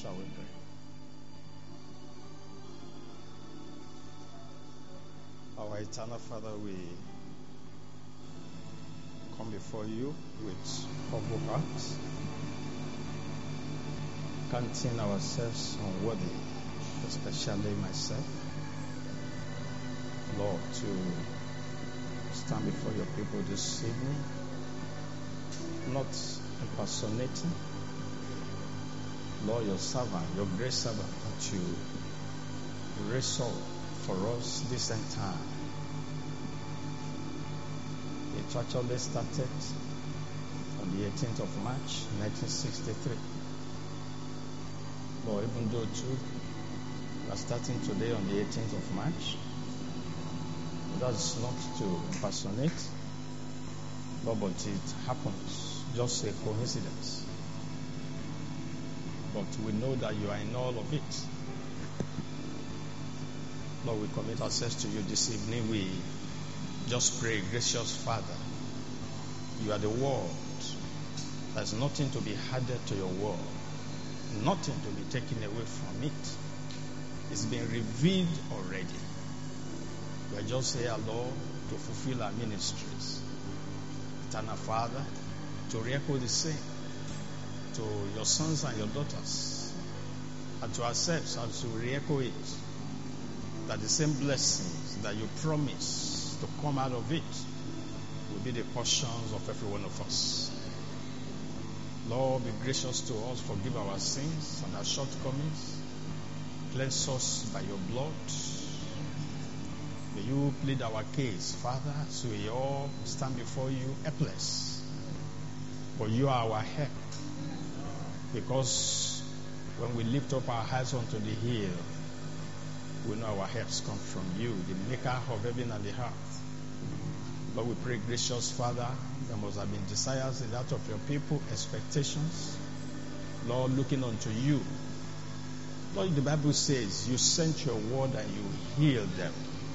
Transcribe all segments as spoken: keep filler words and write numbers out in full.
Shall we pray? Our eternal Father, we come before you with humble hearts, counting ourselves unworthy, especially myself, Lord, to stand before your people this evening, not impersonating, Lord, your servant, your great servant, that you raise up for us this end time. It actually started on the eighteenth of March, nineteen sixty-three. Lord, even though too, we are starting today on the eighteenth of March, that's not to impersonate, Lord, but it happens, just a coincidence. But we know that you are in all of it. Lord, we commit ourselves to you this evening. We just pray, gracious Father, you are the word. There's nothing to be added to your word, nothing to be taken away from it. It's been revealed already. We are just here, Lord, to fulfill our ministries. Eternal Father, to re-echo the same to your sons and your daughters, and to ourselves as to re-echo it, that the same blessings that you promise to come out of it will be the portions of every one of us. Lord, be gracious to us, forgive our sins and our shortcomings, cleanse us by your blood. May you plead our case, Father, so we all stand before you helpless. For you are our help. Because when we lift up our eyes unto the hill, we know our helps come from you, the maker of heaven and the earth. Lord, we pray, gracious Father, there must have been desires in that of your people, expectations. Lord, looking unto you. Lord, the Bible says you sent your word and you healed them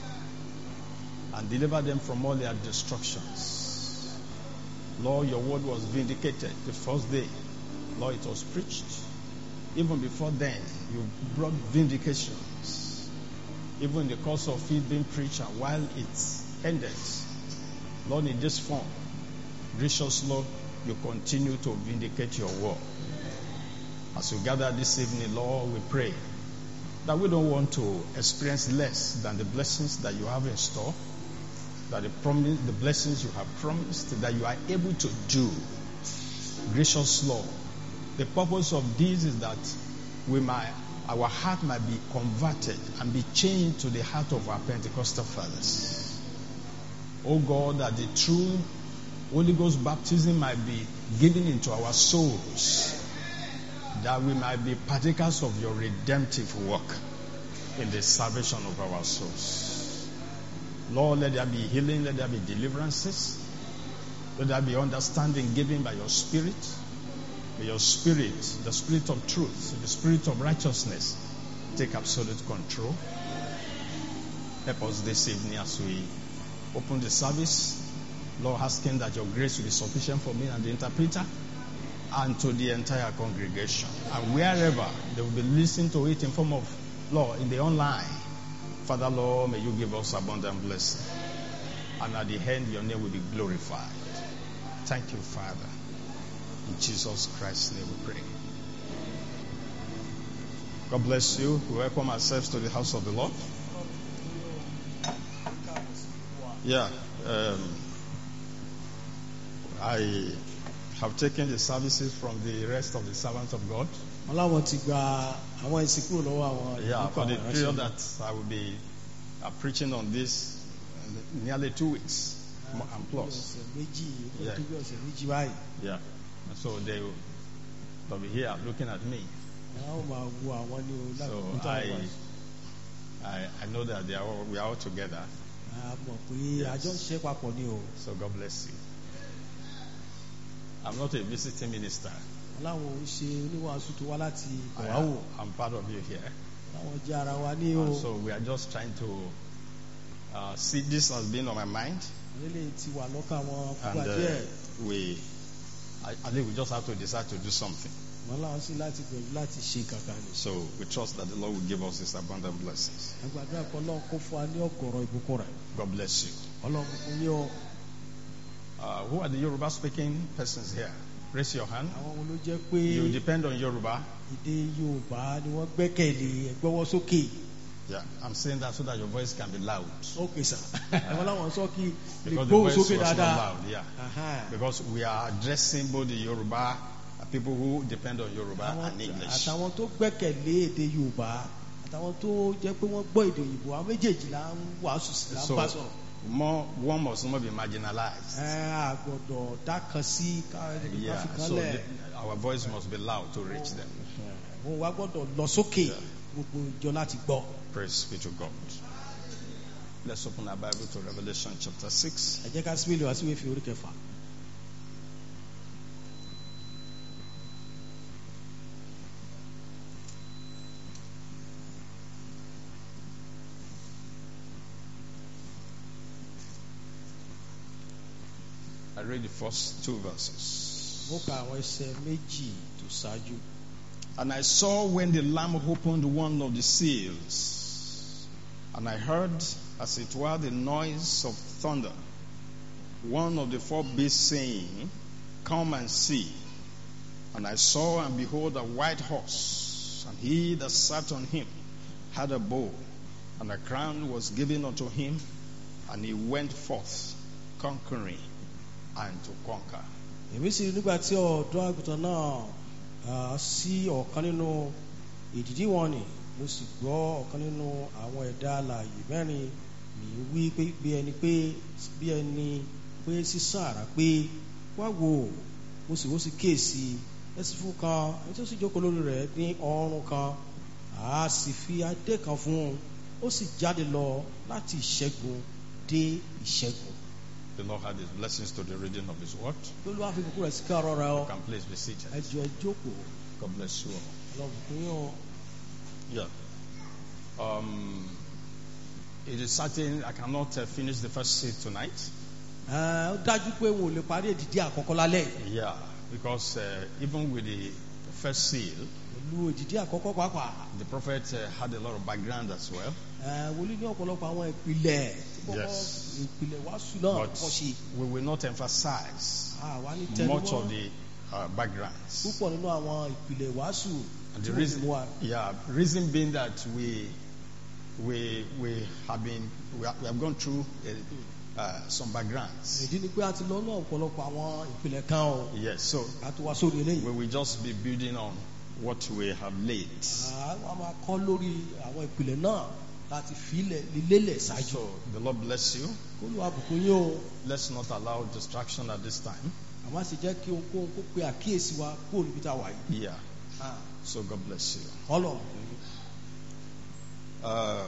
and delivered them from all their destructions. Lord, your word was vindicated the first day. Lord, it was preached. Even before then, you brought vindications. Even in the course of it being preached and while it ended, Lord, in this form, gracious Lord, you continue to vindicate your word. As we gather this evening, Lord, we pray that we don't want to experience less than the blessings that you have in store, that the promise, the blessings you have promised, that you are able to do. Gracious Lord, the purpose of this is that we might, our heart might be converted and be changed to the heart of our Pentecostal fathers. Oh God, that the true Holy Ghost baptism might be given into our souls, that we might be partakers of your redemptive work in the salvation of our souls. Lord, let there be healing, let there be deliverances, let there be understanding given by your Spirit. May your Spirit, the Spirit of truth, the Spirit of righteousness, take absolute control. Help us this evening as we open the service. Lord, asking that your grace will be sufficient for me and the interpreter and to the entire congregation. And wherever they will be listening to it in form of, Lord, in the online, Father, Lord, may you give us abundant blessing. And at the end, your name will be glorified. Thank you, Father. In Jesus Christ's name we pray. God bless you. We welcome ourselves to the house of the Lord. Yeah. Um, I have taken the services from the rest of the servants of God. Yeah, for the period that I will be uh, preaching on this, uh, nearly two weeks and plus. Yeah. Yeah. So they will they'll be here looking at me. So I, I, I know that they are all, we are all together. Yes. So God bless you. I'm not a visiting minister. I, I'm part of you here. And so we are just trying to uh, see this has been on my mind. And uh, we I, I think we just have to decide to do something. wọ́n láwọn sí láti gbẹ̀jú láti ṣe kankan ni. So we trust that the Lord will give us his abundant blessings. àgbàdo àkọ́ Ọlọ́run kó fún wa ní ọ̀gọ̀rọ̀ ìbùkún rẹ̀. God bless you. Ọlọ́run bùkún yín o. Uh, who are the Yoruba speaking persons here? Raise your hand. àwọn wo ló jẹ́ pé You depend on Yoruba. èdè Yorùbá ni wọ́n gbẹ́kẹ̀lé ẹgbẹ́wọ́ sókè. Yeah, I'm saying that so that your voice can be loud. Okay sir. àwọn làwọn sọ kí lè Because the gbóhùn voice was sókè not dáadáa. loud. Yeah. Aha. Because we are addressing both the Yoruba uh, people who depend on Yoruba Àwọn- and English. àtàwọn tó gbẹ́kẹ̀lé èdè Yorùbá àtàwọn tó jẹ́ pé wọ́n gbọ́ èdè òyìnbó àwọn méjèèjì là ń wàásù sí là ń So bá sọ̀rọ̀. more, one must not be marginalized. ẹ àgbọ̀dọ̀ dákan sí ká ká fi Yeah, kan so lẹ̀. the, our voice must be loud to reach them. òun wa gbọ́dọ̀ lọ sókè Yeah. gbogbo ìjọ láti gbọ́. Praise be to God. Let's open our Bible to Revelation chapter six. ẹ jẹ́ ká síbílì wá síwèé fi orí kẹfà. I read the first two verses. mo ka àwọn ẹsẹ̀ méjì tó ṣáájú. And I saw when the Lamb opened one of the seals, and I heard, as it were, the noise of thunder. One of the four beasts saying, Come and see. And I saw, and behold, a white horse, and he that sat on him had a bow, and a crown was given unto him, and he went forth conquering and to conquer. èmi sì rí nígbà tí ọ̀dọ́ àgùntàn náà ah, sí ọ̀kan nínú ìdìdí wọn ni mo sì gbọ́ ọ̀kan nínú àwọn ẹ̀dá alààyè mẹ́rin ní wí pé bí ẹni pé bí ẹni pé sísán àrá pé wá wò ó. mo sì wó sí kéèsì ẹsẹ̀ fún kan ẹni tó sì jókòó lórí rẹ̀ ní ọrùn kan a sì fi adé kan fún un ó sì jáde lọ láti ìṣẹ́gun dé ìṣẹ́gun. The Lord had his blessings to the reading of his word. lóluwà fi kúkú rẹ̀ sí ká rọra ọ You can please be seated. ẹ jọ̀ọ́ ẹ jókòó God bless you all. ọlọ́bùkún yín o. Yeah. Um, it is certain I cannot uh, finish the first seat tonight. Ẹ, ó dájú pé wọn ò lè parí èdìdí àkọ́kọ́ lálẹ́ yìí. Yeah, because uh, even with the first seal, pẹ̀lú èdìdí àkọ́kọ́ pàápàá the prophet uh, had a lot of background as well. ẹ, wòlíì ní ọ̀pọ̀lọpọ̀ àwọn ìpìlẹ̀ tí kọ́kọ́ Yes. ìpìlẹ̀ wàásù náà But kọ́ ṣe. we will not emphasize àwa ní much of tẹnumọ́ the uh, backgrounds. púpọ̀ nínú àwọn ìpìlẹ̀ wàásù And tí the wọ́n reason, fi wá. yeah, reason being that we we we have been we have, we have gone through uh, uh, some backgrounds. ìdí ni pé a ti lọ ní ọ̀pọ̀lọpọ̀ àwọn ìpìlẹ̀ kan o. Yes, so a tó wá sórí eléyìí. we will just be building on what we have laid. àwọn máa kọ́ lórí àwọn ìpìlẹ̀ náà láti filẹ̀ lílélẹ̀ ṣáájú. So the Lord bless you. olùwàbùkún yín o. Let's not allow distraction at this time. àmọ́ sì jẹ́ kí ohunkóhun kó pe àkíyèsí wa kó níbi tá a wà yìí. Yeah. So God bless you. ọlọ́run Uh,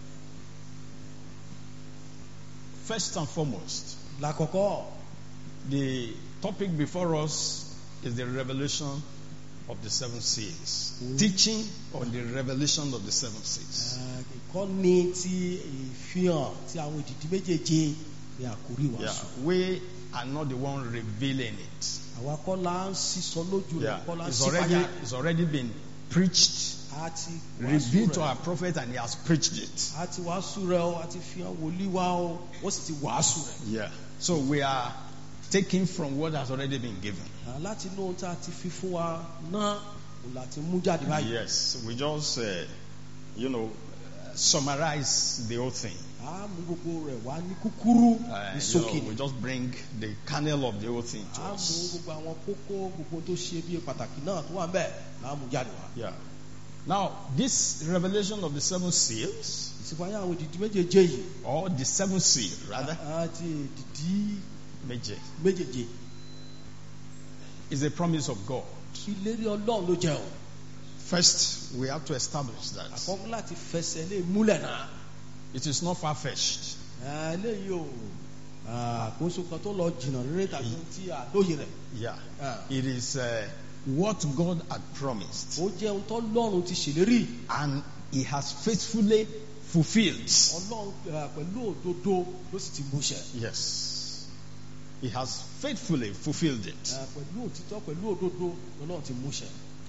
first and foremost, lákọ̀ọ́kọ́ the topic before us is the revelation of the seven seals. Mm. Teaching on the revelation of the seven seals. ìkọ́ni ti ìfihàn tí àwọn ìdìdí méjèèjì ní àkórí Yeah, wàásù. we are not the one revealing it. àwa kọ́ la ń sísọ lójú Yeah, rẹ̀ kọ́ la ń it's sí already fàyà. it's already been preached, a ti wàásù revealed to rẹ̀ our prophet, and he has preached it. a ti wàásù rẹ̀ o a ti fi hàn wòlíì wa o wọ́n sì ti wàásù rẹ̀. Yeah. So we are taking from what has already been given. À, láti inú ohun tí a ti fi fún wa náà kò láti mú jáde báyìí. Yes, we just uh, you know summarize the whole thing. a mú gbogbo rẹ̀ wá ní kúkúrú Uh, ní you sókè know, we ni. just bring the kernel of the whole thing to a mú us. gbogbo àwọn kókó gbogbo tó ṣe bí pàtàkì náà tó wà ń bẹ̀ là á mú jáde wá. Yeah. Now, this revelation of the seven seals, ìsìnkú àwọn ìdìdí méjèèjì yìí or the seven seal, rather, àti ìdìdí Meje, méjèèjì is a promise of God. ìlérí ọlọ́run ló jẹ́ o. First, we have to establish that àkọ́kọ́ láti fẹsẹ̀ lé múlẹ̀ náà. it is not far-fetched. Ẹ, eléyìí o àkóso kan tó lọ jìnnà rere tàbí tí a lóye rẹ̀. Yeah. Ah. It is uh, what God had promised, ó jẹ́ ohun tó lọ́run ti ṣèlérí. and He has faithfully fulfilled. ọlọ́run eh, pẹ̀lú òdodo ló sì ti múṣẹ. Yes. He has faithfully fulfilled it. Eh, pẹ̀lú òtítọ́ pẹ̀lú òdodo lọ́lọ́run ti múṣẹ.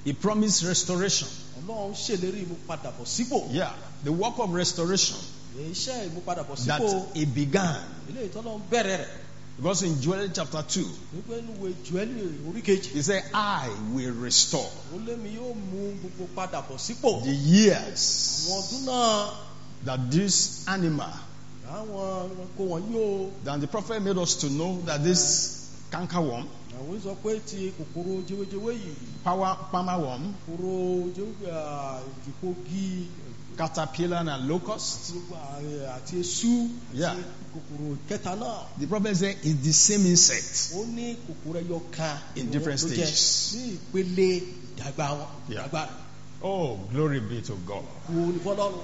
He promised restoration. Ọlọ́run ṣèlérí ìmúpadàbọ̀ sípò. Yeah, the work of restoration Iṣẹ́ ìmúpadàbọ̀ that sípò. he began. Ilé ìtọ́lọ́run bẹ̀rẹ̀ rẹ̀. Because in Joel chapter two, Wípé inú ìwé Jóẹ́lì orí kejì. he said, I will restore Ó lé mi yóò mú gbogbo padàbọ̀ sípò. the years Àwọn ọdún náà. that this animal, Àwọn ẹranko wọn yóò. then the prophet made us to know that this cankerworm, Àwọn sọ pé ti kòkòrò jewéjewé yìí. power, palmer worm, Kòkòrò jewé ìdìpọ̀gì. caterpillar and locust, Àti eṣú. Yeah. Àti kòkòrò kẹta náà. the prophet said it's the same insect. Ó ní kòkòrò ẹyọ kan. In different ló jẹ́ stages. Ní ìpele ìdàgbà wọn. Yeah. Ìdàgbà Oh, glory be to God. wo ni fọlọ́run.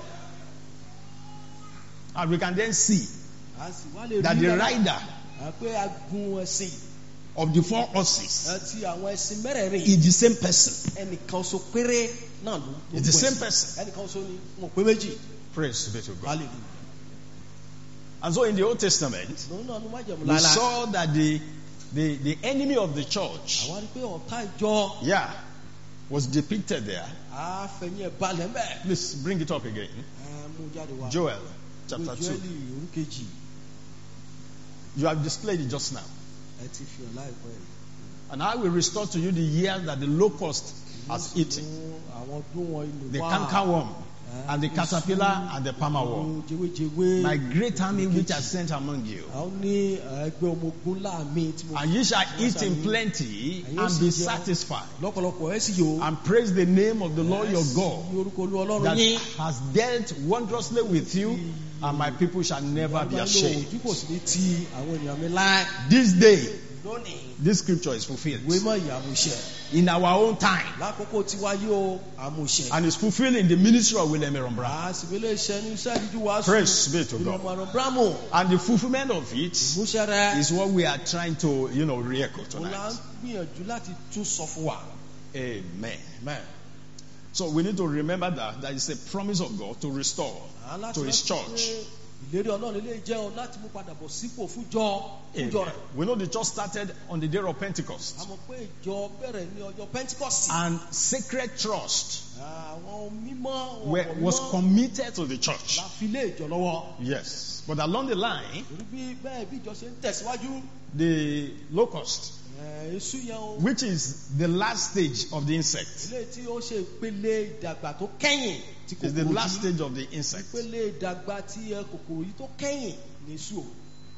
And we can then see A sì wá lè that rí the dáadáa. rider À pé agun ẹṣin of the four horses àti àwọn ẹṣin mẹ́rẹ̀ẹ̀rin is the same person. ẹnìkan so péré náà ló ló It's the gun same ẹṣin. person. Ẹnìkan so ni wọn pé méjì. Praise be to God. Hallelujah. And so in the Old Testament, Lòun náà ló má jẹ̀mú we lára. saw that the, the, the enemy of the church, Àwa rí pé ọ̀tá ìjọ yeah, was depicted there. àfẹ̀yìn ẹ̀ balẹ̀ ń bẹ̀. Please bring it up again. Ẹ mú jáde wá. Joel chapter Ìwé two. Jóẹ́lì orí kejì. You have displayed it just now. Ẹ ti fi hàn láìpẹ́ yìí. And I will restore to you the years that the locust has eaten, Fún àwọn ọdún wọn ilé the wá. cankerworm, and the caterpillar, and the palmer worm. Jewéjewé. My great army which I sent among you. Àwọn ní ẹgbẹ́ ọmọ ogun láàmì tí mo. And ye shall eat in plenty and be satisfied, Lọ́pọ̀lọpọ̀ ẹ sì yóò. and praise the name of the Lord your Ní God orúkọ Olú Ọlọ́run that yín. has dealt wondrously with you, and my people shall never be ashamed. Ojú kò sí ní ti àwọn ènìyàn mi láì. This day, Lónìí, this scripture is fulfilled ìwé mọ̀ ìyá àmúṣẹ. in our own time, Lákòókò tiwa yóò àmúṣẹ. and is fulfilled in the ministry of William Erombra. Àsìbílẹ̀ iṣẹ́ ní iṣẹ́ ìdíjú wa sùn. Praise be to God. Ìlọ̀mọ̀ràn Bramu. And the fulfillment of it Ìmúṣẹ rẹ̀. is what we are trying to, you know, re-echo Mo la ń tonight. gbìyànjú láti tún sọ fún wa. Amen. Amen. So we need to remember that that is a promise of God to restore À ń láti to His rántí church. pé ìlérí Ọlọ́run ilé jẹ́ o láti mú padà bọ̀ sípò fúnjọ Amen. fúnjọ rẹ̀. We know the church started on the day of Pentecost, A mọ̀ pé ìjọ bẹ̀rẹ̀ ní ọjọ́ Pentecost. and sacred trust Àwọn mímọ́ were, ọ̀pọ̀ was mímọ́ committed to the church. la fi lé ìjọ lọ́wọ́. Yes, but along the line, Torí bí bẹ́ẹ̀ bí ìjọ ṣe ń tẹ̀síwájú. the locust, ẹ̀, Èṣù yẹn o. which is the last stage of the insect, Ilé tí ó ṣe ìpele ìdàgbà tó kẹ́yìn tí is the kòkòrò last yìí. stage of the insect. Ìpele ìdàgbà tí ẹ kòkòrò yìí tó kẹ́yìn ní Èṣù o.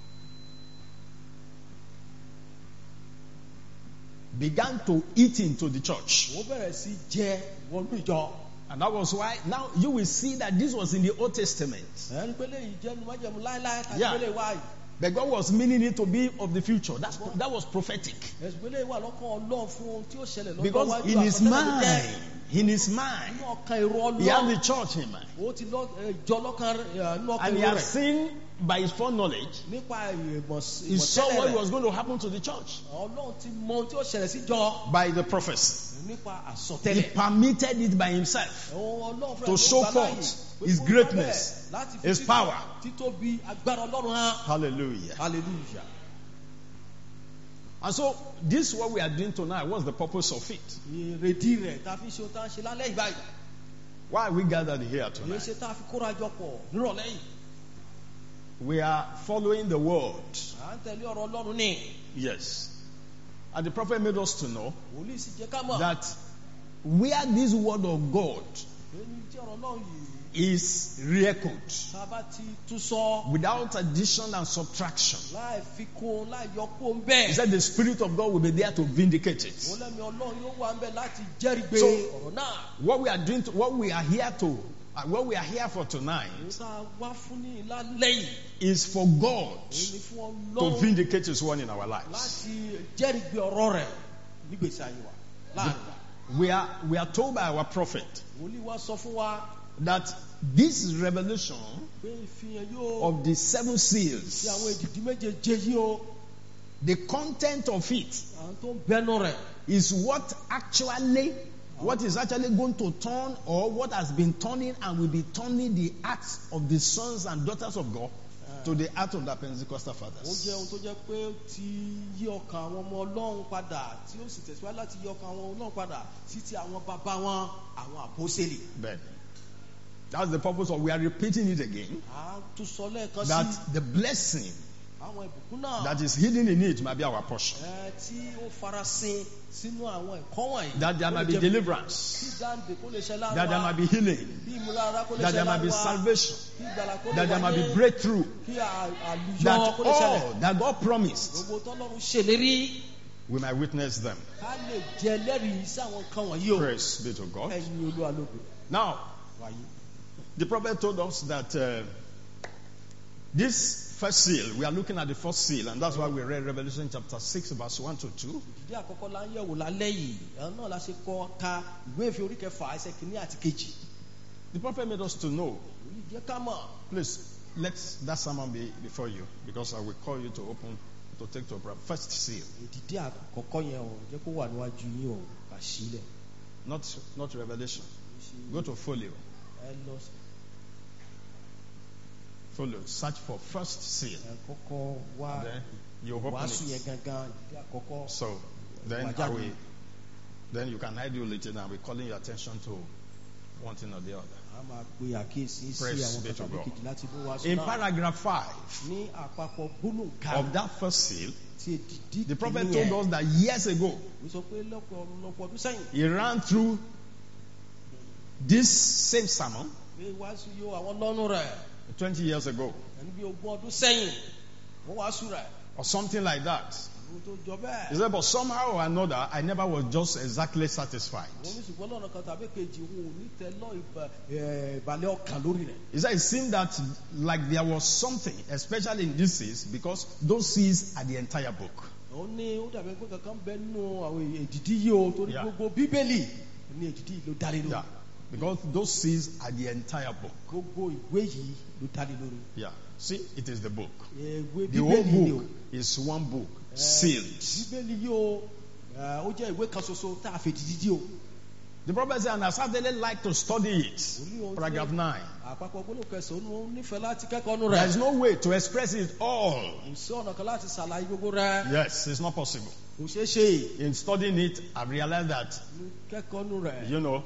Began to eat into the church. Ó bẹ̀rẹ̀ sí jẹ wọnú ìjọ. And that was why now you will see that this was in the Old Testament. Ẹni pé léyìí jẹ́nu májẹ̀mú láéláé tàbí Yeah. pé léyìí wá yìí. But God was meaning it to be of the future. That's, that was prophetic. Ẹ̀sùn pé léyìí wà lọ́kàn Ọlọ́run fún ohun tí ó ṣẹlẹ̀ lọ́jọ́ Because iwájú in his àkọsílẹ̀ ló jẹ́. mind, in his mind, Nínú ọkàn èrò he had Ọlọ́run. the church in mind. Ó ti lọ ìjọ lọ́kàn ẹ̀, nínú ọkàn And he èrò had rẹ̀. seen by his foreknowledge, Nípa ìmọ̀ he saw ìmọ̀tẹ́lẹ̀ what rẹ̀. was going to happen to the church Ọlọ́run ti mọ ohun tí ó ṣẹlẹ̀ sí jọ. by the prophecy. Nípa He àsọtẹ́lẹ̀. permitted it by himself Ohun Ọlọ́run fúnra to ló show gbà láàyè forth pé his kó greatness, bá bẹ́ẹ̀ láti fi his tító- power. títóbi agbára Ọlọ́run hàn. Hallelujah. Hallelujah. And so, this is what we are doing tonight. What's the purpose of it? Ìrèdí rẹ̀ tá a fi ṣe ohun tá a ṣe lálẹ́ ìbáyìí. Why are we gathered here Èyí tonight? ṣe tá a fi kóra jọ pọ̀ nírọ̀lẹ́ yìí. We are following the word. À ń tẹ̀lé ọ̀rọ̀ Ọlọ́run ní. Yes. And the prophet made us to know Wòlíì sì jẹ́ ká mọ̀. that where this word of God Èyí tí ọ̀rọ̀ Ọlọ́run yìí is re-echoed tá a bá ti tún sọ without addition and subtraction, láì fi kún láì yọ kó ń bẹ́ẹ̀. he said the Spirit of God will be there to vindicate it. Wọ́n lẹ́mi Ọlọ́run yóò wà ń bẹ̀ láti jẹ́rìí gbé So, ọ̀rọ̀ náà. What we are doing, to, what we are here to, uh, what we are here for tonight Èyí tá a wá fún ní lálẹ́ yìí. is for God Èyí ni fún to Ọlọ́run vindicate His word in our lives. láti jẹ́rìí gbé ọ̀rọ̀ rẹ̀ nígbèsí ayé wa láàrin wa. We are we are told by our prophet Wòlíì wa sọ fún wa that this revelation pé ìfihàn yóò of the seven ti seals, àwọn èdìdí méjèèjì yìí o. the content of it Àwọn tó ń bẹnu rẹ̀. is what actually what is actually going to turn, or what has been turning and will be turning the hearts of the sons and daughters of God to the heart of the Pentecostal ó fathers. jẹ́ ohun tó jẹ́ pé ó ti yí ọkàn àwọn ọmọ ọlọ́run padà tí ó sì tẹ̀síwájú láti yí ọkàn àwọn ọlọ́run padà sí ti àwọn bàbá wọn àwọn àpọ́sẹ̀lì. But that's the purpose of, we are repeating it again, à ń tún sọ lẹ́ẹ̀kan sí that the blessing àwọn ìbùkún náà that is hidden in it might be our portion. ẹ, tí ó farasin sínú àwọn ẹ̀kọ́ wọ̀nyí. That there Ó might lè be jẹ́ deliverance. kí dáǹdè kó lè ṣe lára That there wa, might be healing. bí ìmúlára kó lè That ṣe there might lára be wa, salvation. kí ìgbàlà kó lè That there might wáyé, be breakthrough. kí à- àlùyọ That kó lè ṣẹlẹ̀. all that God promised, Gbogbo tọ́lọ́run ṣèlérí we might witness them. ká lè jẹ ẹlẹ́rìí sí àwọn nǹkan wọ̀nyí o. Praise be to God. Ẹ̀yin Olúwa lógo. Now, Wáyé. the prophet told us that uh, this first seal, we are looking at the first seal, and that's why we read Revelation chapter six, verse one to two. Ìdí àkọ́kọ́ la ń yẹ̀wò lálẹ́ yìí. Ẹ̀rọ náà la ṣe kọ́ ka ìwé ìfẹ́ orí kẹfà ẹsẹ̀ kìíní àti kejì. The prophet made us to know. Èyí jẹ́ ká mọ̀. Please, let that sermon be before you, because I will call you to open, to take to a first seal. Ìdí àkọ́kọ́ yẹn o jẹ́ kó wà níwájú yín o kà sílẹ̀. Not, not Revelation. Go to folio. Ẹ lọ sí- Folio. Search for first seal. ẹ kọ́kọ́ wá Then you open wàásù yẹn it. gangan ìdí àkọ́kọ́. So then I will, then you can hide you later, and I'll be calling your attention to one thing or the other. A máa pe àkíyèsí sí Praise àwọn be to kàtàkì God. kejì láti mú wàásù In náà. paragraph five Ní àpapọ̀ gbólóhùn of karùn-ún that first seal, tí èdìdí the prophet kìíní told yẹn. us that years ago, Ó sọ pé lọ́pọ̀ lọ́pọ̀ ọdún sẹ́yìn. he ran through this same sermon Pé wàásù yóò àwọn lọ́nu rẹ̀. twenty years ago, Ẹni bí ogún ọdún sẹ́yìn. Wọ́n wàásù rẹ̀. or something like that. Àwọn tó jọ He bẹ́ẹ̀. said, but somehow or another, I never was just exactly satisfied. Wọ́n ní ṣùgbọ́n lọ́nà kan tàbí kejì wọn ò ní tẹ lọ ìbà- ẹ̀, ìbàlẹ̀ ọkàn lórí rẹ̀. He said, it seemed that like there was something, especially in this seals, because those seals are the entire book. Ó ní ó dàbí pé kankan bẹ nínú àwọn èdìdí yìí o torí Yeah. gbogbo bíbélì ní èdìdí yìí ló dálé lórí. Yeah. Because those seals are the entire book. Gbogbo ìwé yìí ló dálé lórí. Yeah. See, it is the book. Ìwé The whole bíbélì ni o. book is one book, Ẹ, sealed. Bíbélì yìí o ẹ, ó jẹ́ ìwé kan ṣoṣo tá a fi èdìdí dí o. The prophet said, and I certainly like to study it. Ó ní ohun tí- Paragraph nine. Àpapọ̀ gbólóhùn kẹsàn-án ó nífẹ̀ẹ́ láti kẹ́kọ̀ọ́ nù There is rẹ̀. no way to express it all. Kò sí ọ̀nà kan láti ṣàlàyé gbogbo rẹ̀. Yes, it's not possible. Kò ṣeé ṣe. In studying it, I realized that, Ní kẹ́kọ̀ọ́ nù rẹ̀. you know,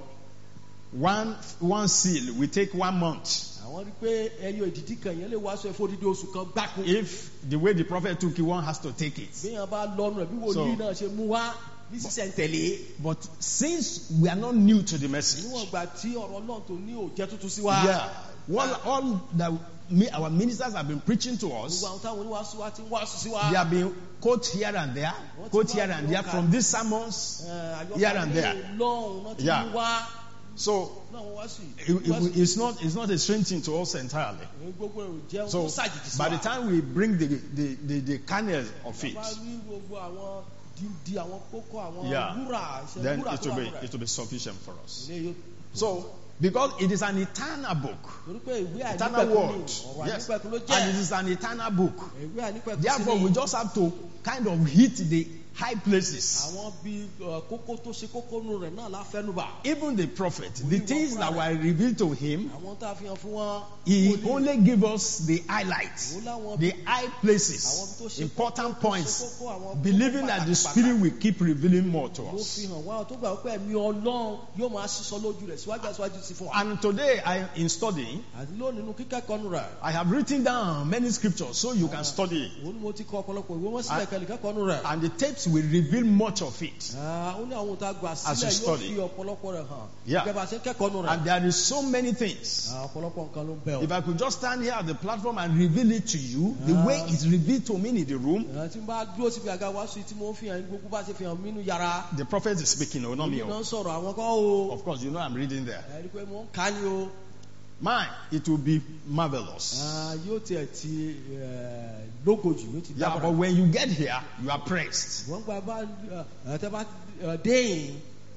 one one seal will take one month. Àwọn rí pé ẹyọ ìdìdí kan yẹn lè wàásù ẹ̀fọ́ odidi oṣù kan gbáko. If the way the prophet took it, one has to take it. Bí yẹn bá lọ́nu rẹ̀ bí wòlíì So- náà ṣe mú wá ní sísẹ̀ ń tẹ̀lé. But since we are not new to the message, Níwọ̀n ìgbà tí ọ̀rọ̀ náà tó ní òjẹ́ tuntun sí wa. yeah, all, all that me, our ministers have been preaching to us, Gbogbo àwọn táwọn oníwàásù wa ti ń wàásù sí wa. they have been quote here and there, quote here and there from these sermons. Ẹ, here and there. àyọkà lọ́hùn náà ti Yeah. mú wá. So Náà wọ́n wàásù it, yìí. it, Wàásù it's not it's not a strange thing to us entirely. yìí. Gbogbo ẹ̀ ò jẹ́ ohun So tó ṣàjèjì sí by wa. the time we bring the the the, the kernel of it, Bá rí gbogbo àwọn dídí àwọn kókó àwọn Yeah. wúrà ìṣẹ́ then wúrà it tó will wà be nínú it rẹ̀. will be sufficient for us. Ilé yóò- So because it is an eternal book, Torí pé ìwé eternal àìnípẹ̀kun word, ni ọ̀rọ̀ yes, àìnípẹ̀kun ló and it jẹ́. is an eternal book. Ìwé àìnípẹ̀kun sí Therefore, ni. we just have to kind of hit the high places. Àwọn bí uh, kókó tó ṣe kókó nù rẹ̀ náà láfẹnubà. Even the prophet, the things that were revealed to him, Àwọn tá a fi hàn fún wọn. he wòlíì. only gave us the highlights, Ó láwọn the high àwọn places, tó ṣe important kókó, tó ṣe points, kókó, àwọn believing kókó that the pàtàkì Spirit will keep revealing more to ló us. fi hàn wá tó gbà pé ẹ̀mí Ọlọ́run yóò máa sísọ lójú rẹ̀ síwájú síwájú sí fún wa. And today, I, in studying, Àti lónìí nínú kíkẹ́kọ̀ọ́ nù rẹ̀. I have written down many scriptures so you can study it. Òun ni mo ti kọ ọ̀pọ̀lọpọ̀ ìwé wọn sílẹ̀ And- kẹ́lẹ̀ kẹ́kọ̀ọ́ nù rẹ̀. And the tapes will reveal much of it. Ah, ó ní àwọn ohun tá a gbà As you sílẹ̀ yóò study. fi ọ̀pọ̀lọpọ̀ rẹ̀ hàn. Yeah. Gẹ́gẹ́ bá a ṣe ń kẹ́kọ̀ọ́ nù rẹ̀. And there is so many things. Ah, ọ̀pọ̀lọpọ̀ nǹkan ló ń bẹ o. If I could just stand here at the platform and reveal it to you, the way it's revealed to me in the room, Ah, tí n bá dúró síbi àga wàásù tí mo ń fi hàn gbogbo bá ṣe fi hàn mí nínú yàrá. the prophet is speaking, oh, not me. Èmi náà Oh. ń sọ̀rọ̀ àwọn kọ́ o. Of course, you know I'm reading there. Ẹ rí i pé mo ń kà á ni o. Mine, it will be marvelous. Ah, yóò tiẹ̀ ti eh, lógo jù yóò ti Yeah, dábàrà. but when you get here, you are pressed. Wọ́n gba bá ẹ tẹ́ bá eh, déyìn.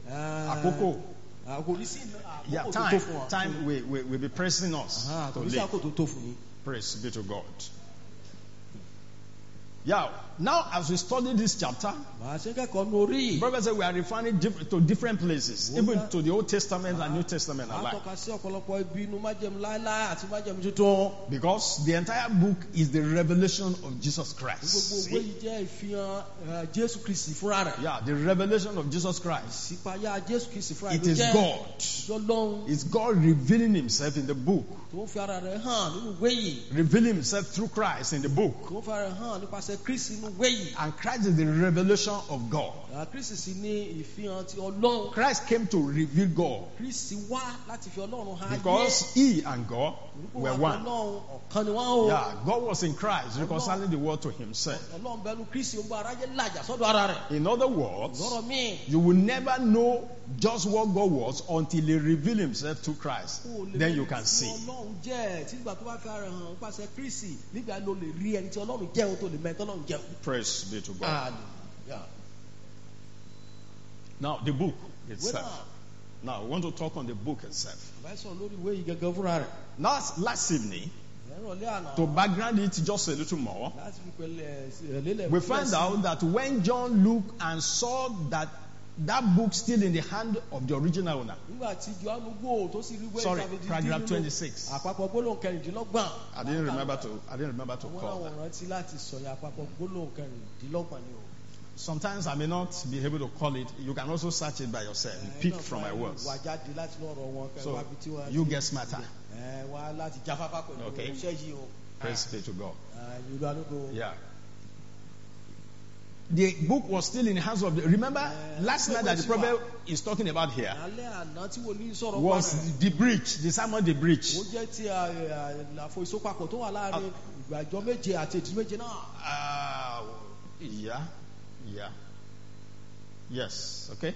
ah, Àkókò. ah, Kò ní sí Yeah, àkókò tó tó time, fún wa. time will, will, will be pressing us Ah, to Kò ní sí live. àkókò tó tó fún yín. Praise be to God. Yeah. Now, as we study this chapter, Màá ṣe kẹ́kọ̀ọ́ nu orí the yìí. prophet said we are referring diff- to different places, even to the Old Testament and New Testament Màá alike. tọ́ka sí ọ̀pọ̀lọpọ̀ ibi inú májẹ̀mú láéláé àti májẹ̀mú tuntun. Because the entire book is the revelation of Jesus Gbogbo Christ. òwe See? yìí jẹ́ ìfihàn eh, Jésù Kristi fúnra rẹ̀. Yeah, the revelation of Jesus Christ. Ìsípayá Jésù Kristi fúnra rẹ̀ It ló is jẹ́. God. Ọlọ́run It's God revealing himself in the book, tó ń fi ara rẹ̀ hàn nínú ìwé yìí. revealing himself through Christ in the book. Tó ń fi ara rẹ̀ hàn nípasẹ̀ Kristi nínú ìwé yìí. And Christ is the revelation of God. Ah, Kristi sì ní ìfihàn ti Ọlọ́run. Christ came to reveal God Kristi wá láti fi Ọlọ́run hàn ayé. because he and God Orúkọ were wa one. Ọlọ́run ọ̀kan ni wọ́n o. Yeah, God was in Christ reconciling the world to himself. Ọlọ́run bẹnu Kristi ó gba aráyé làjà sọ́dọ̀ ara rẹ̀. In other words, Lọ́rọ̀ míì. you will never know just what God was until he revealed himself to Christ. Ó lè Then mọ you ẹni can tí see. Ọlọ́run jẹ́ tí ìgbà tó bá fi ara rẹ̀ hàn nípasẹ̀ Kristi nígbà ló lè rí ẹni tí Ọlọ́run jẹ́ ohun tó lè mẹ́ tọ́lọ́run jẹ́. Praise be to God. Hallelujah. Now, the book Ìwé itself. náà Now, we want to talk on the book itself. bàbá sọ̀rọ̀ lórí ìwé yìí gẹ́gẹ́ fúnra rẹ̀. Last, last evening, Ìrọ̀lẹ́ àná to background it just a little more, láti fi pẹ̀lẹ́ lélẹ̀ we fún find ẹ̀sìn. out that when John looked and saw that that book still in the hand of the original owner. Nígbà tí Jòhánù gbòò tó sì rí ìwé Sorry, ìsàmìdí paragraph nínú twenty-six. àpapọ̀ gbólóhùn kẹrìndínlọ́gbọ̀n. I didn't remember to. I didn't remember to Àwọn call àwọn that. rántí láti sọ̀yà àpapọ̀ gbólóhùn kẹrìndínlọ́gbọ̀n ni o. Sometimes I may not be able to call it. You can also search it by yourself. You pick from my words. Wà jáde láti lọ́rọ̀ wọn kẹ́ So wá bí tí wọ́n you ti- get smarter. Ẹ wá láti jáfáfá pẹ̀lú Okay. iṣẹ́ yìí o. Praise be to God. Ìlú alógo. Yeah. The book was still in the hands of the. Remember last night that the prophet is talking about here Alẹ́ àná tí wòlíì sọ̀rọ̀ was pa rẹ̀. the breach, the sermon, the breach. Ó jẹ́ ti àfo ìsopapọ̀ tó wà láàrin ìgbàjọ méje àti ètùtù méje náà. Uh, yeah, yeah, yes. Okay.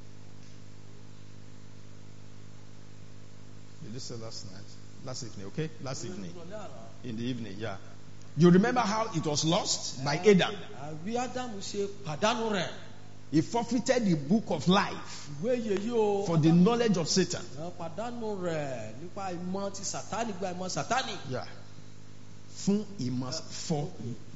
Did you say last night? Last evening, okay? Last evening. Ìrọ̀lẹ́ àná. In the evening, yeah. You remember how it was lost by Adam? Àbí Ádámù ṣe pàdánù rẹ̀. He forfeited the book of life Ìwé yèyí o. for the knowledge of Satan. Àwọn pàdánù rẹ̀ nípa ìmọ̀ ti Sátánì gba ìmọ̀ Sátánì. Yeah. Fún ìmọ̀ for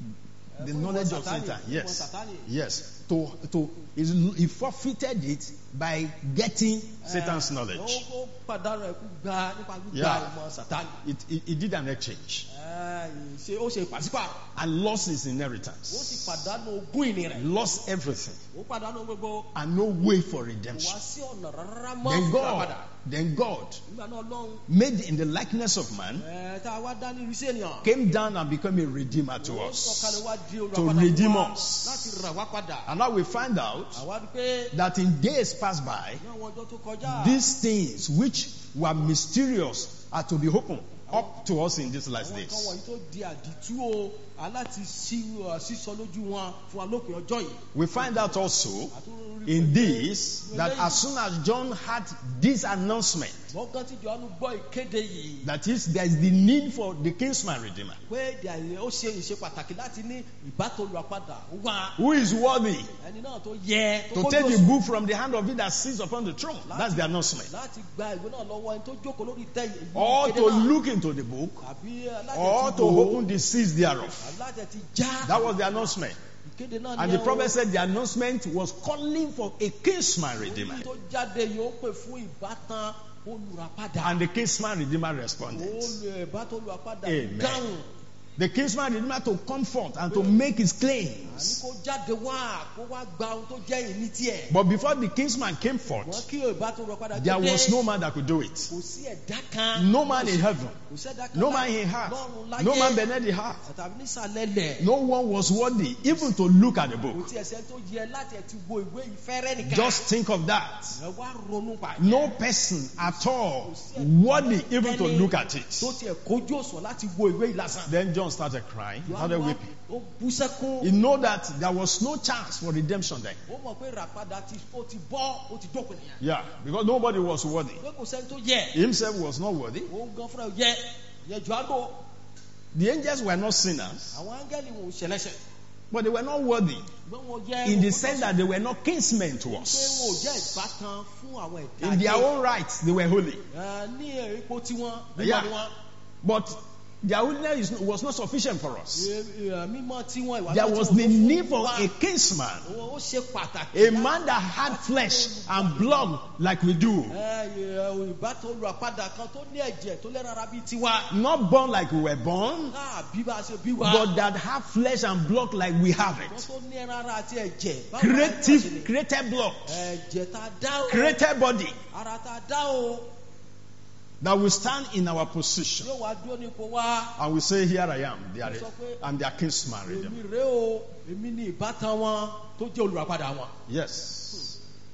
the Fún knowledge ìmọ̀ of Sátánì, Satan. fún ìmọ̀ Yes. Sátánì. Yes. To to he forfeited it by getting Satan's knowledge. Ó pàdánù rẹ̀ kú gba nípa gbígba Yeah. ìmọ̀ Sátánì. It, it, it did an exchange Ẹ, ṣe- Ó ṣe pàṣípàrọ̀. and lost his Ó sì inheritance. pàdánù ogún ìní rẹ̀. Lost everything Ó pàdánù gbogbo. and no way for Kò redemption. wá sí ọ̀nà rárá mọ́ Then fún ìràpadà. God, then God, Nígbà náà Ọlọ́run made in the likeness of man, ẹ̀, tá a wá dá ní irisí ènìyàn. came down and became a redeemer to Ó us. sọ̀kalẹ̀ wá di To olùràpadà redeem fún wa us. láti rà wá padà. And now we find out Àwa rí pé that in days past by, ní àwọn ọjọ́ tó kọjá. these things which were mysterious are to be opened up to us in these last Àwọn kan days. wọ̀nyí tó di àdìtú o aláti sí- uh, sísọ lójú wọn fún wa lópin ọjọ́ yìí. We find out also Àtúrò rí in pé- this that as soon as John had this announcement, Lọ́gán tí Jòhánù gbọ́ ìkéde yìí that is, there is the need for the kinsman redeemer, pé dàí- ó ṣe ìṣe pàtàkì láti ní ìbátan olùràpadà ó wá who is worthy ẹni náà tó yẹ tó to kójú take the òṣùwọ̀n book from the hand of him that sits upon the throne. That's the announcement. láti gba ìwé náà lọ́wọ́ ẹni tó jókòó lórí ìtẹ́ yìí. Or ìkéde to náà. look into the book, Àbí alájẹ or ti to wò ó, open the seals thereof. alájẹ ti já. That was the announcement. Ìkéde náà And ni the ẹ o. prophet said the announcement was calling for a kinsman redeemer. Ohun tó jáde yìí ó pè fún ìbátan olùràpadà. And the kinsman redeemer responded. Olù- ìbátan olùràpadà Amen. dáhùn. The kinsman redeemer to comfort and to make his Àní claims. kó jáde wá kó wá gba ohun tó jẹ́ ìní tiẹ̀. But before the kinsman came Wọ́n forth, kí ìbátan olùràpadà there jáde. was no man that could do it. Kò sí ẹ̀dá kan. No man in heaven, Kò sí ẹ̀dá kan no lá- man in earth, lọ́run láyé. no man beneath the earth. Tàbí nísàlẹ̀ lẹ̀. No one was worthy even to look at the Kò book. tí ẹsẹ̀ tó yẹ láti ẹ̀ ti wo ìwé ìfẹ́rẹ́ nìkan. Just think of that. Ẹ wá ronú pa. No person at all worthy even to look at Tó it. tiẹ̀ kójú òṣùwọ̀n láti wo ìwé ìlàsàn. Then John started crying, started weeping. Ó bú sẹ́kún. He know that there was no chance for redemption then. Ó mọ̀ pé ìràpadà ti ó ti bọ́ ó ti dópin nìyẹn. Yeah, because nobody was worthy. Pé kò sẹ́ni tó yẹ. He himself was not worthy. Òun gan fúnra ẹ̀ yẹ. Yẹ Jòhánù. The angels were not sinners, Àwọn áńgẹ́lì wọn ò ṣẹlẹ́ṣẹ̀. but they were not worthy Ṣùgbọ́n wọn jẹ́ in the wọn sense gbọ́dọ̀ that they were not kinsmen to pé wọn ò us. jẹ́ ìbátan fún àwọn ẹ̀dá In their ayé. own rights, they were holy. Ẹ, ní ipò tiwọn mímọ́ Yeah. ni wọ́n. But their holiness is- was not sufficient for us. mímọ́ tí wọ́n ìwà There tí was wọ́n the fún need for wa. a kinsman, ó ṣe pàtàkì. a man that had flesh and blood like we do, ẹ ìbátan olùràpadà kan tó ní ẹ̀jẹ̀ tó lẹ́rara bíi tiwa. not born like we were born, náà bí bá a ṣe bí wa. but that have flesh and blood like we have wọ́n it. tó ní ẹ̀rara àti ẹ̀jẹ̀. báwo la ṣe Creative, ní? created blood, ẹ̀jẹ̀ tá a dá o. created body ara tá a dá o. that will stand in our position. yóò wá dúró nípò wa. And we say, here I am, they are, I'm their kinsman. èmi redeemer. rèé o èmi ní ìbátan wọn tó jẹ́ olùràpadà wọn. Yes.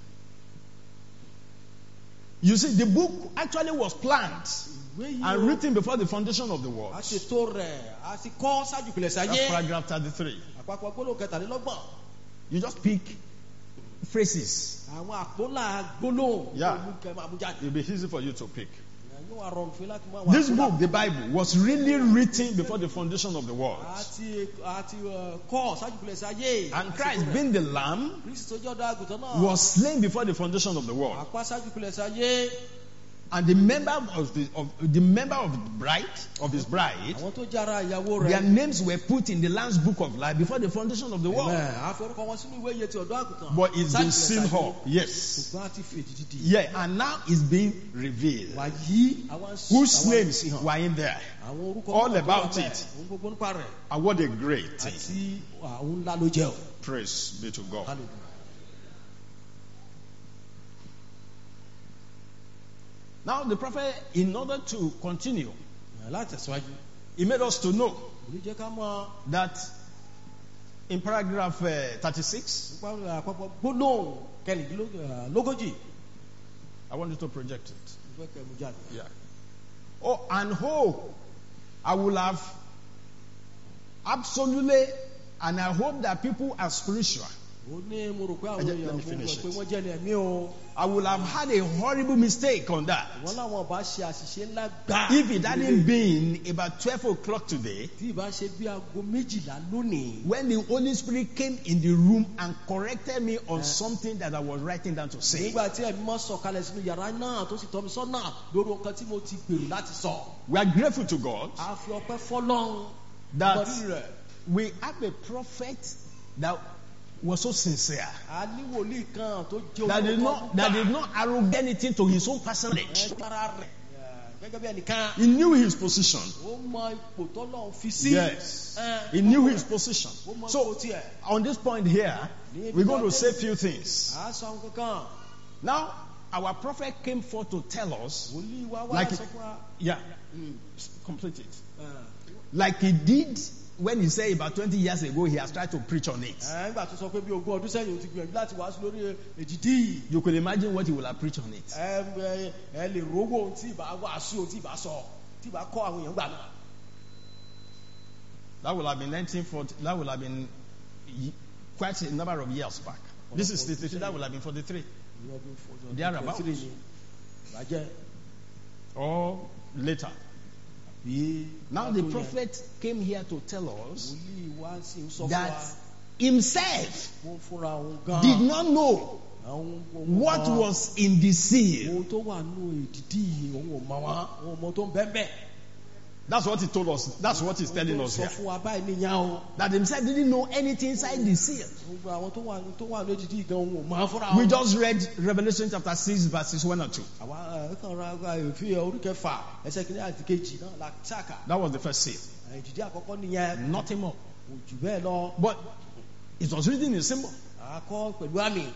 You see, the book actually was planned ìwé yìí and o. written before the foundation of the world. a ṣètò rẹ̀ a ti kọ́ ṣáájú ìpìlẹ̀ That's sáyé. paragraph thirty-three. àpapọ̀ gbólóhùn kẹtàlélọ́gbọ̀n. You just pick phrases. àwọn àpólà gbólóhùn. Yeah. tó mú kẹ́ máa mú jáde. It'll be easy for you to pick. yóò wá rọrùn fún yín láti mú àwọn This àpólà. book, the Bible, was really written before the foundation of the world. àti àti uh, kọ́ ṣáájú ìpìlẹ̀ sáyé. And Christ, being the Lamb, Kristi tó jẹ́ ọ̀dọ́ àgùntàn náà. was slain before the foundation of the world. àpá ṣáájú ìpìlẹ̀ sáyé. And the member of the of the member of the bride of his bride, àwọn tó jára ìyàwó rẹ̀. their names were put in the Lamb's book of life before the foundation of the world. Amen. a fi orúkọ wọn sínú ìwé iye ti ọ̀dọ́ àgùntàn. But it's been Ṣáájú seen ìpìlẹ̀ sáyé. up. Yes. ṣùgbọ́n a ti fi èdìdì dì. Yeah, and now it's being revealed. wàyí àwọn Whose àwọn names ìfihàn. were in there? àwọn orúkọ all náà tó about wà bẹ́ẹ̀. it. ohun gbogbo nípa rẹ̀. And what a great thing. àti àwọn ńlá ló jẹ́ o. Praise be to God. Hallelujah. Now the prophet, in order to continue, láti tẹ̀síwájú. he made us to know òní jẹ́ ká mọ that in paragraph uh, thirty-six, nípa àpapọ̀ gbólóhùn kẹrìndínlógójì. I want you to project it. ìfẹ́ kẹmú jáde. Yeah. Oh, and oh, I will have absolutely, and I hope that people are spiritual. ó ní mo rò pé àwọn Let me èèyàn mo finish rò pé it. wọ́n jẹ́ ní ẹ̀mí o. I will have had a horrible mistake on that. wọ́n láwọn ọba ṣe àṣìṣe ńlá gbà. If it hadn't been about twelve o'clock today, tí ìbá ṣe bí aago méjìlá lónìí. when the Holy Spirit came in the room and corrected me on something that I was writing down to say, nígbà tí ẹ̀mí mọ́ sọ̀kalẹ̀ sínú yàrá náà tó sì tọ́ mi sọ́nà lórí nǹkan tí mo ti gbèrò láti sọ. we are grateful to God a fi ọpẹ́ fọ́lọ́run. that ìbọ̀rí rẹ̀. we have a prophet that was so sincere, a ní wòlíì kan tó jẹ́ that did olóòótọ́ not, that did not arrogate anything to his own personage. ẹ gbára rẹ̀ gẹ́gẹ́ bí ẹnìkan. He knew his position. ó mọ ipò tọ́lọ́run fi sí. Yes. Ẹ, He knew his position. ó mọ ipò So, tiẹ̀. on this point here, we're going to say a few things. a sọ àwọn kankan. Now, our prophet came forth to tell us, wòlíì wa wá like, sọ fún wa. yeah, Mm. complete it. Ẹ, Like he did when he said about twenty years ago, he has tried to preach on it. ẹ, nígbà tó sọ pé bí ogún ọdún sẹ́yìn o ti gbìyànjú láti wàásù lórí èjìdí. You could imagine what he will have preached on it. ẹ ẹ ẹ lè rówó ohun tí ìbá wàásù ohun tí ìbá sọ tí ìbá kọ́ àwọn èèyàn gbà náà. That will have been nineteen forty, that will have been ye- quite a number of years back. This is thirty-three, that will have been forty-three. Thereabouts. ìbàjẹ́. Or later. bí. Now the prophet came here to tell us wòlíì wa sì ń sọ fún wa. that himself wọ́n fúnra òun gan. did not know àwọn ohun what kan- was in the seal. ohun tó wà nù èdìdí yìí òun ò mọ wọn òun ò mọ tó ń bẹ́ẹ̀ bẹ́ẹ̀. That's what he told us. That's what he's telling us sọ here. fún wa báyìí nìyẹn o. That himself didn't know anything inside the seal. gbogbo àwọn tó wà tó wà ní èdìdí gan òun ò mọ fúnra We wọn. just read Revelation chapter six, verses one and two. àwa ẹ kàn ra fi orí kẹfà ẹsẹ̀ kìíní àti kejì náà la ṣáàkà. That was the first seal. èdìdí àkọ́kọ́ nìyẹn. Nothing more. kò jù bẹ́ẹ̀ lọ. But it was written in symbol. àkọ́ pẹ̀lú àmì.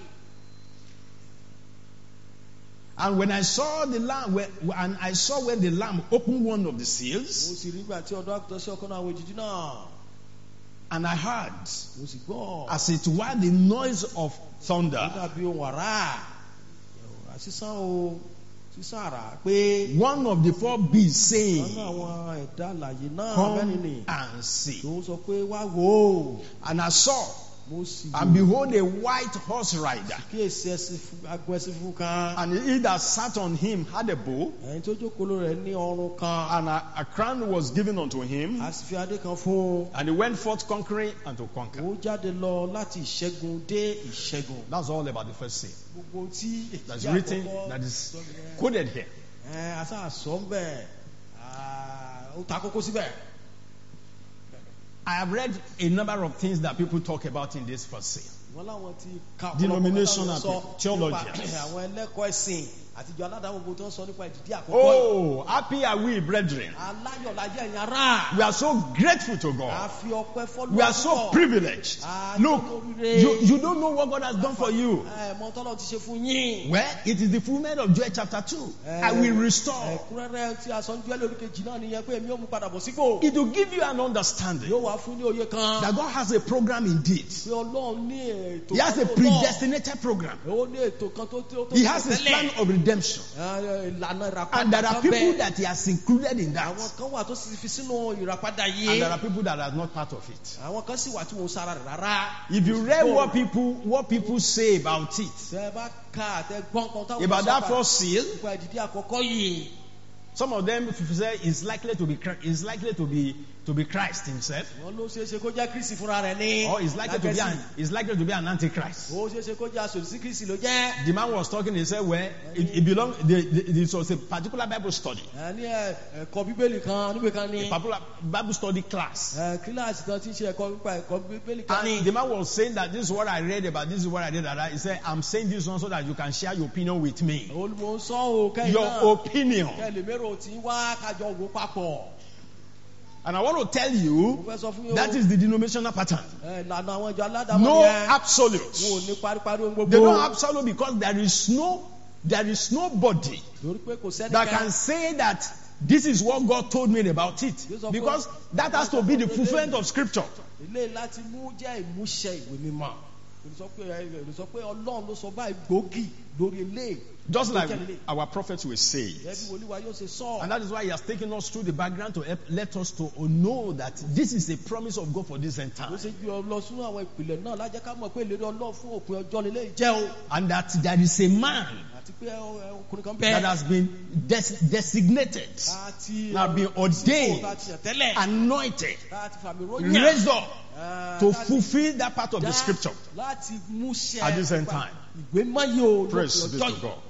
And when I saw the lamb, when, and I saw when the lamb opened one of the mo seals, sì rí gbà tí ọ̀dọ́ àgùntàn sí ọ̀kan náà àwọn èdìdí náà. and I heard, mo sì gbọ́. as it were, the noise of ó thunder, dàbí ohun àrá. ọ̀rá sísán o sísán àrá pé. one of the four beasts saying, ọ̀nà àwọn ẹ̀dá àlàyé náà "Come bẹ́ẹ̀ ni. and see." tó ń sọ pé wá wò ó. And I saw, mo sì and behold, a white horse rider, kíyèsí ẹsìn fún- agbo ẹsìn fún kan. and he that sat on him had a bow, ẹ̀yin tó jókòó lórí rẹ̀ ní ọrùn kan. and a, a crown was given unto him, a sì fi adé kan fún un. and he went forth conquering and to conquer. ó jáde lọ láti ìṣẹ́gun dé ìṣẹ́gun. That's all about the first seal. gbogbo tí That's èyí written, àkọ́kọ́ that is sọ nìyẹn. quoted here. ẹ àṣà àṣọ ń bẹ̀. Ah, ó ta kókó síbẹ̀. I have read a number of things that people talk about in this first scene. wọ́n láwọn ti ka Denominational sọ theologians. nípa àwọn ẹlẹ́kọ̀ọ́ ẹ̀sìn àtijọ́ aládàáwò tó ń sọ nípa ìdìdí àkọ́kọ́. Oh, happy are we, brethren. aláyọ̀ la jẹ́ ẹ̀yin ará. We are so grateful to a God. fi ọpẹ́ fọ́lọ́. We are so privileged. Look, you, you don't know what God has done for you. ẹ mọ tọ́lọ́ ti ṣe fún yín. Well, it is the fulfillment of Joel chapter two. I will restore. ẹ̀kúnrẹ́rẹ́ tí a sọ ní Jóẹ́lì orí kejì náà nìyẹn pé èmi yóò mú padà bọ̀ sípò. It will give you an understanding yóò wá fún ní òye kan. that God has a program indeed. pé Ọlọ́run ní ètò He has a kan tó tọ́. predestinated program. ó ní ètò kan tó tó tó He has his tẹ́lẹ̀. plan of redemption. ìlànà ìràpadà And there are kan people bẹ́ẹ̀. that he has included in that. àwọn kan wà tó sì fi sínú ìràpadà And yìí. there are people that are not part of it. àwọn kan sì wà tí wọn ò sára rẹ̀ rárá. If you read what people what people say about it, tẹ bá ka àtẹ gbọ́n kan táwọn about sọ that pa- first seal, nípa ìdìdí àkọ́kọ́ yìí. some of them say it's likely to be Chri- is likely to be to be Christ himself, wọ́n ló ṣeé ṣe kó jẹ́ Kristi fúnra rẹ̀ ní. or is likely to be an is likely to be an antichrist. ó ṣeé ṣe kó jẹ́ aṣòdì sí Kristi ló jẹ́. The man was talking. He said, "Well, it, it belongs. The, the, this was a particular Bible study, ẹ ní ẹ ẹ̀kọ́ bíbélì kan níbi kan ní. a particular Bible study class." ẹ kíláàsì kan tí ń ṣe ẹ̀kọ́ nípa ẹ̀kọ́ bíbélì kan ní. And the man was saying that this is what I read about. This is what I did. That he said, "I'm saying this one so that you can share your opinion with me. olùmọ̀ sọ ò kẹ́yìn Your náà opinion." kẹ́ lè mérò tí wá kájọ wò papọ̀. And I want to tell mo you fẹ́ sọ fún yín o. that is the denominational pattern. ẹ ìlànà àwọn ìjọ aládàámọ̀ No yẹn. absolute. wọn ò ní paríparí ohun gbogbo. They don't have absolute because there is no there is nobody torí pé kò sẹ́ni that can say that this is what God told me about it, because that has to be the fulfillment of scripture. ilé láti mú jẹ́ ìmúṣẹ ìwé mímọ́. olùsọ pé olùsọ pé Ọlọ́run ló sọ báyìí gbòógì lórí ilé. Just like our prophets will say it. ẹbí wòlíwà yóò ṣe sọ. And that is why he has taken us through the background to help, let us to know that this is a promise of God for this end ó time. ṣe gbé ọ lọ sínú àwọn ìpìlẹ̀ náà lájẹ́ ká mọ̀ pé ìlérí Ọlọ́run fún òpin ọjọ́ nílé jẹ́ o. And that there is a man àti pé ọkùnrin kan that bẹ́ẹ̀. has been des- designated, àti that has been ordained, àti tẹ́lẹ̀. anointed, àti fàmì ròyìn. raised up to fulfill that part of the scripture láti múṣẹ at this end time. ìwé máyé o. Praise be to God.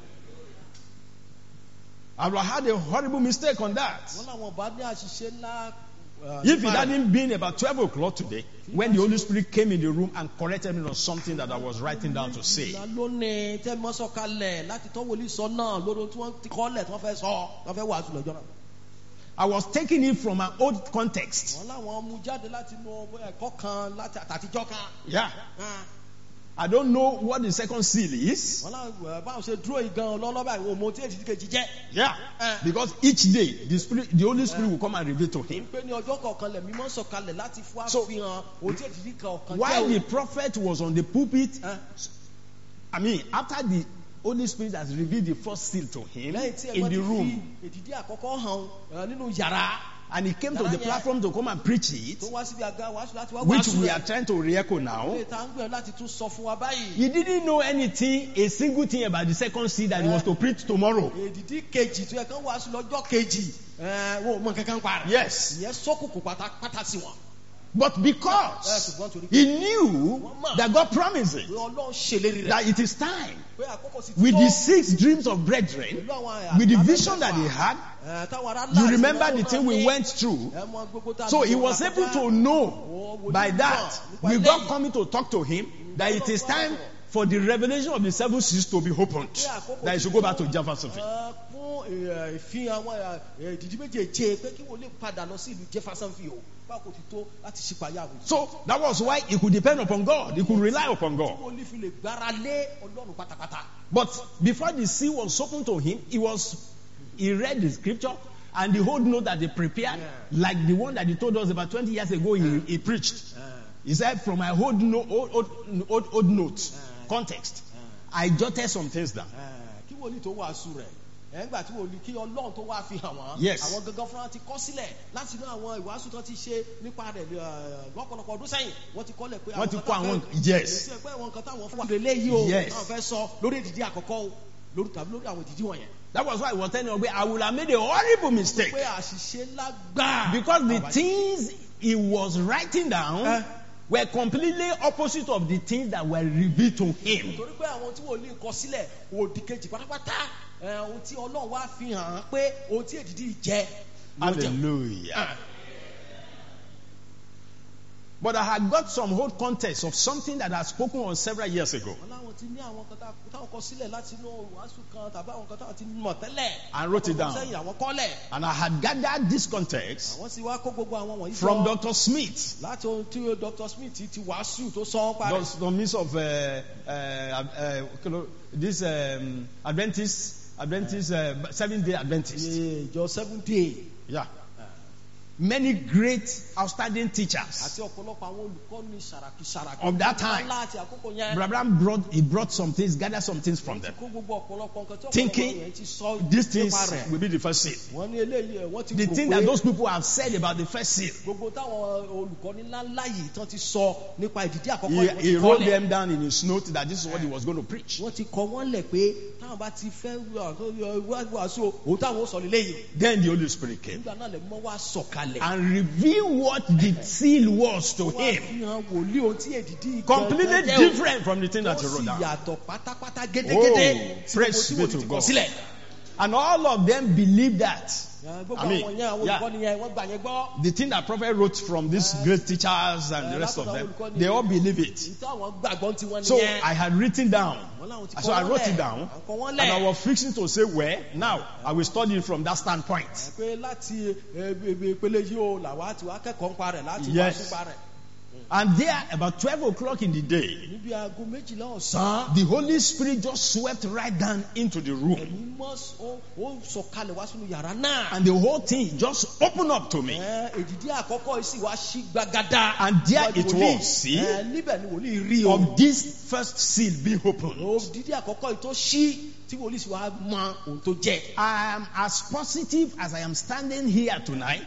I had a horrible mistake on that. wọ́n làwọn bá ní àṣìṣe ńlá. If it hadn't been about twelve o'clock today, when the Holy Spirit came in the room and corrected me on something that I was writing down to say, lónìí tẹ́ mọ́ sọ̀kalẹ̀ láti tọ́ wòlíì sọ náà lórí ohun tí wọ́n ti kọ́lẹ̀ tí wọ́n fẹ́ sọ wọ́n fẹ́ wàásù lọ́jọ́ náà. I was taking it from an old context. wọ́n láwọn mú jáde láti inú ẹ̀kọ́ kan láti àtàtijọ́ kan. Yeah. I don't know what the second seal is. wọ́n láwọn báwọn ṣe dúró yìí gan lọ́lọ́bà ìwọ̀n mo tí èdè kejì jẹ́. Yeah. Because each day the Spirit, the Holy Spirit will come and reveal to him. pé ní ọjọ́ kọ̀ọ̀kan lẹ̀ mímọ́ sọ̀kalẹ̀ láti fún So, àfihàn ohun tí èdè kọ̀ọ̀kan jẹ́ o. While the prophet was on the pulpit, Eh? I mean, after the Holy Spirit has revealed the first seal to him lẹ́yìn tí in ẹ̀gbọ́n the ti room, fi èdìdí àkọ́kọ́ hàn nínú yàrá and he came to the platform to come and preach it, tó wá síbi àga wàásù láti wá which wàásù we rẹ̀. are trying to re-echo now. ilé ìta ń gbìyànjú láti tún sọ fún wa báyìí. He didn't know anything, a single thing about the second seal that he was to preach tomorrow. èdìdí kejì tó yẹ kán wàásù lọ́jọ́ kejì ẹ̀ wọ́n ò mọ kankan pa rẹ̀. Yes. ìyẹn sọ́kùnkùn pátápátá sí wọn. But because he knew that God promised it, pé Ọlọ́run ṣèlérí rẹ̀ that it is time, pé àkókò sì ti with tó. the six dreams of brethren, pẹ̀lú àwọn with the àlá vision that he mẹ́fẹ̀ẹ̀fà, had, ẹ̀, táwọn ará you láti remember wọ́n the máa thing we ní, went through. ẹ̀, mọ gbogbo tá a So ti he wọ́n was kọjá. able to know Wọ́n by wòlíì that, náà with nípa God eléyìí. coming to talk to him, that it is time for the revelation of the seven seals to be opened. That he should go back to Jeffersonville. Ẹ, fún ẹ, ìfihàn àwọn ẹ, ìdìdí méjèèjì pé kí wọ́n lè padà lọ sí ìlú Jeffersonville o báwo kò ti tó láti ṣípayá àwọn ìdílé. So that was why he could depend upon God. He could rely upon God. wọ́n lè fi lè gbára lé Ọlọ́run pátápátá. But before the seal was opened to him, he was he read the scripture and the whole note that they prepared, like the one that he told us about twenty years ago, he, he preached. He said, from my old, no, old, old, old, old notes, context, I jotted some things down. Ẹ, kí wòlíì tó wàásù rẹ̀ ẹ̀ńgbà tí wòlíì kí Ọlọ́run tó wá fi hàn wọ́n. Yes. àwọn gangan fúnra ti kọ́ sílẹ̀ láti inú àwọn ìwàásù tó ti ṣe nípa rẹ̀ ẹ, lọ́pọ̀lọpọ̀ ọdún sẹ́yìn wọ́n ti kọ́lẹ̀ pé Wọ́n ti nǹkan kọ́ àwọn- táwọn fẹ́- yes. èyí tí ẹ pé àwọn nǹkan táwọn fún wa lè léyìí o Yes. táwọn fẹ́ sọ lórí ìdìdí àkọ́kọ́ o lórí tàbí lórí àwọn ìdìdí wọ̀nyẹn. That was why I was telling you, I would have made a horrible mistake. pé àṣìṣe ńlá gbáà. Because the things he was writing down Eh? were completely opposite of the things that were revealed to him. torí pé àwọn tí wòlíì kọ sílẹ̀ òdì kejì pátápátá ẹ, ohun tí Ọlọ́run wá fi hàn án pé ohun tí èdìdí jẹ Hallelujah. But I had got some whole context of something that I had spoken on several years ago. And wrote it down. And I had gathered this context from Doctor Smith. Doctor Smith of uh, uh, uh, this um, Adventist, Adventist, uh, seven day Adventist. Just seven day. Yeah. Many great, outstanding teachers of that time. Abraham brought, he brought some things, gathered some things from them, thinking these things will be the first seal. The thing that those people have said about the first seal, he, he wrote them down in his note that this is what he was going to preach. Then the Holy Spirit came and reveal what the seal was to him. Completely different from the thing that he wrote down. Oh, praise be to God. And all of them believe that. I mean, yeah, the thing that prophet wrote from these great teachers and the rest of them, they all believe it. So I had written down. So I wrote it down, and I was fixing to say where. Now I will study it from that standpoint. Yes. And there, about twelve o'clock in the day, the Holy Spirit just swept right down into the room. And the whole thing just opened up to me. And there it was, see, of this first seal being opened. I am as positive as I am standing here tonight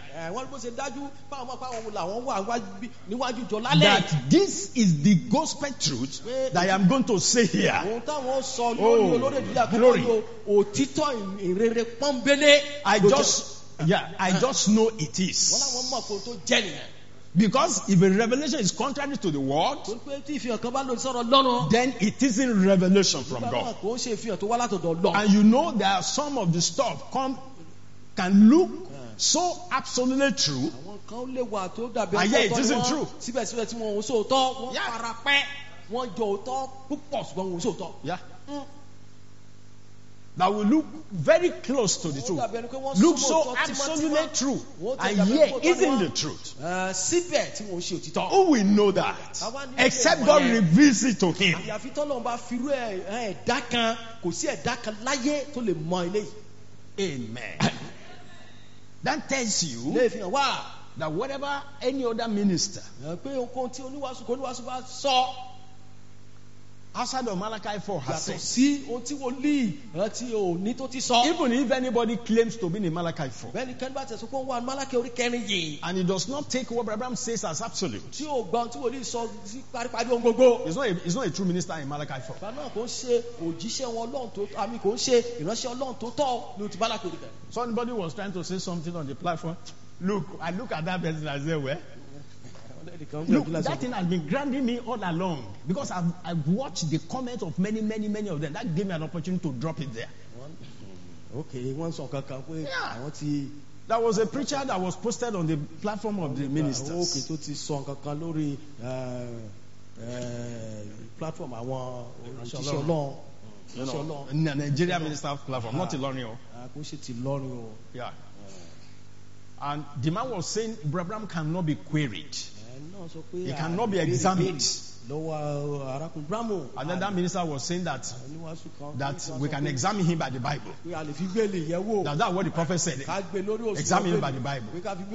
that this is the gospel truth that I am going to say here. Oh, glory. I just, yeah, I just know it is. Because if a revelation is contrary to the word, then it isn't revelation from God. And you know that some of the stuff come can look so absolutely true, and yet it isn't true. Yeah. Yeah. That will look very close to the truth. Look so absolutely true, and yet isn't the truth. Who will know that? Except God reveals it to him. Amen. That tells you that whatever any other minister outside of Malachi four has said, even if anybody claims to be in Malachi four, and he does not take what Abraham says as absolute, he's not a, he's not a true minister in Malachi four. Somebody was trying to say something on the platform. Look, I look at that person and I say, well, look, that thing has been grinding me all along because I've, I've watched the comments of many, many, many of them. That gave me an opportunity to drop it there. Okay, one song. Yeah. There was a preacher that was posted on the platform of the ministers. Platform, I want Nigeria minister platform, not Ilorin. Yeah. And the man was saying Abraham cannot be queried. He cannot be examined. Another minister was saying that that we can examine him by the Bible. That's not what the prophet said. Examine him by the Bible.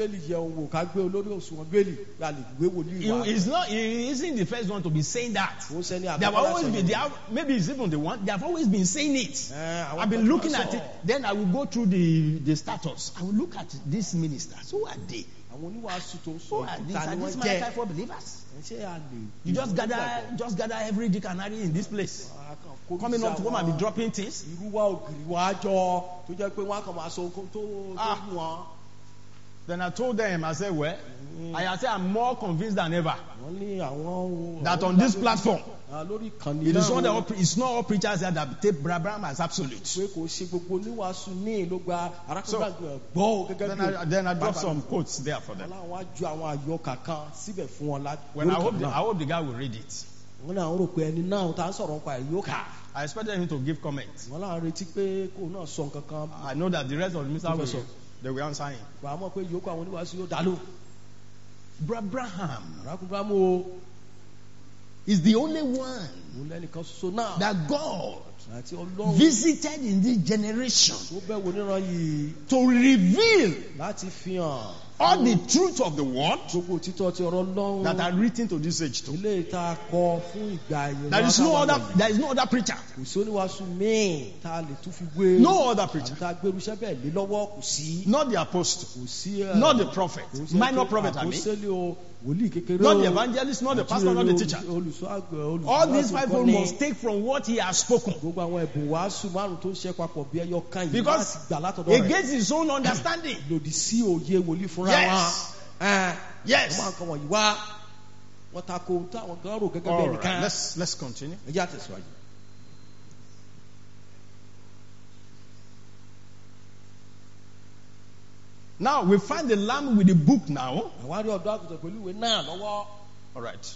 He is not. He isn't the first one to be saying that. They have always been. They have, maybe it's even the one. They have always been saying it. I've been looking at it. Then I will go through the the status. I will look at these ministers. Who are they? Who are these? Are these Malachi four believers? You just gather, just gather every dick and Harry in this place, coming up to come and be dropping things. Ah. Then I told them, I said, well, I said I'm more convinced than ever wọ́n ní àwọn. that on this platform, Ah, lórí ìkànnì it is náà not, wọ́n- the, it's not all preachers there that take Abraham as absolute. pé kò ṣe gbogbo oníwàásù ní ló gba So, arákùnrin àgbẹ̀ gbọ́ ò gẹ́gẹ́ Then bí. I, then I dropped some quotes there for them. Wọ́n láwọn á ju àwọn àyọkà kan síbẹ̀ fún wọn lá- When I lórí hope, ìkànnì the, I náà. hope the guy will read it. Wọ́n náà rò pé ẹni náà tá a sọ̀rọ̀ nípa àyọkà. I expected him to give comments. Wọ́n láwọn retí pé kò náà sọ nǹkan kan. I know that the rest of the minister will, Professor. they will answer him. Wà á mọ̀ pé yòókù àwọn oníwàásù yóò dá lò. Abraham Arákùnrin àmọ́ o, is the only one òun lẹ́nìkan ṣoṣo náà. that God Àti Ọlọ́run visited in this generation tó bẹ̀ wò níran yìí to reveal láti fi hàn all the truth of the word gbogbo òtítọ́ ti ọ̀rọ̀ Ọlọ́run. that are written to this age too. Ilé ìta kọ fún ìgbà ìyẹn. There is no other, there is no other preacher. Kò sí oníwàásù míì tá a lè tún fi wé. No other preacher. Àbí tá a gbérú iṣẹ́ bẹ́ẹ̀ lé lọ́wọ́ kò sí. Not the apostle, Kò sí. ẹ, not the prophet, kò sí minor ẹjọ́ prophet, I mean, àpọ́sítélì o, wòlíì kékeré not o, the evangelist, not the pastor, not the teacher. olùṣọ́ àgbẹ̀, olùṣọ́ All these àgùntàn five ni. must take from what he has spoken Gbogbo àwọn ẹ̀bùn wàásù márùn-ún tó ń ṣe papọ̀ bí ẹyọ kan yìí because láti gbà látọ̀dọ̀ rẹ̀. against his own understanding. Lòdì sí òye wòlíì fúnra Yes. wọn. Ẹ, Yes. wọ́n máa ń kọ́ wọ̀nyí wá. Wọ́n ta ko ohun táwọn gan rò gẹ́gẹ́ bí All ẹnìkan. right, let's let's continue. Ẹ jẹ́ àtẹ̀síwájú. Now we find the lamb with the book now. Àwa rí ọ̀dọ́ àgùntàn pẹ̀lú ìwé náà lọ́wọ́. All right.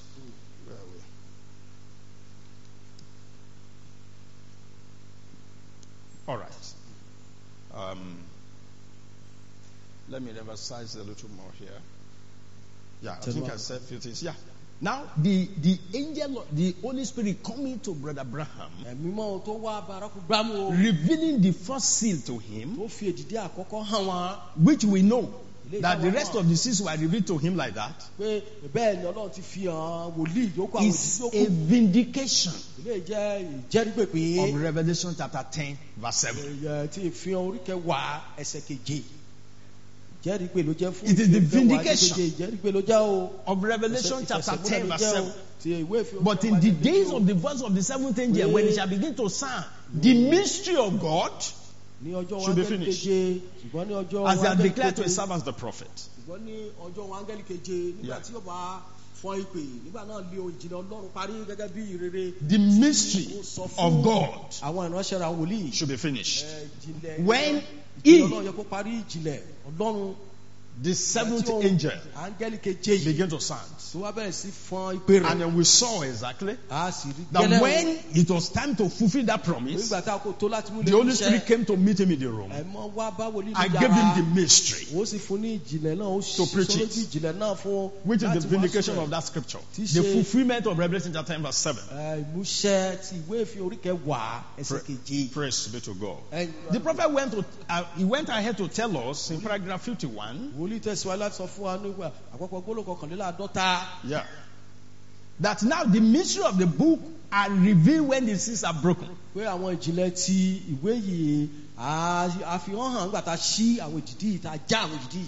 All right. Um, let me emphasize a little more here. Yeah, I think I said a few things. Yeah. Now the the angel, of- the Holy Spirit coming to Brother Abraham, Ẹ̀mí mọ́ tó wá Baraku Bramu o. revealing the first seal to him, Tó fi èdìdí àkọ́kọ́ hàn wọ́n. which we know that the rest of the seals were revealed to him like that, Pé bẹ́ẹ̀ ni Ọlọ́run ti fi hàn wòlíì yòókù àwọn is òjijì a yòókù. vindication Ilé jẹ́ ìjẹ́rìgbè pé of Revelation chapter ten, verse seven. ẹ̀yẹ tí ìfihàn orí kẹwàá ẹsẹ̀ keje. Ìjẹ́rìgbè ló jẹ́ fún It is the ìfihàn kẹwàá ẹsẹ̀ vindication keje. Ìjẹ́rìgbè ló jẹ́ o. Of Revelation Ẹsẹ̀- chapter ìfẹsẹ̀múlẹ̀ ten, ló verse jẹ́ o. seven. Ti ìwé ìfihàn But kẹwàá in the ẹsẹ̀ keje days o. of the voice of the seventh angel, when it shall begin to sound, the mystery of God, Ní ọjọ́ should be wáńgẹ́lì finished. keje. Ṣùgbọ́n ní ọjọ́ as they are wáńgẹ́lì declared to keje- his servants the prophet. ṣùgbọ́n ní ọjọ́ wáńgẹ́lì keje nígbà Yeah. tí yóò bá fọ́n ìpè nígbà náà lé ohun ìjìnlẹ̀ Ọlọ́run parí gẹ́gẹ́ bí ìrere. The mystery Ó sọ fún of God àwọn ìránṣẹ́ rẹ̀ àwọn wòlíì. should be finished. Ẹ, ìjìnlẹ̀- When ìjìnlẹ̀ he, Ọlọ́run yẹ kó parí ìjìnlẹ̀ Ọlọ́run. the seventh Tí ohun angel, áńgẹ́lì keje yìí began to sound. tó wá bẹ̀rẹ̀ sí fọ́n ìpè rẹ̀. And then we saw exactly A sì rí that gẹ́lẹ́ when it was time to fulfill that promise, nígbà tá a kò tó láti mú the lè Holy múṣẹ. Spirit came to meet him in the room. Ẹ mọ́ wá bá wòlíì I ní gave yàrá. him the mystery, Ó sì fún ní ìjìnlẹ̀ náà. Ó To sì preach sọ it. lójú ìjìnlẹ̀ náà fún. which is the láti vindication wàásù of rẹ̀. that scripture. Tí The ṣe- fulfillment of Revelation chapter ten, verse seven. Ẹ, ìmúṣẹ ti ìwé ìfihàn orí kẹwàá ẹsẹ̀ keje. Praise be to God. Ẹ, The prophet went to, uh, he went ahead to tell us in paragraph fifty-one, wòlíì tẹ̀síwájú láti sọ fún wa nígbà àpapọ̀ gbólóhùn kọkànléláàádọ́ta. yeah, that now the mystery of the book are revealed when the seals are broken. Pé àwọn ìjìnlẹ̀ ti ìwé yìí a- àfihàn hàn nígbà tá a ṣí àwọn ìdìdí yìí tá a já àwọn ìdìdí yìí.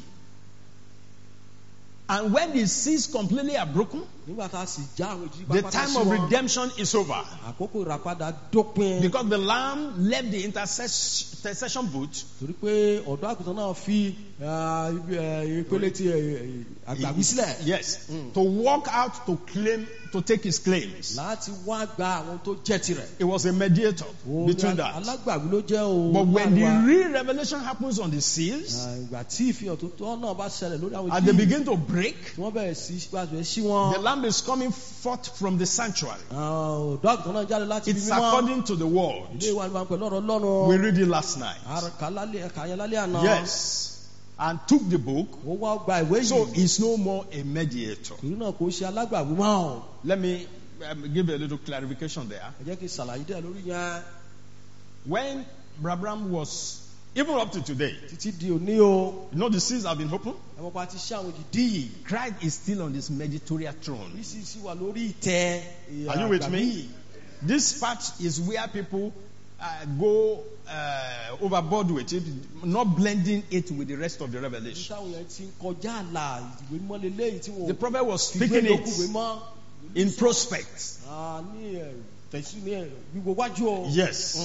And when the seals completely are broken, Nígbà tá a sì já àwọn ìdìdí the pápátá time sí of wọn, redemption is over. àkókò ìràpadà dópin. Because the lamb left the intercession, intercession booth. Torí pé ọ̀dọ́ àgùntàn náà fi ah, ibi, eh, ìpele ti eh, àgbàwí sílẹ̀. Yes. To walk out to claim, to take his claims. Láti wá gba àwọn tó jẹ́ tirẹ̀. It was a mediator Òun between ni that. alágbàwí ló jẹ́ o. But when the láàrin wa. real revelation happens on the seals, Ah, ìgbà tí ìfihàn tó tọ́ náà bá ṣẹlẹ̀ lórí àwọn and they ìdí yìí, begin to break, tí wọ́n bẹ̀rẹ̀ sí gbàgbé sí the wọn. lamb is coming forth from the sanctuary. Ah, ọ̀dọ́ àgùntàn náà jáde láti ibi It's mímọ́. according to the word. Ilé wa ni wọn pẹ̀lú ọ̀rọ̀ Ọlọ́run. We read it last night. Àrùkà lálẹ́ ẹ̀ka yẹn lálẹ́ àná. Yes. And took the book. Ó wá gba ìwé So yìí. he's no more a mediator. Torí náà kò ṣe alágbàwí mọ́. Let me um, give a little clarification there. Ẹ jẹ́ kí n ṣàlàyé díẹ̀ lórí yẹn. When Abraham was, even up to today, Títí di òní o. you know the seals have been opened. Ẹ mọ̀ pa ti ṣe àwọn ìdí yìí. Christ is still on this mediatorial throne. Bísí sì wà lórí ìtẹ́. Are you with àgbàwí me? yìí. This part is where people uh, go uh, overboard with it, not blending it with the rest of the revelation. Táwọn yẹn ti ń kọjá àlà ìwé mímọ́ lélẹ́yìí tí wọ́n The prophet was fi gbé speaking lókù ìwé it mọ́. in prospect. Ah, ní ẹ̀, tẹ̀sí ní ẹ̀, wíwo wájú o. Yes. Mm.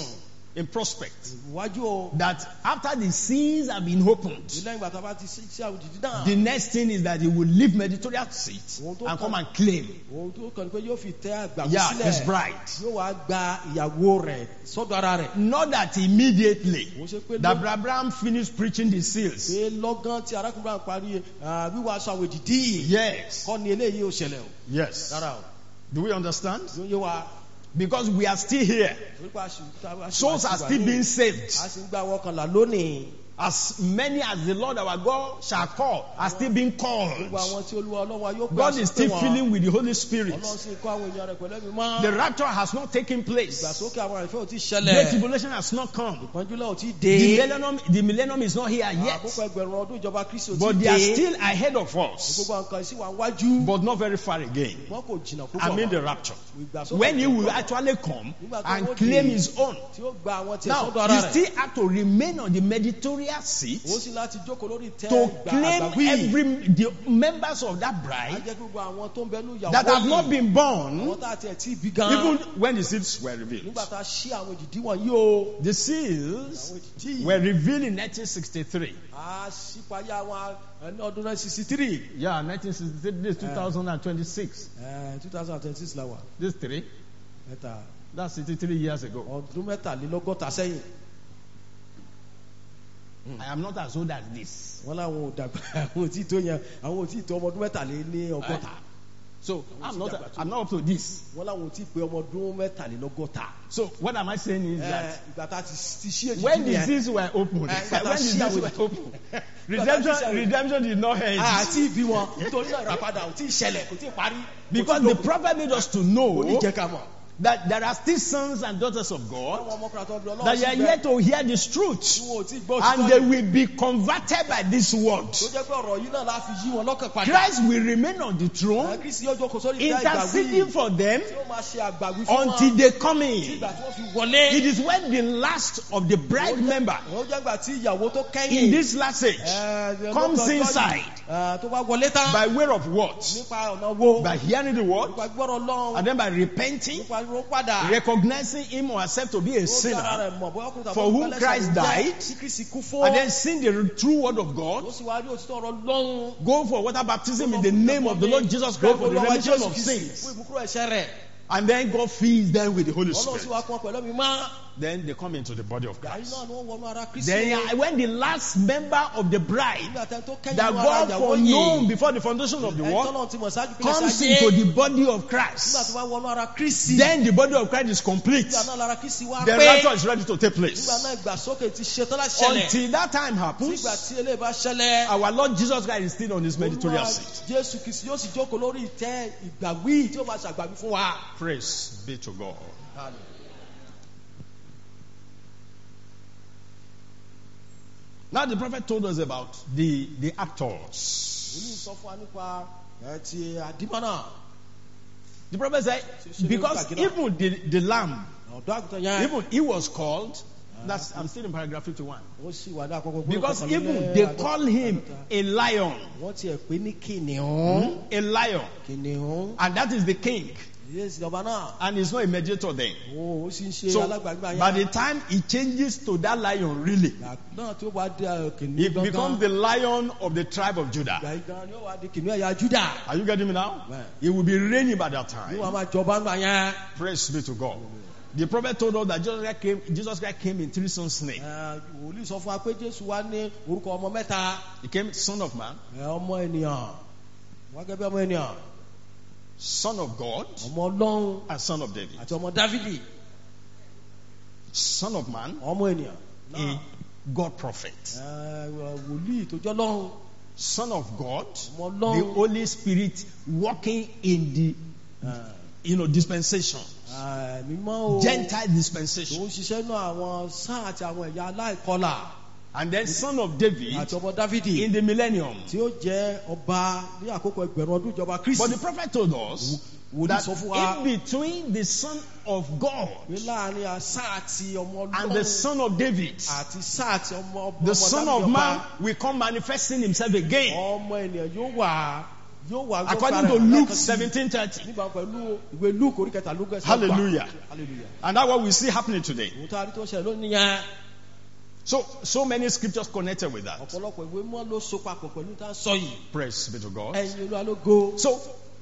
in prospect Iwájú o. that after the seas have been opened, Lẹ́yìn ìgbà tá a bá ti ṣí ṣí àwọn òjìji náà. the next thing is that he will leave mediatorial seat and come and claim, Ohun tó kàn ní pé yóò fi tẹ́ àgbàgbé yeah, his sílẹ̀. bride. Yóò wá gba ìyàwó rẹ̀ sọ́dọ̀ ara rẹ̀. Not that immediately Ó ṣe pé that ló- Abraham finished preaching the seals. pé lọ́gán tí arákùnrin bá ń parí ah, wíwá aṣọ àwọn òjìji. Yes. Kọ́ ni eléyìí ò ṣẹlẹ̀ o. Yes. Rárá o. Do we understand? Ló yé wa. Because we are still here. Torí pé a ṣì- a ṣì wà Souls are sí still wà ní- being saved. A sì ń gbà wọ́n kànlá lónìí. As many as the Lord our God shall call are still being called. Gbogbo àwọn tí Olúwa Ọlọ́run wa yóò gbà God sí is pé still wọ́n. filling with the Holy Spirit. Ọlọ́run sì kọ́ àwọn èèyàn rẹ̀ pẹ̀lú ẹ̀mí mọ́. The rapture has not taken place. Ìgbàsókè àwọn àìfẹ́ ò tí ì Great ṣẹlẹ̀. tribulation has not come. Ìpọ́njúlẹ̀ ò tí ì The dé. millennium, the millennium is not here Àkókò yet. ẹgbẹ̀rún ọdún ìjọba Kristi ò tí ì But they are dé. still ahead of us. Gbogbo nǹkan sì wà wájú. But not very far again. Wọ́n kò jìnnà púpọ̀. I mean the rapture. Ìgbàsókè When he will ìjọba actually come Nígbà tó and wọ́n claim dé, his own. tí ó gba àwọn tiẹ̀ Now, sọ́dọ̀ ara you rẹ̀. still have to remain on the mediatorial seat Ó sì láti jókòó lórí tẹ́ to ìgbà claim àgbàwí. every the members of that Á bride jẹ́ kí gbogbo àwọn tó ń bẹnu ìyàwó that have yìí, not been born, àwọn tá a tiẹ̀ tí ì bí gan. even when the seals were revealed. Nígbà tá a ṣí àwọn ìdìdí wọ̀nyí o. The seals Àwọn ìdìdí were revealed in nineteen sixty-three. a ṣí payá àwọn ẹni ọdún nineteen sixty-three. Yeah, nineteen sixty-three. This is two thousand twenty-six. two thousand twenty-six la wà. This three. Mẹ́ta That's sixty-three years ago. ọdún mẹ́tàlélọ́gọ́ta sẹ́yìn. I am not as old as this. Wọ́n láwọn ò dàgbà àwọn ò tí ì tó yẹn àwọn ò tí ì tó ọmọ ọdún mẹ́tàlélọ́gọ́ta. So I'm not. I'm not up to this. Wọ́n láwọn ò tí ì pé ọmọ ọdún mẹ́tàlélọ́gọ́ta. So what am I saying is Ẹ, that Ìgbà tá a ti ti ṣí èjì when the nìyẹn. seals were opened, Eh, when but the I seals see were how opened, redemption, redemption did not end. àti ìbí wọn nítorí náà ìràpadà ò tí ì ṣẹlẹ̀ kò tí ì parí. Because the prophet made us to know oníjẹ ká mọ̀. that there are still sons and daughters of God Àwọn ọmọkùnrin àti ọmọbìnrin that Ọlọ́run are sì bẹ yet to hear this truth, tí wọn ò tí ì gbọ́ and òtítọ́ they yìí. will be converted by this word. Tó jẹ́ pé ọ̀rọ̀ yìí náà la fi yí wọn lọ́kàn padà. Christ will remain on the throne, Kristi yóò jókòó sórí ìdá ìgbàgbé interceding yìí for them tí ó máa ṣe àgbàgbé fún wọn. until they come in. Ìgbà tí wọ́n fi wọlé. It is when the last of the bride member Ó jẹ́ ìgbà tí ìyàwó tó kẹ́yìn. in this last age eh, comes lọ́kàn ọjọ́ yìí, inside eh, tó bá wọlé tán. by way of what? Nípa ọ̀nà wo. By hearing the word, Nípa gbọ́rọ̀ Ọlọ́run. and then by repenting, Nípa ríro padà. recognizing him or herself to be a Ó dára sinner, rẹ̀ mọ̀ bóyá ọkùnrin tàbí for whom ọkùnrin Christ ẹlẹ́ṣẹ̀ ló jẹ́, died, tí Kristi kú fún. and then seeing the true word of God, Ó sì wá rí òtítọ́ ọ̀rọ̀ Ọlọ́run. go for water baptism in the name of the Lord Jesus Christ for the remission of Fún sins, ìbùkún ẹ̀ṣẹ̀ rẹ̀. and then God fills them with the Holy Ọlọ́run sì Spirit. wá kún wọn pẹ̀lú ẹ̀mí mọ́. Then they come into the body of Gàrí Christ. náà ni wọ́n wọnú ara Kristi. Then when the last member of the bride Nígbà tẹ́ tó kẹ́yìn that nínú ara God ìyàwó foreknown yìí. before the foundation of the Ẹni world tọ́lọ́run ti mọ̀ ṣáájú pé comes ṣáájú. into the body of Nígbà Christ, tó bá wọnú ara Kristi. then the body of Christ is complete. Nígbà náà lára Kristi wá The pé. rapture is ready to take Nígbà place. náà ìgbàsókè ti ṣetán láti ṣẹlẹ̀. Until that time happens, Nígbà tí eléyìí bá ṣẹlẹ̀. our Lord Jesus Christ is still on his mediatorial Olúwa seat. Jésù Kristi yóò sì jókòó lórí ìtẹ́ ìgbàgbé tí ó máa ṣàgbàgbé fún wa. Praise be to God. Now the prophet told us about the, the actors. Olú sọ fún wa nípa ẹ ti àdìmọ́ náà. The prophet said, because even the, the lamb, Ọ̀dọ́ àgùntàn yẹn. even he was called, that's, I'm still in paragraph fifty-one. Ó sì wà ní àkọ́kọ́ gbọ́dọ̀ Because kọkànlélẹ́ even they àádọ́ta. call him a lion, Wọ́n tiẹ̀ pé ní kìnìún. a lion, Kìnìún. and that is the king, Yéèsì ọba náà. and he's not a mediator then. Ó ó sì ń ṣe So alágbàgbà yẹn. by the time he changes to that lion, really, Ìgbà náà tí ó wá di uh, he kìnìún gangan. becomes the lion of the tribe of Judah. Ìgbà yìí gan ni ó wá di kìnìún ẹ̀yà Júdà. Are you getting me now? Right. He will be reigning by that Ní wàá time. máa jọba ńgbà yẹn. Praise be to God. The prophet told us that Jesus Christ came, Jesus Christ came in three sons' name. Ẹ, Wòlíì sọ fún wa pé Jésù wá ní orúkọ ọmọ mẹ́ta. He came son of man, Ẹ, Ọmọ ènìyàn. Wọ́n gẹ́gẹ́ bí ọmọ ènìyàn. son of God, Ọmọ Ọlọ́run and son of David. àti ọmọ Dávidi. Son of man, Ọmọ ènìyàn. a Náà. God prophet. Ẹ, Wòlíì tó jọ́ lọ́run. Son of God, Ọmọ the Ọlọ́run. Holy Spirit working in the, Ẹ, you know, dispensation, ẹ, Mímọ́ o. Gentile Tó dispensation. ń ṣiṣẹ́ náà àwọn sáà àti àwọn ẹ̀yà aláìkọlà. And then son of David Àti ọmọ Dávidi. in the millennium. Tí ó jẹ́ ọba ní àkókò ẹgbẹ̀rún ọdún ìjọba Kristi. But the prophet told us Wòlíì that sọ fún wa. in between the son of God Ní láàrin àṣà àti ọmọ and the Ọlọ́run. son of David, Àti sáà àti ọmọ ọmọ the son Dávidi of ọba. man will come manifesting himself again. Ọmọ ènìyàn yóò wà yóò wà yóò According fara to hàn Luke lẹ́ẹ̀kan sí. seventeen thirty. nígbà pẹ̀lú ìwé Luke orí kẹtàlélógún ẹsẹ̀ ọgbà. Hallelujah. Hallelujah. And that's what we see happening today. òun tá a rí tó ṣẹlẹ̀ lónìí yẹn. So, so many scriptures connected with that. ọ̀pọ̀lọpọ̀ ìwé mọ́ ló so papọ̀ pẹ̀lú tá a sọ yìí. Praise be to God. ẹ̀yin Olúwa ló go. So,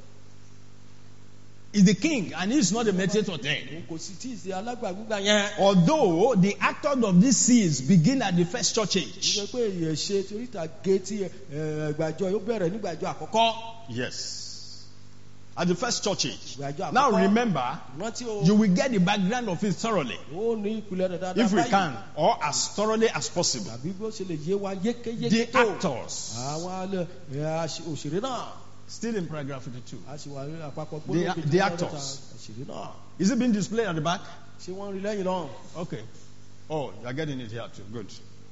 he's the king and he's not the mediator then. òun kò sì tí ì ṣe alágbàgbígbà yẹn. Although the actors of these scenes begin at the first church age. ìṣe pé èyí ṣe torí ìtàgé tí ìgbàjọ yóò bẹ̀rẹ̀ nígbàjọ àkọ́kọ́. Yes. At the first church age. ìgbàjọ àkọ́kọ́. Now remember, rántí o. you will get the background of it thoroughly. ó ní ìpìlẹ̀ rẹ̀ dáadáa If we báyìí. can, or as thoroughly as possible. tàbí bí ó ṣe lè yé wa yékéyéké The tó. actors. àwọn alẹ́ ẹ̀, òṣèré náà. Still in paragraph fifty-two. a sì wà ní àpapọ̀ The- gbọ́dọ̀ kejì the náà actors. lọ́ta òṣèré náà. Is it being displayed at the back? ṣé wọ́n rí lẹ́yìn náà. Okay. Oh, you are getting it here too. Good.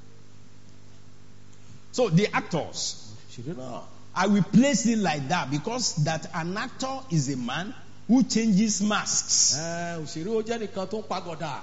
So the actors. òṣèré náà. I will place it like that because that an actor is a man who changes masks. ẹ òṣèré ó jẹ́ nìkan tó ń pagọ̀dà.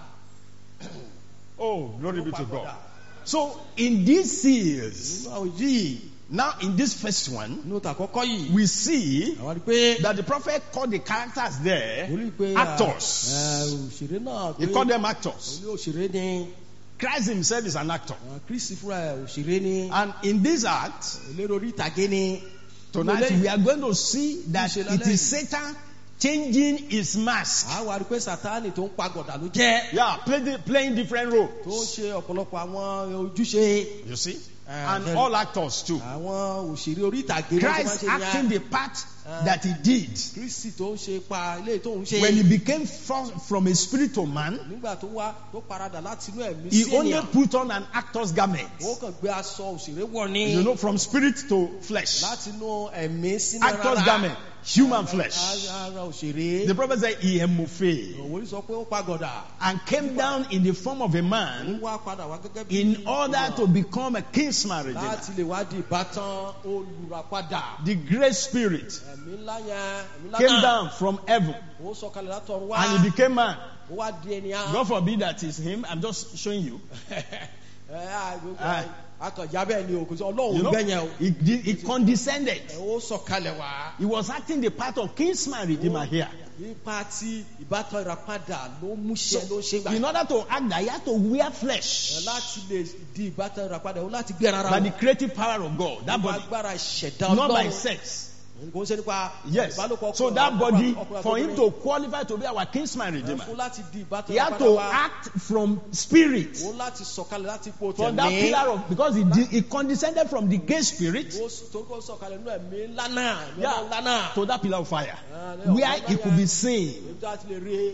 Oh, glory be Ó to pagọ̀dà. God. So in these seals, nínú àwọn yìí. now in this first one, nínú tàkọ́kọ́ yìí. we see àwọn rí pé. that the prophet called the characters there ó rí pé actors. ẹ òṣèré náà. He called them actors. ó ní òṣèré ni. Christ himself is an actor. Kristi fúnra ẹ̀ òṣèré ni. And in this act, eléré orí ìtàgé ni. tonight we are going to see that it is Satan changing his mask. àwa rí pé Sátánì tó ń pagọ̀dà ló jẹ́. Yeah, play, playing different roles. tó ń ṣe ọ̀pọ̀lọpọ̀ àwọn ojúṣe. You see? Uh, and then- all actors too. àwọn òṣèré orí ìtàgé ló ti máa Christ ṣe acting yẹn. the part that he did. Kristi tó ń ṣe pa ilé tó ń ṣe. When he became from, from a spirit to man, nígbà tó wá tó paradà láti inú ẹ̀mí he sí only ènìyàn. put on an actor's garment. ó kàn gbé aṣọ òṣèré wọ̀ ni. You know, from spirit to flesh. láti inú ẹ̀mí sínú Actor's garment, human flesh. ara òṣèré. The prophet said he emofe òwòrí sọ pé ó pagọ̀dà. and came down in the form of a ó man wá padà wá gẹ́gẹ́ bí. in order to become a kinsman redeemer. láti lè wá di ìbátan olùràpadà. The great spirit ẹ̀mí ńlá yẹn ẹ̀mí ńlá came náà. down from heaven ó sọ̀kalẹ̀ látọ̀run wá. and he became man. ó wá di ènìyàn. God forbid that is him. I'm just showing you. Ah. akànjá bẹ́ẹ̀ ni o kò sí ọlọ́run You know, bẹ́ẹ̀ yẹn o. he, did- he condescended. ẹ ó sọ̀kalẹ̀ wá. He was acting the part of kinsman redeemer here. nípa tí ìbátan ìràpadà ló mú ṣe ló ṣe gbà. In order to act that, he had to wear flesh. láti lè di ìbátan ìràpadà ó láti gbé ara By the wọn. creative power of God. That nípa body. agbára ìṣẹ̀dá Not by ọlọ́run. sex. kò ń ṣe nípa Yes. ìbálòpọ̀ So ọkùnrin- that body, ọkùnrin for him àtobìnrin. to qualify to be our kinsman redeemer, fún láti di ìbátan he had ìràpadà to wa. act from spirit. ó láti sọ̀kalẹ̀ láti ipò From that tẹ̀mí. pillar of, because he, did, he condescended from the gay spirit ó s- tó kó sọ̀kalẹ̀ nínú ẹ̀mí ńlá náà ẹ̀mí Yeah. ọlọ́run ńlá náà. to that pillar of fire, Ah, where he could be seen. èyí tó àti lè rí.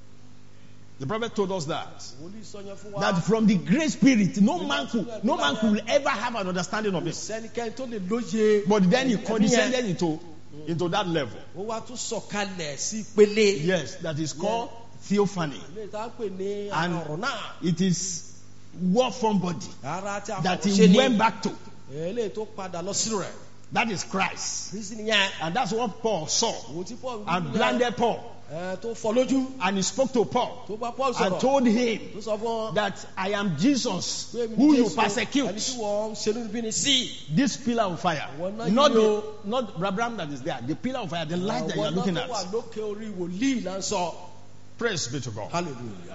The prophet told us that. wòlíì sọ yẹn fún wa. That from the great spirit, no man could, no man could ever have an understanding of it. sẹ́nikẹ́ni tó lè lóye. But then he ẹ̀mí yẹn. condescended into, into that level. ó wá tún sọ̀kalẹ̀ sí ìpele. Yes, that is called theophany. ilé ìta ń pè ní And ọ̀rọ̀ náà. it is war from body ara tí a that fọwọ́ ṣe he ni. went back to. eléyìí tó padà lọ sínú rẹ̀. That is Christ. kristi nìyẹn. And that's what Paul saw òun tí paul and blinded Paul. ẹ tó fọ́ lójú. And he spoke to Paul tó bá paul and sọ̀rọ̀. told him tó sọ fún ọ. that I am Jesus pé mi who ní you Jésù, ẹni tí persecute. wọ́n ń ṣe nínú bí ni sí. This pillar of fire, Wọ́n náà not yí the, o. not Abraham that is there, the pillar of fire, the light that you are àwọn looking náà tó wà at. lókè orí wòlíì là ń sọ. Praise be to God. hallelujah.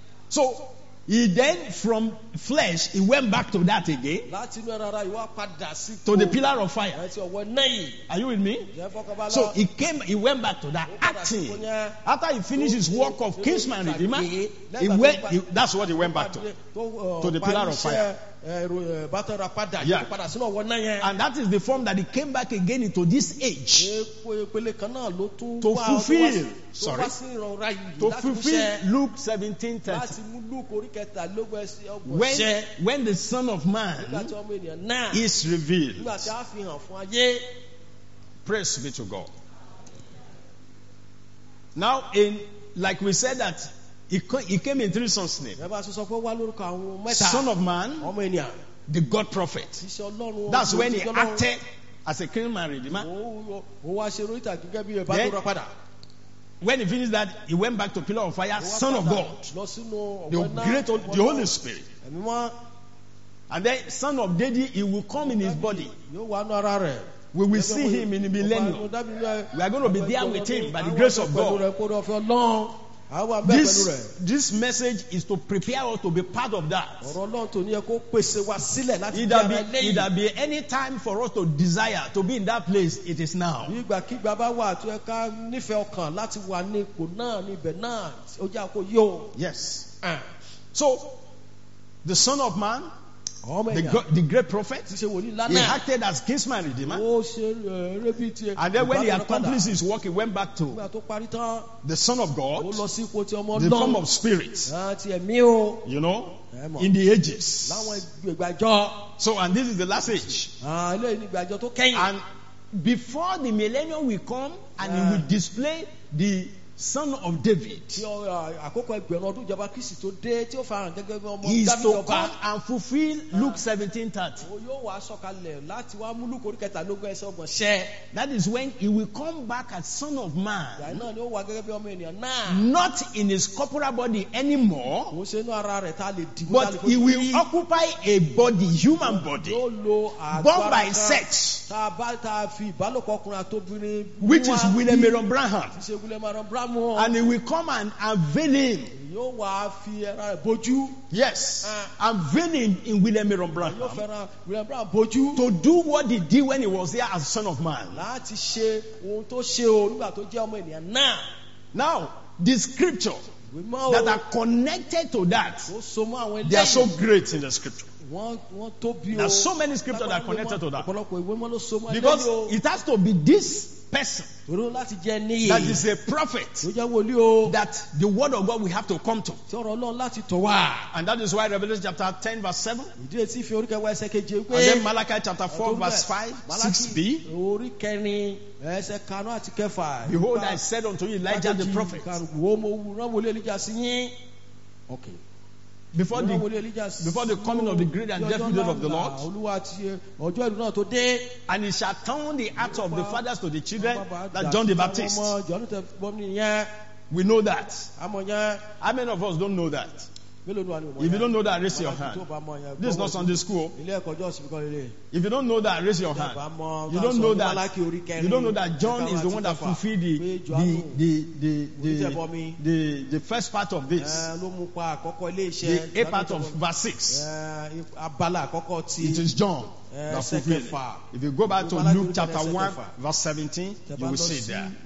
So he then from flesh he went back to that again, láti inú ẹ̀rọ ara yìí wá padà sí. to the pillar of fire. ẹ ti ọ̀wọ́ náà yìí. Are you with me? jẹ́ fọkànbalẹ̀. So he came, he went back to that acting. After he finished his work of kinsman redeemer, he went. He, that's what he went back to. To the pillar of fire. bàtàrà padà. Yeah. padà sínú ọ̀wọ́ náà yẹn. And that is the form that he came back again into this age Epo ìpele kan náà ló tún To wá- fulfill, tó wá- tó sorry. wá sí ìrọ̀rá yìí to láti fulfill múṣẹ. Luke seventeen thirty. láti mú Lúùkù orí kẹtàlélógún ẹsẹ̀ ọgbọ̀n When, ṣẹ. when the Son of nígbà Man tí ọmọ ènìyàn náà. is revealed. nígbà tí a fi hàn fún ayé. Praise be to God. Now, in like we said that he, co- he came in three sons' name. ẹ bá ṣe sọ pé ó wá lórúkọ àwọn mẹ́ta. Son of Man, ọmọ ènìyàn. the God prophet. iṣẹ́ ọlọ́run. That's when he Iṣẹ́ Ọlọ́run. acted as a kinsman redeemer. ó ó wá ṣe orí ìtàgé gẹ́gẹ́ bí ẹ̀bá Then- tó rà padà. When he finished that, he went back to pillar of fire, Ó wá Son of padà God, lọ sínú the ọ̀wọ́ náà, great, ọ̀wọ́ the Holy náà. Spirit. ẹ̀mí mọ́ And then Son of David, he will come in his body yóò wá nú ara rẹ̀. We will see him in the millennium. We are going to be there with him by the grace of God. This, this message is to prepare us to be part of that. If there be, if there be any time for us to desire to be in that place, it is now. Yes. So, the Son of Man, the, the great prophet, he acted as kinsman redeemer. And then when he accomplished his work, he went back to the Son of God, the form of spirit, you know, in the ages. So, and this is the last age. And before the millennium will come, and he will display the Son of David. He is to come and fulfill Luke seventeen thirty. That is when he will come back as Son of Man. Not in his corporal body anymore, but he will occupy a body, human body, born by sex, which is William Aaron Branham. And he will come and unveil him. Yes. Unveil him in William Aaron Branham. To do what he did when he was there as Son of Man. Now, the scripture that are connected to that, they are so great in the scripture. There are so many scriptures that are connected to that. Because it has to be this person that is a prophet that the word of God will have to come to. And that is why Revelation chapter ten verse seven, and then Malachi chapter four verse five, six b, behold, I said unto you Elijah the prophet. Okay. Before the, before the coming of the great and dreadful day of the Lord, and he shall turn the hearts of the fathers to the children, that John the Baptist. We know that. How many of us don't know that? If you don't know that, raise your hand. This is not Sunday school. If you don't know that, raise your hand. You don't know that. You don't know that John is the one that fulfilled the the the the the, the, the first part of this. The A part of verse six. It is John that fulfilled it. If you go back to Luke chapter one, verse seventeen, you will see it there.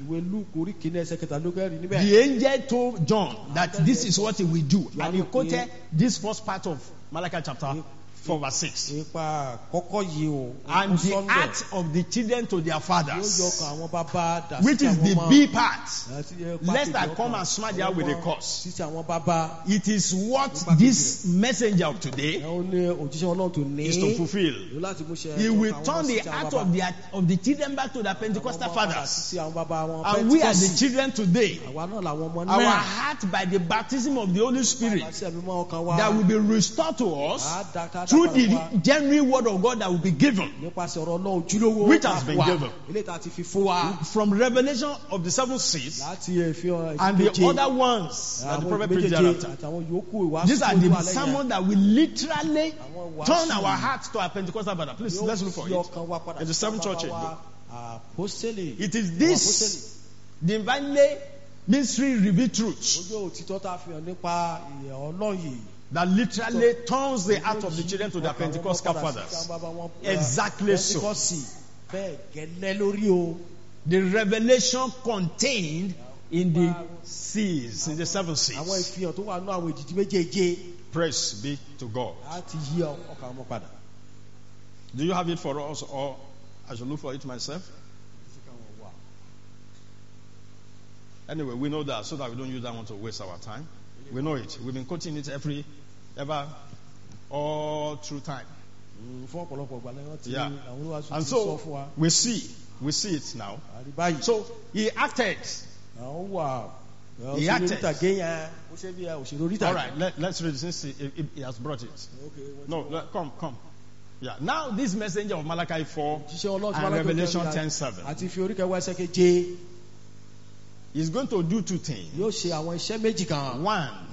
The angel told John that this is what he will do, and he quoted this first part of Malachi chapter four verse six. And the heart of the children to their fathers, which is the B part, lest I come and smite them with a curse. It is what this messenger of today is to fulfill. He will turn the heart of the, of the children back to the Pentecostal fathers. And we are the children today. Our heart, by the baptism of the Holy Spirit, that will be restored to us through the genuine word of God that will be given, which has been given from revelation of the seven seals and the other ones that the prophet preached thereafter. These are the sermons that will literally turn our hearts to our Pentecostal brother. Please, let's look for it in the seven churches. It is this divinely mystery revealed truth that literally turns the heart of the children to their Pentecostal fathers. Exactly so. The revelation contained in the seals, in the seven seals. Praise be to God. Do you have it for us, or I should look for it myself? Anyway, we know that, so that we don't use that one to waste our time. We know it. We've been quoting it every, ever, all through time. Yeah. And so, we see, we see it now. So, he acted. He acted. All right, let, let's read it since he, he, he has brought it. No, let, come, come. Yeah. Now, this messenger of Malachi four and Revelation ten seven. He's going to do two things. One,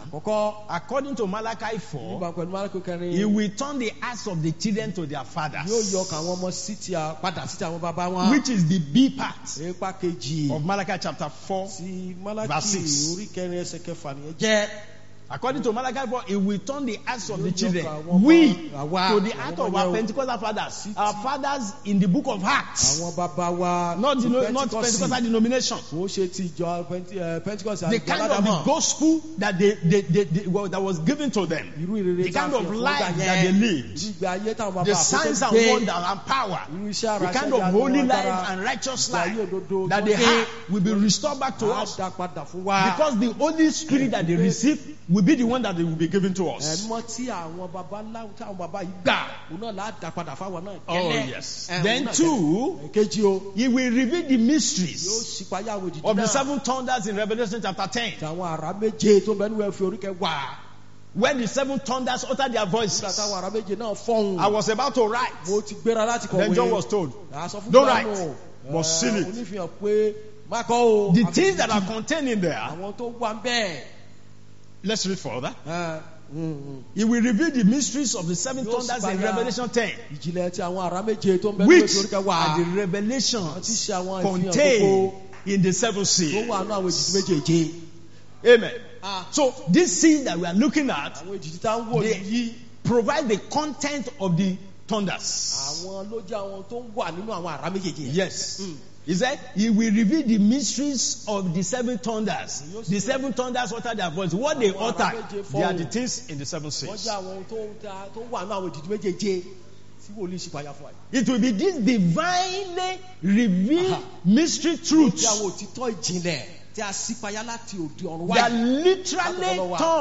àkọ́kọ́ according to Malachi four, nígbà pẹ̀lú Málákì kẹrin he will turn the hearts of the children to their fathers, yóò yọ ọkàn àwọn ọmọ sí ti a- padà sí ti àwọn bàbá wọn. which is the B part ipa kejì of Malachi chapter four. ti verse Málákì six. orí kẹrin ẹsẹ̀ kẹfà nìyẹn jẹ́. According to Malachi four, he will turn the hearts of the Yóò yọ children, ọkàn àwọn ọmọ- we, àwa, to the àwọn heart ọmọ of yẹn our o. Pentecostal fathers, our fathers in the book of Acts, àwọn bàbá wa not, ti deno- not Pentecost. Pentecostal denomination. kò ṣe ti ìjọ Pente- eh, Pentecost The àti kind of the Aládàmọ̀. gospel that they, they, they, they well, that was given to them, irú ìrere the tá a kind fi of fún life ọgbà that they yẹn, lived, irú ìgbé ayé táwọn bàbá the àkókò signs and gbé, wonders and power, irú iṣẹ́ the ara kind iṣẹ́ of ìyanu holy agbára, life and righteous ìgbé life ayé òdodo that tó they dé, had will be restored back to á us, dá padà fún wa. because the Holy Spirit that they receive will be the one that they will be given to us. ẹ̀mọ́ tí àwọn bàbá ńlá táwọn bàbá yìí gbà òun náà láà dá padà fáwọn náà Oh gẹ́lẹ́. yes. Ẹ̀, Then òun náà two, gẹ́lẹ́. Èkejì o he will reveal the yóò mysteries ṣípayá àwọn òjijì of the náà seven thunders in Revelation chapter ten. táwọn ará méje tó bẹ́ẹ̀ ní wẹ́ẹ́ fi orí kẹwàá When the seven thunders uttered their nígbà voices, táwọn ará méje náà fọ́hùn. I was about to write. mo ti gbéra láti kọ̀wé. Then John was told, À sọ fún don't Jòhánù, write, ẹ̀, but seal it. onífihàn pé má kọ́ o. The àfi things that are òjijì. contained in there, àwọn tó wà ń bẹ́ẹ̀. let's read further. ẹ̀, mm, mm. He will reveal the mysteries of the seven Yóò thunders in ṣípayá Revelation ten, ìjìnlẹ̀ tí àwọn ará méje tó ń bẹ́ẹ̀ ní which wẹ́ẹ́ fi orí kẹwàá. are the Wọ́n ti revelations ṣe àwọn ìfihàn gbogbo contained in the seven tó seals. wà ní àwọn èjìdí méjèèjì. Amen. Ah. So this seal that we are looking at, àwọn èjìdí tá ń wò they yìí. provide the content of the thunders. àwọn ló jẹ́ àwọn tó wà nínú àwọn ará méjèèjì yẹn. Yes. Mm. He said he will reveal the mysteries of the seven thunders. The seven thunders utter their voice. What they utter, they are the things in the seven wọ́n seals. jẹ́ àwọn tó ta- tó wà nínú àwọn èjìdí méjèèjì tí wòlíì ṣípayá fún wa. It will be this divinely revealed Aha. mystery Ó truths jẹ́ àwọn òtítọ́ ìjìnlẹ̀ tí a ṣípayá láti òde ọ̀run that wáyé. literally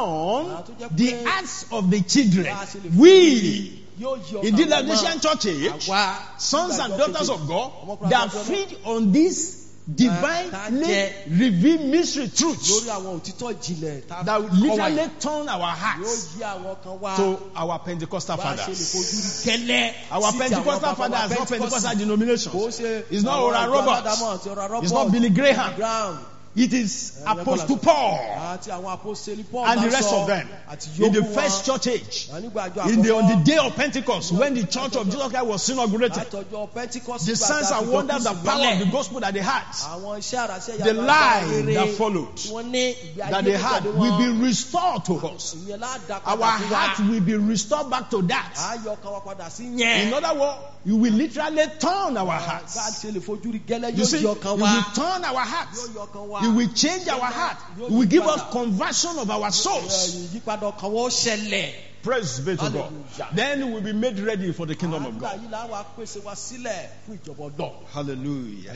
turn the hearts of the children. Bá a ṣe lè We, yóò yọ in the ọkàn wọn Laodicean mọ́. church age, Àwa, sons nígbà and ìjọ daughters kejì, of God ọmọkùnrin that àti ọmọ- feed on these divinely jẹ revealed mystery truths lórí àwọn òtítọ́ ìjìnlẹ̀ tá a that kọ́ wa literally yìí. turn our yóò hearts yí àwọn kan wá. to our Pentecostal bá a ṣe lè fathers. fojú rí gẹ́lẹ́. Our sí ti àwọn Pentecostal bàbá fathers, not Pentecost. Pentecostal Kò denominations. ṣe It's not àwọn Oral ìjọ Roberts. Aládàmọ̀ àti Oral It's Roberts, not Billy Graham. Graham, It is Eh, Apostle Paul àti àwọn apostoli Paul and the náà rest sọ, of them àti in the yòókù first wọn. church age. Nígbà àjọ In the, on the àkọ́kọ́, day of Pentecost, when the church of Jesus Christ was inaugurated, látọjọ́ Pentecost the nígbà signs tá a and fi wonders, the Kristi power of mọ́lẹ̀. the gospel that they had, Àwọn iṣẹ́ àràṣẹ́ the ìyanu life agbára that rere followed, tí wọ́n ní ìgbé ayé that they tó had, tẹ̀lé will wọn. be restored to us. Ìyẹn lá dá Our padà fún wa. heart will be restored back to that. Á yọ ọkàn wa padà sí In yẹn. other words, you will literally turn our Bá a hearts. ṣe lè fojú rí gẹ́lẹ́ You yóò see, yọ you ọkàn will wa. turn our hearts. Yóò yọ ọkàn wa. You will change our heart. You will give us conversion of our souls. Ìyípadà ọkàn wa ó ṣẹlẹ̀. Praise be to God. Hallelujah. Then we will be made ready for the kingdom of Àgbà God. yìí là wá pèsè wa sílẹ̀ fún ìjọba Ọlọ́run. Hallelujah.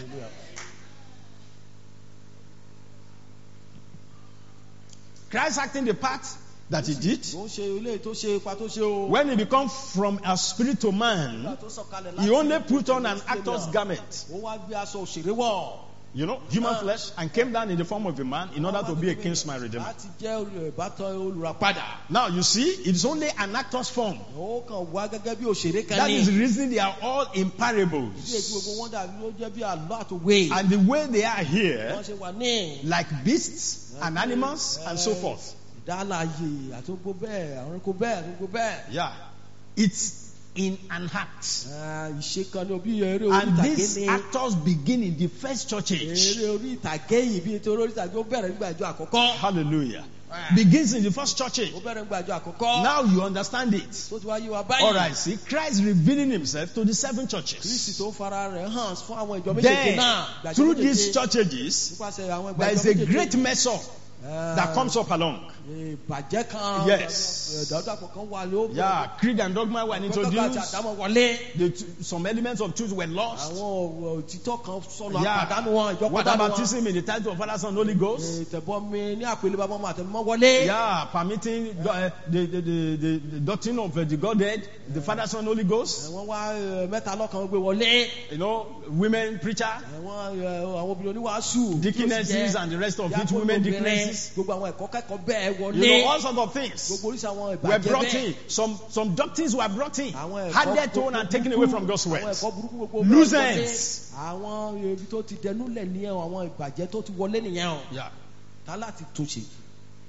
Christ acting the part that he did. Ó ṣe ilé tó ṣe ipa tó ṣe o. When he became from a spirit to man, Nígbà tó sọ̀kalẹ̀ he láti only ilé put tó on ṣe an Australia, actor's garment. Ó wá gbé aṣọ òṣèré wọ̀. You know, human flesh, and came down in the form of a man in order to be a kinsman redeemer. Láti jẹ́ olùbátan olùràpadà. Now you see, it's only an actor's form. Ó kàn wá gẹ́gẹ́ bí òṣèré kan That ní. is the reason they are all in Bí èyí parables. gbogbo wọn dàbí ló jẹ́ bí àlọ́ àtòwé. And the way they are here, Wọ́n ṣe wà ní. like beasts and animals and so forth. Ìdálàyè àti gbogbo bẹ́ẹ̀ àwọn ẹranko bẹ́ẹ̀ àti gbogbo bẹ́ẹ̀. Yeah. It's in an act. Ìṣe kan ní òbí eré orí And ìtàgé these ní. actors begin in the first church age. Eré orí ìtàgé yìí bí ètò orí ìtàgé ó bẹ̀rẹ̀ nígbà ìjọ àkọ́kọ́. Hallelujah. Begins in the first church age. Ó bẹ̀rẹ̀ nígbà ìjọ àkọ́kọ́. Now you understand it. Tó ti wá yé wa báyìí. All right, see, Christ revealing himself to the seven Kristi churches. tó fara rẹ̀ hàn fún àwọn ìjọ méjèèjì Then, náà. Ìgbàjọ through méjèèjì, these church ages, nípasẹ̀ àwọn there ìgbàjọ is a méjèèjì, great mess up that comes up along. ìbàjẹ́ kan. Yes. Ìdàrúdàpọ̀ kan wà ló. Yeah, creed and dogma were Pẹ́tọ́kà àti introduced. àdámọ̀ wọlé. The t- some elements of truth were lost. Àwọn òtítọ́ kan sọnù Yeah. àpàdánù wọn. Ìjọ Water pàdánù wọn. baptism in the title of Father, Son, Holy Ghost. Ìtẹ̀bọmi ní àpèlé bàbá ọmọ àtẹnumọ́ wọlé. Yeah, permitting uh, the, the, the, the, the doctrine of uh, the Godhead, the Father, Son, Holy Ghost. Wọ́n wá eh, mẹ́ta lọ́kàn gbé wọlé. You know, women preacher, Àwọn eh, àwọn obìnrin oníwàásù. deaconesses, and the rest of it, women deaconesses. Gbogbo àwọn ẹ̀kọ́ kẹ́kọ̀ọ́ bẹ́ẹ̀ You wọlé. know, all sorts of things Gbogbo oríṣi àwọn were ìbàjẹ́ brought bẹ́ẹ̀. in. Some some doctrines were brought in, Àwọn ẹ̀kọ́ handed to and taken away from God's Àwọn word. ẹ̀kọ́ burúkú gbogbo Loose bẹ́ẹ̀ wọlé. ends. Àwọn ibi tó ti dẹnúlẹ̀ ní àwọn ìbàjẹ́ tó ti wọlé nìyẹn o. Yeah. Tá láti túnṣe.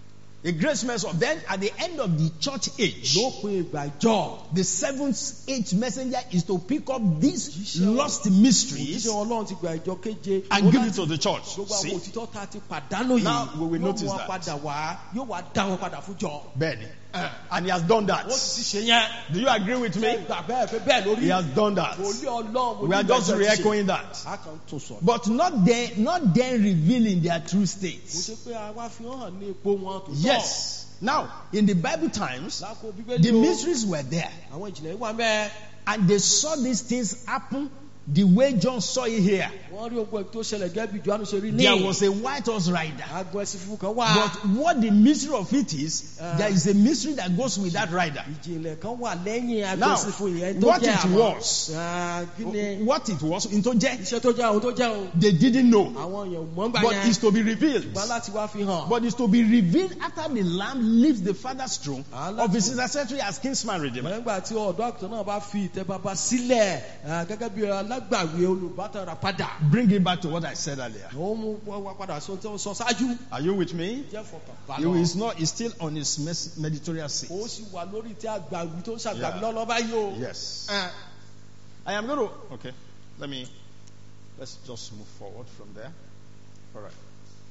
A great mess of. Then at the end of the church age, lópin ìgbà ìjọ. the seventh age messenger is to pick up these lost mysteries òjíṣẹ́ Ọlọ́run ti gba ìjọ keje. and give it to the church. gbogbo See? àwọn òtítọ́ tá a ti pàdánù yìí. Now we will yóò notice mú wọn that. padà wá yóò wá dá wọn padà fún jọ. Benny. And he has done that. ó sì ti ṣe yẹn. Do you agree with ṣé me? ìgbà bẹ́ẹ̀ pé bẹ́ẹ̀ lórí. He has done that. wòlíì Ọlọ́run. We are just re-echoing that. a kàn tún sọ. But not then, not then revealing their true kò state. ṣe pé àwa fi hàn ní ipò wọn tó tọ́. Yes. Now, in the Bible times, lákò bíbélì the o, mysteries were there. àwọn ìjìnlẹ̀ wà mẹ́ẹ̀. And they saw these things happen the way John saw it here. wọ́n rí ogun tó ṣẹlẹ̀ gẹ́gẹ́ bí Jòhánù ṣe rí ní. There was a white horse rider. agbo ẹṣin funfun kan wà. But what the mystery of it is, Uh, there is a mystery that goes with that rider. ìjìnlẹ̀ kan wà lẹ́yìn agbo Now, ẹṣin funfun yẹn tó what jẹ́ it àwọn. was, Ah, kí ni what it was, into jet, iṣẹ́ tó jẹ́ ohun tó jẹ́ ohun. they didn't know. àwọn èèyàn mọ̀ ń gbà But yẹn. it's to be revealed. ṣùgbọ́n láti wá fi hàn. But it's to be revealed after the Lamb leaves the Father's throne Ah, of his intercessory as kinsman redeemer. nígbà tí ọ̀dọ́ àgùntàn náà bá fi ìtẹ́ bàbá sílẹ̀ ah, gẹ́gẹ́ bí alágbàwé olùbátan rà padà. Bring it back to what I said earlier. ó mú wá padà sọ tí wọ́n sọ ṣáájú. Are you with me? jẹ́ fọkàn He balọ̀. is not. He's still on his mes- mediatorial seat. ó sì wà lórí tí àgbàwí tó ń ṣàgbàwí Yeah. lọ́lọ́ báyìí o. Yes. Ah, I am going to. Okay. Let me. Let's just move forward from there. All right.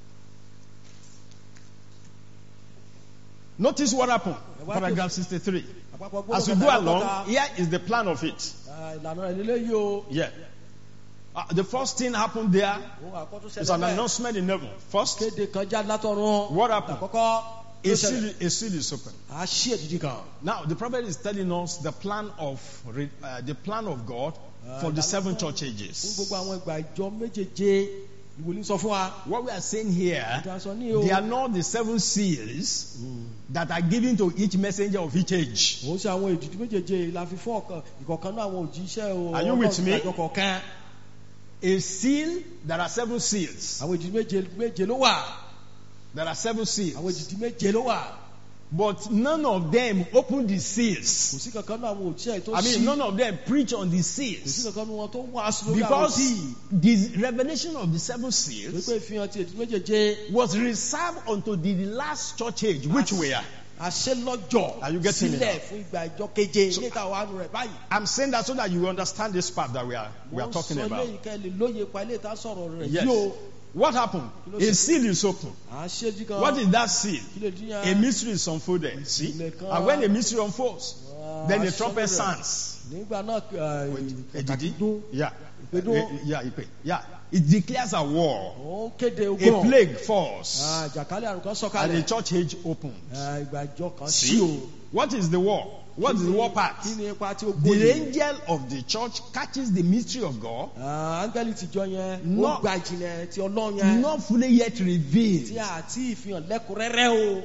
Notice what happened. Paragraph sixty-three. àpapọ̀ gbọ́dọ̀ As we go kẹta along, lọ́kọ̀ọ́ta. here is the plan of it. Ah, ìlànà rẹ̀ lélẹ́yìí o. Yeah. Uh, the first thing happened there Ohun àkọ́tún is ṣẹlẹ̀ an bẹ́ẹ̀. announcement in heaven. First, kéde kan já látọ̀run. What happened? àkọ́kọ́ a ló seal, ṣẹlẹ̀. a seal is open. a ṣí èdìdì kan. Now, the prophet is telling us the plan of re- uh, the plan of God for the seven church fún ages. gbogbo àwọn ìgbà ìjọ méjèèje ìwòlí sọ fún wa. What we are saying here, ìjà sọ ní o. they are not the seven seals that are given to each messenger of each age. ó ṣe àwọn ìdìdì méjèèje la fi fún ọ̀kan ìkọ̀kan náà àwọn òjíṣẹ́ o. Are you with me? ìjọ kọ̀ọ̀kan. A seal, there are seven seals. àwọn ìdìdì méje méje ló wà. There are seven àwọn seals. ìdìdì méje ló wà. But none of them open the kò seals. sí kankan náà àwọn òjíṣẹ́ tó I ṣí. mean, none of them preach on the kò sí seals. kankan nínú wọn tó wàásù lórí àwọn Because tí. the revelation of the seven seals wípé ìfihàn ti ìdìdì méjèèje. was reserved unto the last church age, which we are. àṣẹ lọ́jọ́ Are you getting it sílẹ̀ now? fún ìgbà ìjọ keje So- ní ìta wàánu rẹ̀ báyìí. I'm saying that so that you understand this part that we are we are Wọ́n talking sọ about. eléyìí kẹ́ lè lóye pa ilé ìta sọ̀rọ̀ rẹ̀ Yes. yìí o. What happened? A seal is open. à ń ṣe jí kan. What is that seal? kí lè dín yàn. A mystery is unfolded. See? And when a mystery unfolds, then the trumpet sounds. nígbà náà Edidi? dún. Yeah. Ìpèdún. Eh, Yeah, ìpè. Yeah. It declares a war. ó ń kéde A ogun. plague falls. Ah, àjàkálẹ̀ àrùn kan And the sọ̀kalẹ̀. church age opens. Ah, ìgbà ìjọ kan sí See? o. What is the war? What is the war part? kí ni ipa tí ó The gbòye. angel of the church catches the mystery of God, Ah, áńgẹ́lì tìjọ yẹn. No. ó gba ìjìnlẹ̀ ti ọlọ́run yẹn. not fully yet tí revealed. a ti ìfihàn lẹ́kùnrẹ́rẹ́ o.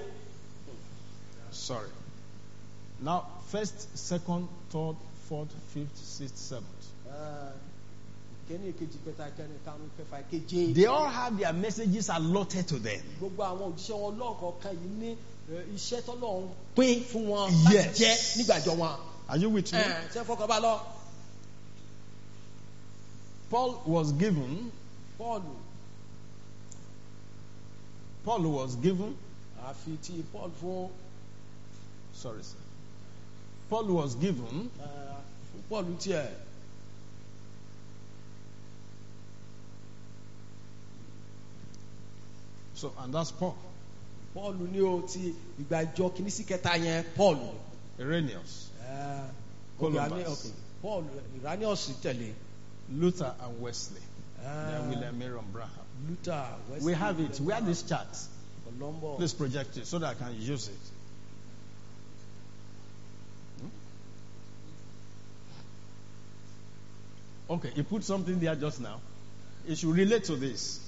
Sorry. Now, first, second, third, fourth, fifth, sixth, seventh. Ah, ìkíní ìkejì kẹta ìkẹrin karùn-ún kẹfà ìkeje. They all have their messages allotted to them. gbogbo àwọn òjíṣẹ́ wọn lọ́ọ̀kọ̀ọ̀kan yìí ní eh, iṣẹ́ tọ́lọ́run pín fún wọn láti Yes. jẹ́ nígbàjọ wọn. Are you with me? Eh, ṣé fọkàn bá lọ. Paul was given, Pọ́ọ̀lù Paul was given, àfi tí Paul fún sorry, sir. Paul was given eh, fún Pọ́ọ̀lù tiẹ̀. so, and that's Paul. Pọ́ọ̀lù ní o ti ìgbà ìjọ kìíní sí kẹta yẹn Pọ́ọ̀lù. Irenaeus, Eh, Columbus. okay, okay. Pọ́ọ̀lù Irenaeus tẹ̀lé. Luther, and Wesley. Ah, Then William Marion Branham. Luther, Wesley, We have it. We have this chart. Columbus. Please project it so that I can use it. Hmm? Okay, you put something there just now. It should relate to this.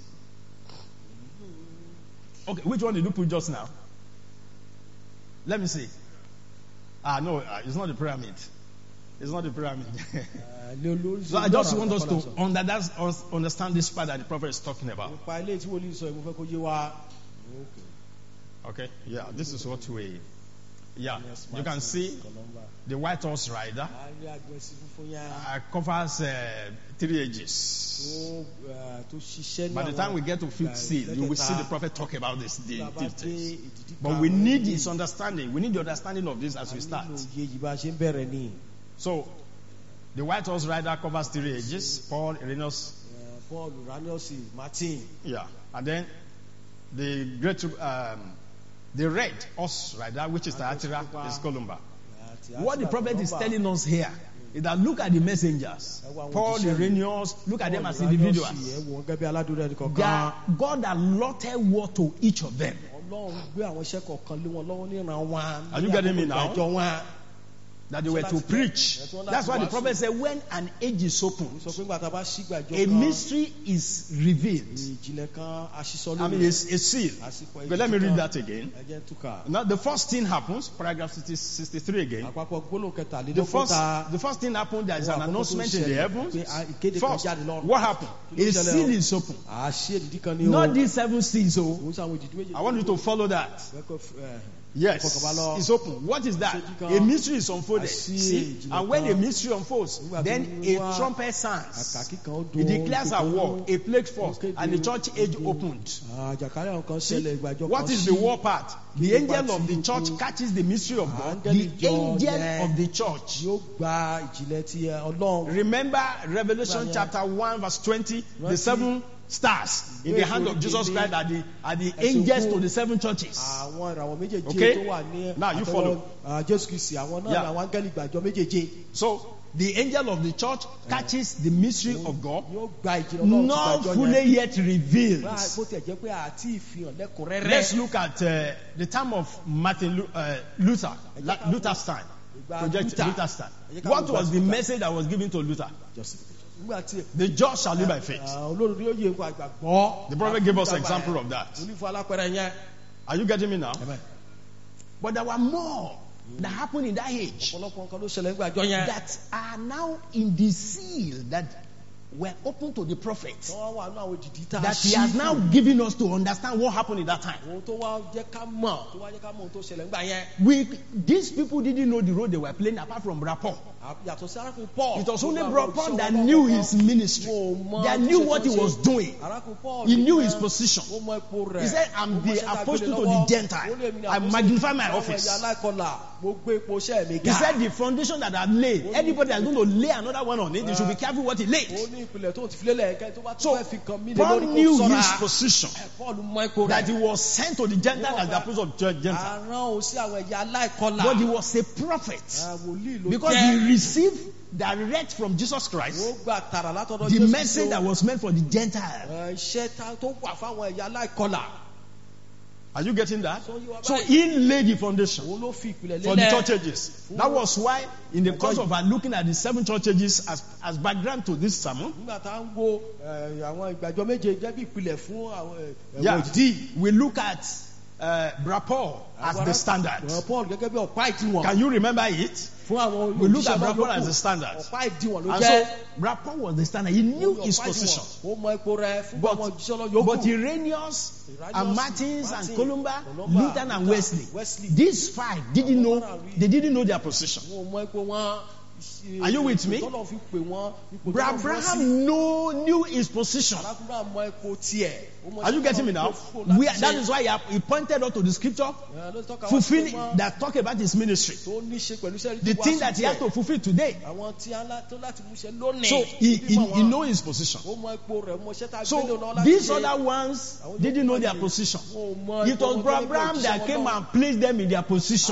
Okay, which one did you put just now? Let me see. Ah, no, uh, it's not the pyramid. It's not the pyramid. Eh, lé olórí So I just lọ́ra want us àkọ́kọ́ to náà sọ. under, that's, us understand this part that the prophet is talking about. nípa ilé tí wòlíì sọ yìí mo fẹ́ kó yé wa. Okay, yeah, this is what we. Yeah, Yes, you can Martin, see Columba. the white horse rider A rí agbẹ̀sí funfun yẹn uh, covers uh, three ages. tó eh, tó ṣiṣẹ́ ní By the time we get to fifth seal, you will see the prophet talk about this the, these things. But we need his understanding. We need the understanding of this as we start. So, the white horse rider covers three ages. Paul, Irenaeus, Paul, Irenaeus, Martin. yeah, and then the great, um, the red horse rider, which is Thyatira, is Columba. What the prophet is telling us here is that look at the messengers. Paul, Irenaeus, look at them as individuals. They are, God allotted what to each of them. Are you getting me now? That they were to preach. That's why the prophet said, when an age is opened, a mystery is revealed. I mean, it's a seal. But let me read that again. Now, the first thing happens, paragraph sixty-three again. The first, the first thing happened, there is an announcement in the heavens. First, what happened? A seal is open. Not these seven seals. So I want you to follow that. Yes, it's open. What is that? A mystery is unfolded. See? And when a mystery unfolds, then a trumpet sounds. It declares a war, a plague falls, and the church age opened. See? What is the war part? The angel of the church catches the mystery of God. The angel of the church. Remember Revelation chapter one verse twenty, the seven stars in the hand of Jesus Christ are the, are the angels to the seven churches. Okay? Now you follow. Yeah. So, the angel of the church catches the mystery of God, not fully yet revealed. Let's look at uh, the time of Martin uh, Luther, Luther's time. Project Luther's time. What was the message that was given to Luther? The just shall live by faith. The prophet gave us an example of that. Are you getting me now? But there were more that happened in that age that are now in the seal that were open to the prophet, that he has now given us to understand what happened in that time. We, these people didn't know the role they were playing apart from rapport. It was only Paul that knew his ministry, that knew what he was doing. He knew his position. He said, I'm the apostle to the Gentile. I magnify my office. He said, the foundation that I've laid, anybody that's going to lay another one on it, they should be careful what he laid. So, Paul knew his position, that he was sent to the Gentile as the apostle of the Gentile. But he was a prophet, because he received direct from Jesus Christ the message that was meant for the Gentile. Are you getting that? So he laid the foundation for the church ages. That was why, in the course of our looking at the seven church ages as, as background to this sermon, yeah, we look at uh, Brapol as the standard. Can you remember it? We look at Brapol as the standard. And so, Brapol was the standard. He knew his position. But, but Irenaeus and Martins and Columba, Luther and Wesley, these five didn't know, they didn't know their position. Are you with me? Abraham knew, knew his position. Are you getting me now? We are, that is why he, he pointed out to the scripture, fulfilling that talk about his ministry. The thing that he had to fulfill today. So he, he, he knows his position. So these other ones didn't know their position. It was Abraham that came and placed them in their position.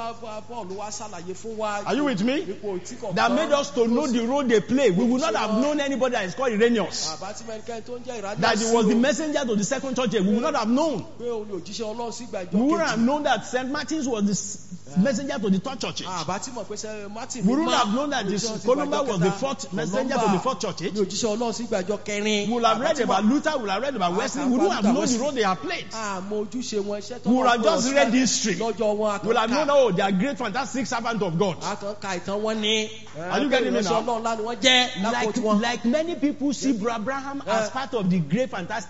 Are you with me? That made us to know the role they play. We would not have known anybody that is called Irenaeus. That he was the messenger to the second church. We would not have known. We wouldn't have known that Saint Martin's was the messenger to the third church. We wouldn't have known that this Columba was the fourth messenger to the fourth church. We would have read about Luther. We would have read about Wesley. We wouldn't have known the role they have played. We would have just read history. We would have known, oh, they are great, fantastic servants of God. Are you getting me now? Like, like many people see Abraham as part of the great, fantastic servants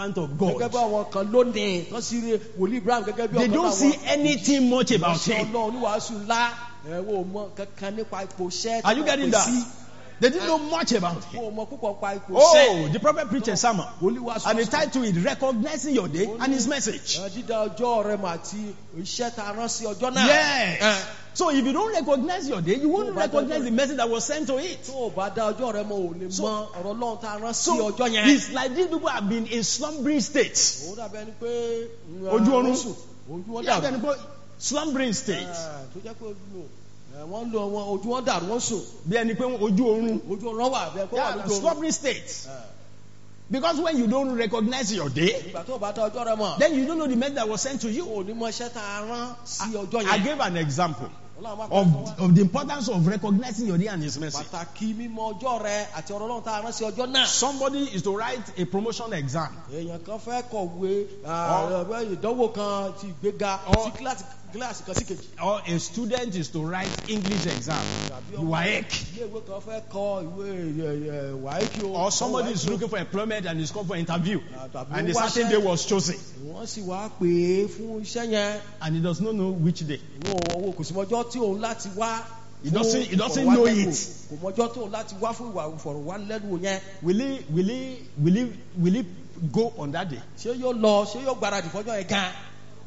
servant of gẹ́gẹ́ bí God. àwọn kan lónìí kan sí rí wòlíì Ibrahim gẹ́gẹ́ bí They ọ̀kan don't náà see wọn. anything much about Ìránṣẹ́ him. Ọlọ́run oníwàásù ńlá ẹ̀ wò mọ kankan nípa ipò iṣẹ́ Are you getting that? They didn't know much about him. wò mọ púpọ̀ pa ipò Oh, iṣẹ́. the prophet preached a sermon. Wòlíì wàásù And the title is Recognizing Your Day and His Message. ẹ̀, dídá ọjọ́ rẹ̀ mà àti iṣẹ́ tá a rán sí ọjọ́ náà. Yes. Ẹ̀, So if you don't recognize your day, you won't Oh, but- recognize the message that was sent to it. tó o bá dá ọjọ́ rẹ̀ mọ̀ ò lè So- mọ ọ̀rọ̀ Ọlọ́run tá a rán sí So ọjọ́ yẹn. it's like these people have been in slumbering states. Ó dàbí ẹni pé Ojú oorun. wọ́n sùn, ojú wọn Yeah, dàrú. then go- slumbering state. Ẹ̀, tó jẹ́ pé ojú ẹ̀, wọ́n ń lo wọn ojú wọn dàrú wọ́n sùn. Bí ẹni pé ojú oorun. Ojú ọ̀run wà bẹ́ẹ̀ kó wà Yeah, lójú oorun. slumbering state. Ẹ̀, Because when you don't recognize your day, ìgbà tó o bá dá ọjọ́ rẹ̀ mọ̀. then you don't know the message that was sent to you. o ní mọ iṣẹ́ tá a rán sí ọjọ́ I yẹn. gave an example Ọlọ́run má of, kọ́ wa. of the importance of recognizing your day and His message. Pàtàkì mímọ̀ ọjọ́ rẹ àti ọ̀rọ̀ Ọlọ́run tá a rán sí ọjọ́ náà. Somebody is to write a promotion exam. Èèyàn kan fẹ́ kọ̀wé ah, ìdánwò kan ti ìgbéga Or- sí kíláàsì kíláàsì kan sí kejì. Or a student is to write English exam. Tàbí The ọmọ WAEC. ilé ìwé kan fẹ́ kọ ìwé wàhálì o. Or somebody is WAEC o. looking for employment and is called for interview. Tàbí And a ó certain wáṣẹ́. day was chosen. Wọ́n sì wá pè é fún iṣẹ́ yẹn. And he does not know which day. Ìwọ òwò kò sí mọ́jọ́ tí òun láti wá. He doesn't- he fún doesn't know ìfọ̀rọ̀wánilẹ́nuwò. it. Kò mọ́jọ́ tí òun láti wá fún ìwà ìfọ̀rọ̀wánilẹ́nuwò yẹn. Will he, will he, will he, will he go on that day? Ṣé yóò lọ ṣé yóò gbáradì fọ́jọ́ yẹn gan?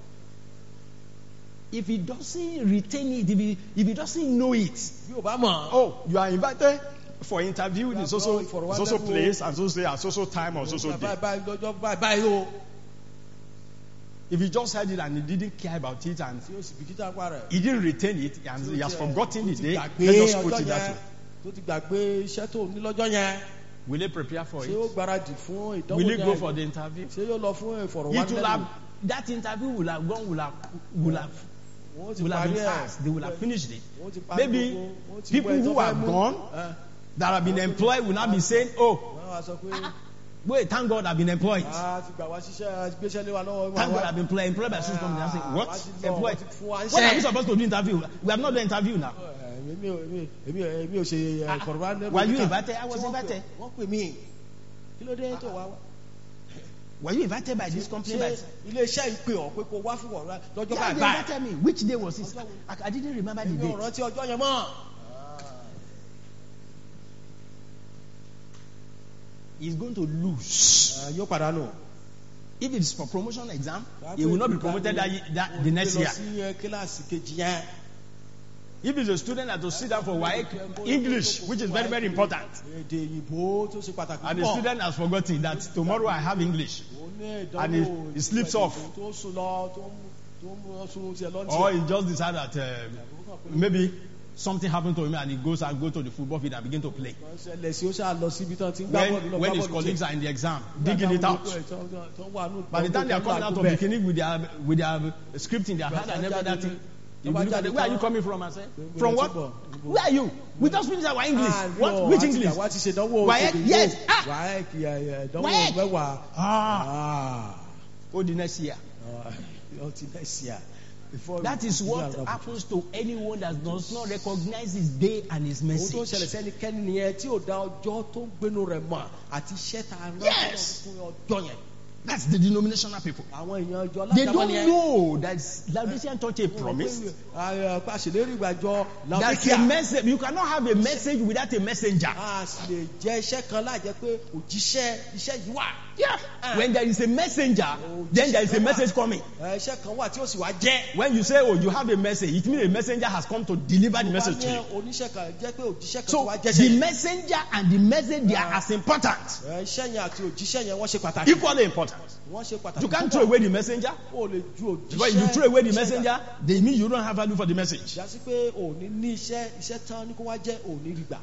If he doesn't retain it, if he, if he doesn't know it, Bí o bá mọ̀. oh, you are invited for interview in so so Yeah, bro, so so for place and so so at so so time or so so day. Báyìí báyìí lọ́jọ́ báyìí báyìí o. If he just heard it and he didn't care about it and Tí o sì bìkítà pa rẹ̀. he didn't retain it and he has forgotten the Tó ti day, gbàgbé let's just put ọjọ́ it that yẹn, way. tó ti gbàgbé iṣẹ́ tó ní lọ́jọ́ yẹn. Will he prepare for Ṣé ó it? gbáradì fún ìdánwò Will he go yẹn? for the interview? Ṣé yóò lọ fún It will ìfọ̀rọ̀wánilẹ́nuwò? have, that interview will have gone, will have, will have, Wọ́n ti will have parí been ẹ̀. asked. They will have finished it. Wọ́n ti parí Maybe gbogbo- wọ́n ti people mú ẹ̀ who tó fẹ́ have mú. gone, Ẹ̀, that have been employed will not be saying, oh, wọ́n wá sọ pé, wait, thank God I've been employed. "Ah, ti gbà wá ṣiṣẹ́, a ti gbéṣẹ́ lé wa lọ́wọ́." Thank Wá- God I've been employed, employed by Susan company. I say, Ah, what? wá ti lọ, Employed? wọ́n ti fún wa When iṣẹ́. are we supposed to do interview? We have not done interview now. Ẹ̀, èmi ò- èmi- èmi ò- èmi ò ṣe Ah, ìfọ̀rọ̀wánilẹ́nuwò were you kíkà. invited? I was Tí wọ́n pè- invited. Wọ́n pè mí. Kí ló dé tó wá wá? Were you invited by this company? Ṣé By... ilé iṣẹ́ ìpè ọ̀ pé kó wá fún ọ̀rọ̀ lọ́jọ́ Yeah, báyìí they báyìí? invited me. Which day was it? I, I didn't remember the Èmi ò date. rántí ọjọ́ yẹn mọ́. He's going to lose. Ẹ̀, Yóò pàdánù. If it's for promotion exam, he will not be promoted that, ye- that the next Wọ́n year. gbé lọ sí ẹ, kíláàsì kejì yẹn. If it's a student that will sit down for WAEC English, which is very very important, Èdè Ìgbò tó ṣe pàtàkì and the púpọ̀. student has forgotten that tomorrow I have English, Ó ní ìdánwò and he- he slips off. tó sùn lọ tó ń- tó ń mú ọsùn tiẹ̀ lọ́ntì. or he just decide that uh, maybe something happened to him and he goes and go to the football field and begin to play. Ṣẹlẹ̀ sí ó ṣáà lọ síbi tán tí ń gbá bọ́ọ̀lù When, lọ when gbá his bọ́ọ̀lù colleagues tiẹ̀. are in the exam, digging it out. By the time they are coming out of the clinic with their with their script in their hand and every other thing, you will look at them, where are you coming from? I say, from what? Where are you? We just finished our English. What? Which English? Wá ti ṣe ìdánwò WAEC? òkèdè Yes. yóò. Ah. WAEC, ẹ̀, ẹ̀, ìdánwò WAEC. mẹ́wàá. Ah, Ah. oh, the next year. Ah, ó ti next year. Before That is we- what we- happens to anyone that does not recognize his day and his Ohun tó ń ṣẹlẹ̀ message. sẹ́nikẹ́ni nìyẹn tí ò dá ọjọ́ tó ń gbénu rẹ̀ mọ̀ àti iṣẹ́ tá a rán Yes. fún ọjọ́ yẹn. That's the denominational people. Àwọn èèyàn ọjọ́ They lájàmọ́ don't nìyẹn. know that Laodicean church a promise. Àṣèlérí ìgbàjọ That's a message. You cannot have a message without a messenger. a sì lè jẹ́ iṣẹ́ kan láàjẹ́ pé òjíṣẹ́ iṣẹ́ yìí wà. Yeah. When there is a messenger, then there is a message coming. Ẹ, iṣẹ́ kan wà tí ó sì wá jẹ́. When you say, oh, you have a message, it means a messenger has come to deliver the message to you. Wọ́n ní oníṣẹ́ kan jẹ́ pé òjíṣẹ́ kan tí So wá jẹ́ the iṣẹ́. messenger and the message, they are as important, Ẹ, Iṣẹ́ yẹn àti òjíṣẹ́ yẹn wọ́n ṣe pàtàkì. equally important. Wọ́n ṣe pàtàkì. You can't púpọ̀. throw away the messenger. O lè ju òjíṣẹ́. But if you throw away the iṣẹ́ messenger, they mean you don't have value for the message. Jásí pé òní ní iṣẹ́ iṣẹ́ tán ní kó wá jẹ́ òní rí gbà.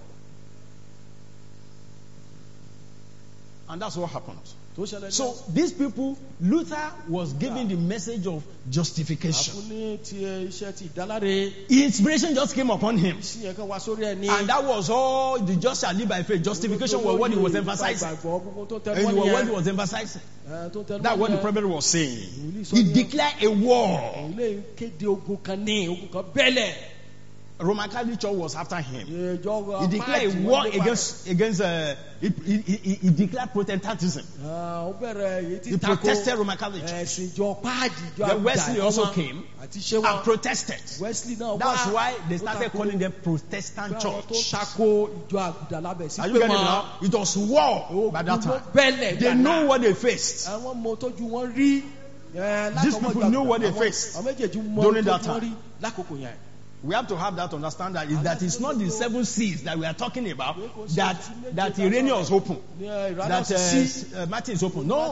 And that's what happened. Tó ṣẹlẹ̀ So these people, Luther was giving the message of justification. àfún ní ti iṣẹ́ ti ìdáláre. Inspiration just came upon him. Sí yẹn kan wá sórí ẹ̀ ní. And that was all the just shall live by faith. Justification was what he was emphasizing. Ìgbàgbọ́ gbogbo tó tẹnu And mọ́ it was what he nìyẹn. was emphasizing. Ẹ, tó tẹnu That's mọ́ what the nìyẹn. prophet was saying. Wòlíì sọ He nìyẹn. declared a war. Ilé kéde ogun kan ní ogun kan bẹ́lẹ̀. Roman Catholic Church was after him. ìjọ He declared a war against against. Uh, he, he, he, he declared Protestantism. ó bẹ̀rẹ̀ èyí tí He tako protested Roman Catholic Church. ẹ̀sìn ìjọ páàdì ìjọ Then Wesley àgùdà also wọn came àti ṣé and wọn protested. Wesley náà wá That's why they ó started tako calling them Protestant àwọn tó Church. tako ìjọ àgùdà lábẹ́ sí Are you pé getting it wọn now? It was war by that time. bẹ́lẹ̀ They know what they faced. àwọn ọmọ tójú wọn rí These people knew what they faced àwọn méjèèjì mọ during that tójú wọn rí time. lákòókò yẹn. We have to have that understand that is that it's not the seven seas that we are talking about that that Irenaeus opened, that uh, uh, Martin is open. No.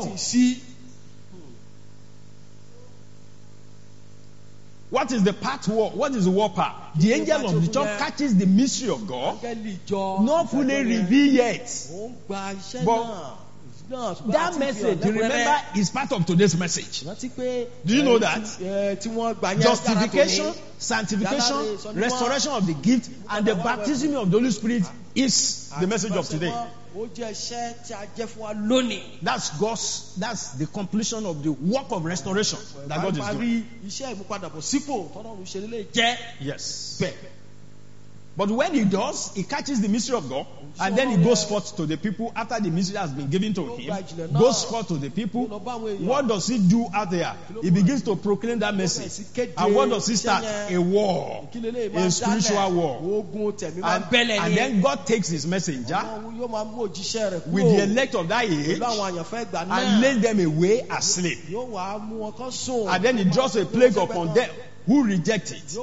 What is the part war? What is the war part? The angel of the church catches the mystery of God, not fully revealed yet. But that message, you remember, is part of today's message. Do you know that? Justification, sanctification, restoration of the gift, and the baptism of the Holy Spirit is the message of today. That's God's, that's the completion of the work of restoration that God is doing. Yes. But when he does, he catches the mystery of God, and then he goes forth to the people after the mystery has been given to him. Goes forth to the people. What does he do out there? He begins to proclaim that message. And what does he start? A war. A spiritual war. And, and then God takes his messenger with the elect of that age and lays them away asleep. And then he draws a plague upon them who reject it.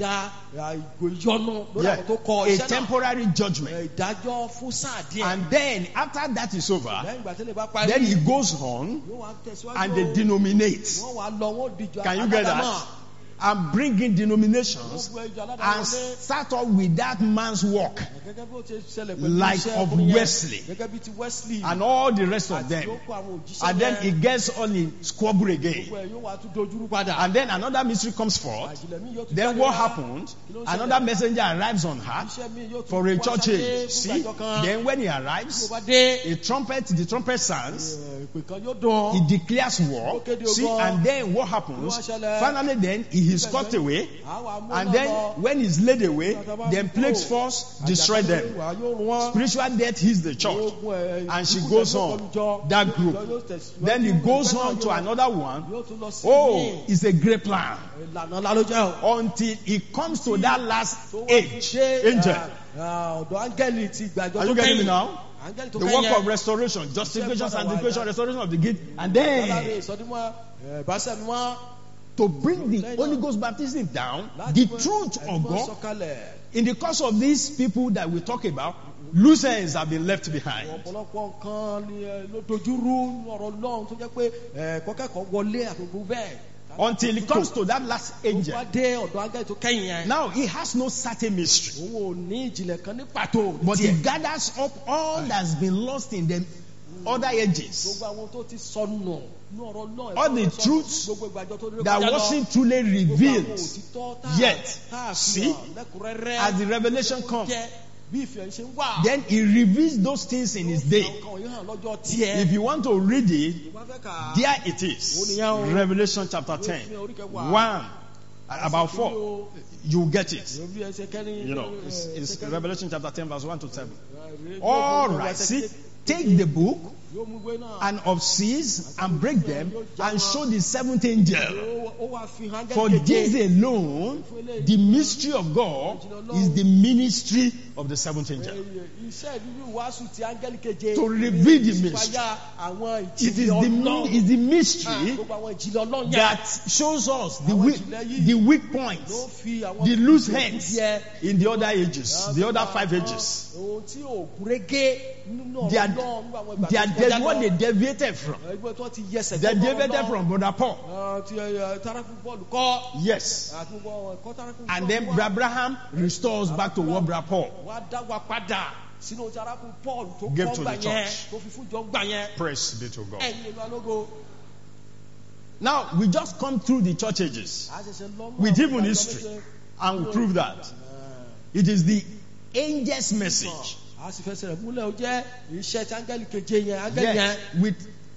Yeah. A temporary judgment. And then after that is over, then he goes on and they denominate. Can you get that? And bring in denominations and start off with that man's work, like of Wesley and all the rest of them. And then it gets on in squabble again. And then another mystery comes forth. Then what happened? Another messenger arrives on earth for a church age. See? Then when he arrives, a trumpet, the trumpet sounds. He declares war. See? And then what happens? Finally then, he is cut away, and then when he's laid away, then plagues force destroy them. Spiritual death hits the church, and she goes on that group. Then he goes on to another one. Oh, it's a great plan until he comes to that last age. Angel, are you getting me now? The work of restoration, justification, sanctification, restoration of the gift, and then to bring the Holy Ghost baptism down, the truth of God. In the course of these people that we talk about, loose ends have been left behind. Until it comes to that last angel. Now he has no certain mystery, but he gathers up all that's been lost in them other ages. All the truths that wasn't truly revealed yet. See, as the revelation comes, then he reveals those things in his day. If you want to read it, there it is. Revelation chapter ten. One, about four. You get it. You know, it's, it's Revelation chapter ten, verse one to seven. All right, see, take the book and of seas and break them and show the seventh angel. For this alone, the mystery of God is the ministry of the seventh angel. To reveal the mystery. It is the, is the mystery that shows us the weak, the weak points, the loose ends in the other ages, the other five ages. They are, they are de- what they deviated from. They deviated from Brother Paul. Yes. And then Abraham restores back to what Brother Paul gave to the church. Praise be to God. Now, we just come through the church ages with even history, and we prove that. It is the angel's message. Yeah, with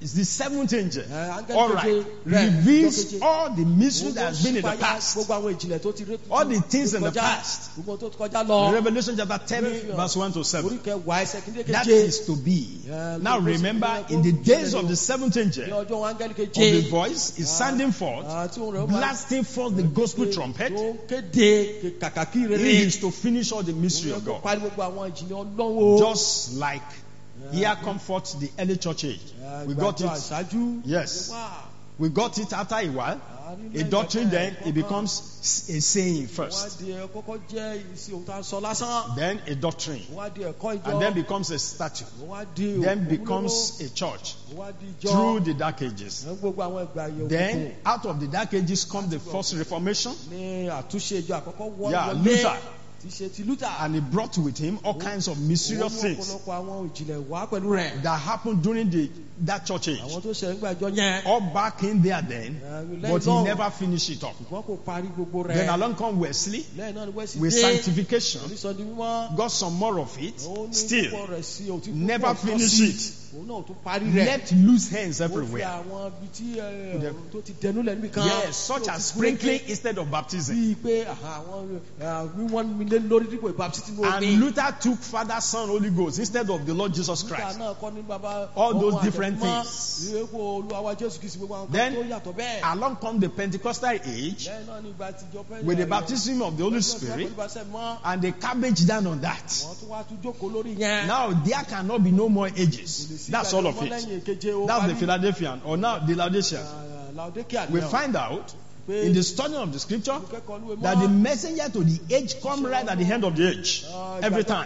It's the seventh angel. Eh, áńgẹ́lì All keje right. rẹ̀, Reveals ọjọ́ keje. all the mystery Òun that ló has been in the ṣípayá past. gbogbo àwọn ìjìnlẹ̀ tó ti ré- All the things in the kọjá, past. gbogbo tó ti kọjá lọ. Revelation chapter ten, Revelation. verse one to seven. Orí kẹwàá ẹsẹ̀ kìíní That keje. is to be. Yeah, Now gbogbo remember, ìṣẹ̀lẹ̀ in the kó days ṣẹlẹ̀ of lọ. the seventh Ní angel, ọjọ́ wọn áńgẹ́lì of the keje. voice is sounding forth, Ah, tí òun rẹ̀ ó máa- blasting forth the gospel trumpet. tó kéde kàkàkí rere. He is to finish all the mystery Òun of yẹ kó God. parí gbogbo àwọn ìjìnlẹ̀ Ọlọ́run. Just like here comforts the early church age. Eh, We got ìgbàjọ it. àṣáájú. Yes. Wow. We got it after a while. A doctrine, then it becomes a saying first. Wọ́n á di ẹ̀ kọ́kọ́ jẹ́ ìsìn ohun tá a sọ lásán. Then a doctrine. Wọ́n á di ẹ̀kọ́ ìjọ. And then becomes a statue. Wọ́n á di Then òkú becomes lóró. a church. Wọ́n á di ìjọ. Through the dark ages. Ẹ̀ ń gbogbo àwọn ìgbà yẹ̀ Then out of the dark ages comes the first reformation. ní àtúnṣe ìjọ àkọ́kọ́ wọ́n Yeah, wọlé. Luther. Tí ṣe ti Luther. And he brought with him all kinds of mysterious Ó mú things ọ̀pọ̀lọpọ̀ àwọn ìjìnlẹ̀ wá pẹ̀lú rẹ̀. that happened during the that church age. Àwọn tó ṣe ń gbàjọ yẹn. All back in there then, but he never finished it up. Ṣùgbọ́n kò parí gbogbo rẹ̀. Then along come Wesley Lẹ́yìn náà ni Wesley with dé. sanctification, Onísọdí mímọ́. got some more of it, Ó ní still púpọ̀ rẹ̀ sí òtí never púpọ̀ tọ́ finish sí. it. Òun náà ò tún parí rẹ̀. Left loose hands Ó fi everywhere. àwọn ibi tí ẹ, The- tó ti dẹnu lẹ̀ níbi kan. Yes, such as sprinkling instead of baptism. Bíi pé àhà, àwọn ẹ, wíwọ́n mi lé lórí dípò ìbáptísì ní And omi. Luther took Father, Son, Holy Ghost instead of the Lord Jesus Luther Christ. náà kọ́ ní bàbá All those ọmọ different àtẹ̀mọ́, things. ìwé kó Olúwa wa Jésù Kristi gbogbo àwọn kan Then, tó yàtọ̀ bẹ́ẹ̀. Along come the Pentecostal age Lẹ́yìn náà ní ìgbà àtijọ́ pẹ́- with the baptism of the Holy Spirit, and they cabbage down on that. Wọ́n tún wá tún jókòó lórí yẹn. Now there cannot be no more ages. That's all of it. That's the Philadelphian, or now the Laodicean. We find out in the study of the scripture that the messenger to the age come right at the end of the age. Every time.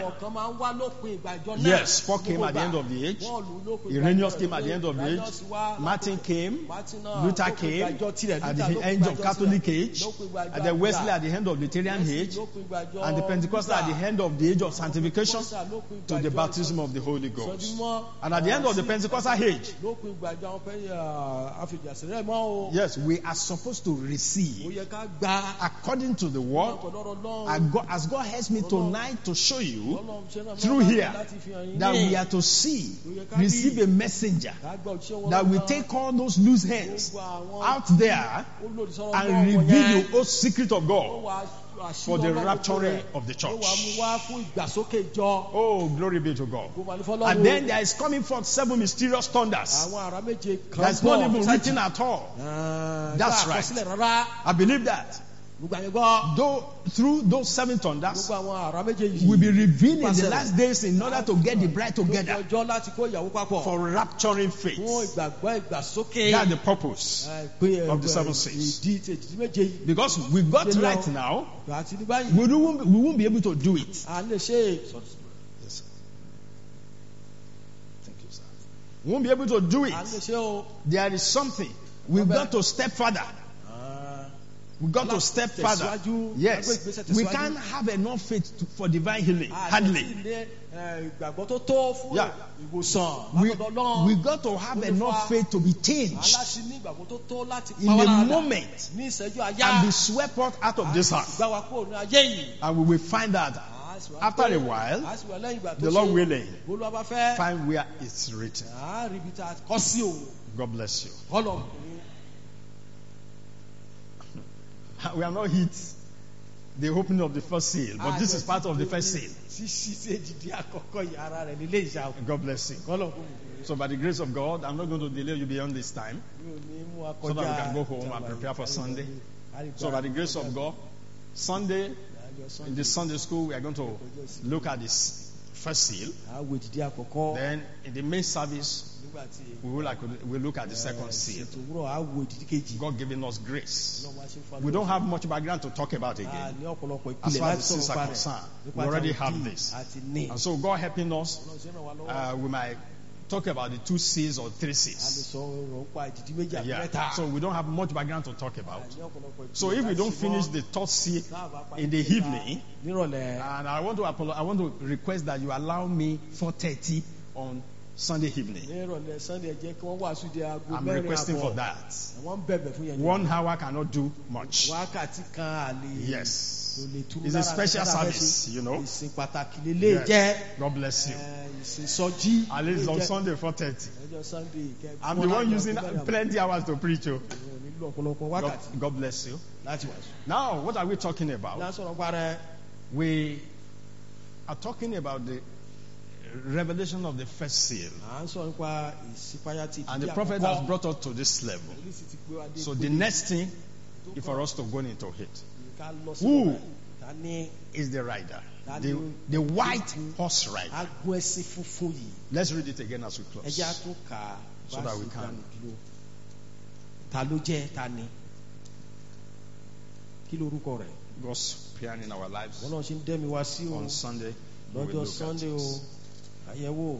Yes, Paul came at the end of the age. Irenaeus came at the end of the age. Martin came. Luther came at the end of Catholic age. And then Wesley at the end of Lutheran age. And the Pentecostal at the end of the age of sanctification to the baptism of the Holy Ghost. And at the end of the Pentecostal age, yes, we are supposed to receive according to the word. And God, as God helps me tonight to show you through here that we are to see, receive a messenger that will take all those loose hands out there and reveal the old secret of God for the rapturing of the church. Oh, glory be to God. And then there is coming forth seven mysterious thunders. That's not even written at all. That's right. I believe that. Though through those seven thunders will be revealed in the last days in order to get the bride together for rapturing faith. That's the purpose of the seven seals. Because we got right now, we won't, we won't be able to do it. Yes, sir. Thank you, sir. We won't be able to do it. There is something. We've got to step further. We got to step further. Yes. We can't have enough faith to, for divine healing. Hardly. Yeah. We, we got to have enough faith to be changed in a moment and be swept out of this house. And we will find out after a while, the Lord willing, find where it's written. God bless you. We have not hit the opening of the first seal, but this is part of the first seal. God bless you. So by the grace of God, I'm not going to delay you beyond this time, so that we can go home and prepare for Sunday. So by the grace of God, Sunday, in the Sunday school, we are going to look at this first seal. Then in the main service, we will like we look at the second seal. God giving us grace. We don't have much background to talk about again. As far as the seals are concerned, we already have this. And so God helping us, uh, we might talk about the two seals or three seals. Yeah. So we don't have much background to talk about. So if we don't finish the third seal in the evening, and I want to apologize, I want to request that you allow me four thirty on Sunday evening. ní ìrọ̀lẹ́ Sunday ẹ jẹ́ kí wọ́n wàásù di aago I'm mẹ́rin requesting for àbọ̀. that. Wọ́n ń bẹ̀bẹ̀ fún yẹn. One hour cannot do much. Wákàtí kan àlè. Yes. Kò lè tú It's a lára special lára fẹ́ service, ṣe. you know. Ìsìn pàtàkì lélẹ̀ Yes. jẹ́. God bless you. Ẹ, Ìsìn sọjí. At least on lè jẹ́. Sunday four thirty. Ọjọ́ Sunday kẹ́- I'm the one using plenty hours to preach. Oh. Nílò ọ̀pọ̀lọpọ̀ God, wákàtí God bless you. láti wàásù. Now, what are we talking Ní about? sọ̀rọ̀ parẹ́. We are talking about the revelation of the first seal. À ń sọ nípa ìṣípayá ti And the ìdí prophet àkọ́kọ́. has brought us to this level. Oríṣi ti gbé wa dé So ìpele the next thing tó is for us to go into it. ká lọ sí Who ọ̀rẹ́. Ta ni is the rider? That The, you- the white horse rider. agun ẹṣin funfun yìí? Let's read it again as we Ẹ close. jẹ́ á tún kà á So bá that ṣe we can- dànù dúró. Ta ló jẹ́ ta ni? Kí lorúkọ rẹ̀? God's plan in our lives Wọ́n náà ṣe ń dẹ́mi wá sí o. on Sunday. We will Lọ́jọ́ look at Sunday o. this. Àyẹ̀wò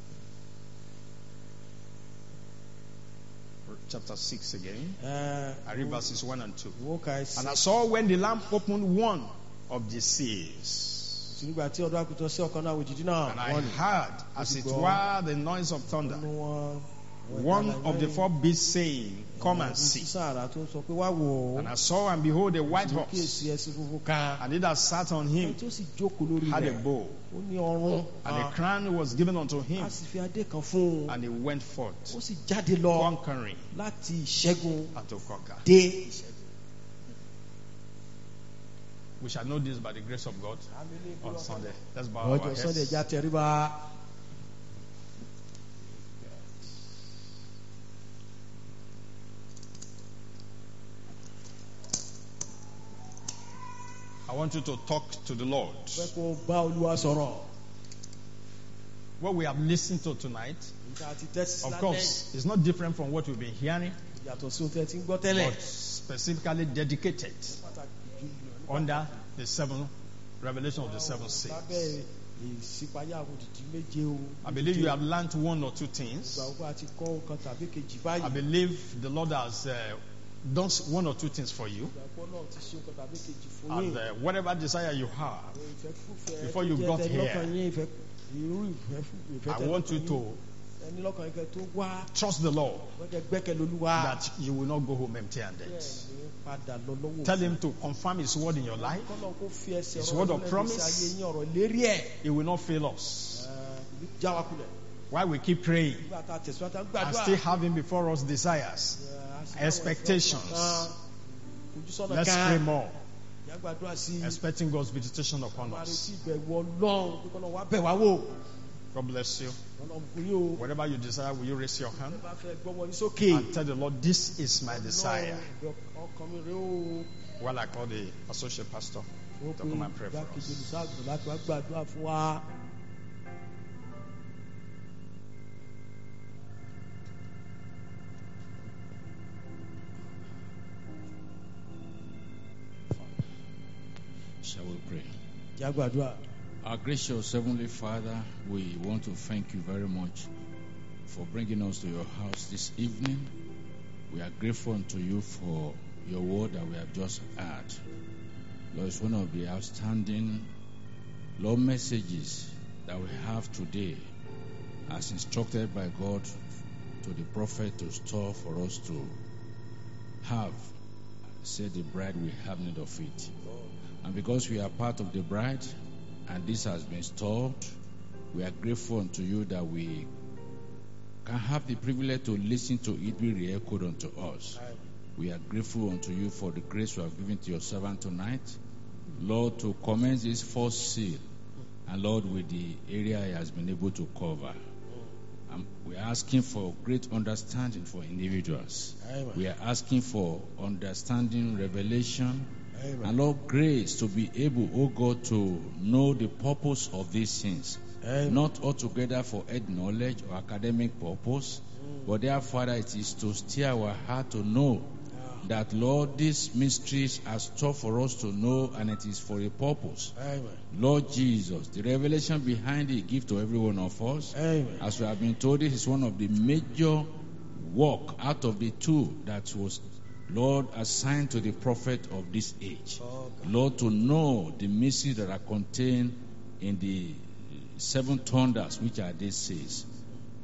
Chapter six again. ẹ̀, I read verses one and two. ìwọ ka ẹsẹ̀. And I saw when the Lamb opened one of the seals. Nígbà tí ọdún àkùtàn sí ọ̀kan náà òjijì náà. And I wọ́n ní. heard, as it were, the noise of thunder. Nínú wọn. One of the four beasts saying, Come and see. Sísàrà tó sọ pé wá wò ó. And I saw and behold a white Mo horse, kíyèsí ẹṣin funfun kan. and he that sat on him Ẹni tó sì jókòó lórí had a rẹ̀. bow, Ó ní ọrùn. and a crown was given unto him, A sì fi adé kan fún un. and he went forth, Ó sì jáde lọ conquering láti ìṣẹ́gun and to conquer. dé ìṣẹ́gun. We shall know this by the grace of God on Sunday. Let's bow our Ọjọ́ Sunday heads. já tẹríba. I want you to talk to the Lord. Fẹ́ kó bá Olúwa sọ̀rọ̀. What we have listened to tonight, Nǹkan àti tẹ́sí of lálẹ́ course, is not different from what we've been hearing, yàtọ̀ sí ohun tẹ́ ti ń gbọ́ tẹ́lẹ̀. but specifically dedicated Pàtàkì jùlọ under the seven revelation of the seven seals. lábẹ́ ìṣípayá àwọn òdìdí méje o. I believe you have learned one or two things. Ìgbà wo a ti kọ́ nǹkan tàbí kejì báyìí. I believe the Lord has uh, done one or two things for you. Ìgbàgbọ́ náà ti ṣe nǹkan tàbí kejì fún And yín. uh, whatever desire you have, Àwọn ìfẹ́kúfẹ̀ẹ́ before tó you jẹ́ got tẹni here, lọ́kàn yín, ìfẹ́- irú ìfẹ́ fún- ìfẹ́ I tẹni want lọ́kàn you yín. to Ẹni lọ́kàn yín kẹ́ tó wá. trust the Lord Wọ́n gbẹ́kẹ̀ lólúwa. that you will not go home empty-handed. Bẹ́ẹ̀ ni padà lọ lọ́wọ́. Tell Him to confirm His word in your life. Kọ́lọ̀ kó fi ẹsẹ̀ His ọ̀rọ̀ word of lẹ́nu promise. sí ayé yín, ọ̀rọ̀ lérí ẹ̀. He will not fail us. Ẹ̀, ìlú já wa kulẹ̀. While we keep praying Nígbà tá a tẹ̀síwájú tá a ń and gbàdúrà. still having before us desires, Ẹ̀, a sì láwọn expectations. ìfẹ́ ọkàn kan, ojúsọ́nà let's kan. pray more, Ìyá gbàdúrà sí i. expecting God's visitation upon Máa us. retí ìbẹ̀wò Ọlọ́run pé kọ́lọ̀ wá bẹ̀ wá wò. God bless you. Ọlọ́run kò yí o. Whatever you desire, will you raise your hand Ẹ bá fẹ́ gbọ́wọ́ yín sókè. and tell the Lord, this is my desire. Ọlọ́run, ọkàn mi rèé o. While I call the associate pastor Ó to pe come and pray for ìgbákejì us. olùṣàgùn láti wá gbàdúrà fún wa. Shall we pray? Ìyá gbàdúrà. Our gracious Heavenly Father, we want to thank you very much for bringing us to your house this evening. We are grateful unto you for your word that we have just heard. Lord, it's one of the outstanding Lord messages that we have today, as instructed by God to the prophet to store for us to have. Said the bride will have need of it. And because we are part of the bride, and this has been stored, we are grateful unto you that we can have the privilege to listen to it be re-echoed unto us. We are grateful unto you for the grace you have given to your servant tonight, Lord, to commence this first seal, and Lord, with the area he has been able to cover. And we are asking for great understanding for individuals. Amen. We are asking for understanding, revelation, Amen. and Lord, grace to be able, oh God, to know the purpose of these things. Amen. Not altogether for head knowledge or academic purpose, but there, Father, it is to steer our heart to know that, Lord, these mysteries are stored for us to know, and it is for a purpose. Amen. Lord Jesus, the revelation behind it, give to every one of us. Amen. As we have been told, this is one of the major work out of the two that was, Lord, assigned to the prophet of this age. Okay. Lord, to know the mysteries that are contained in the seven thunders, which are these says.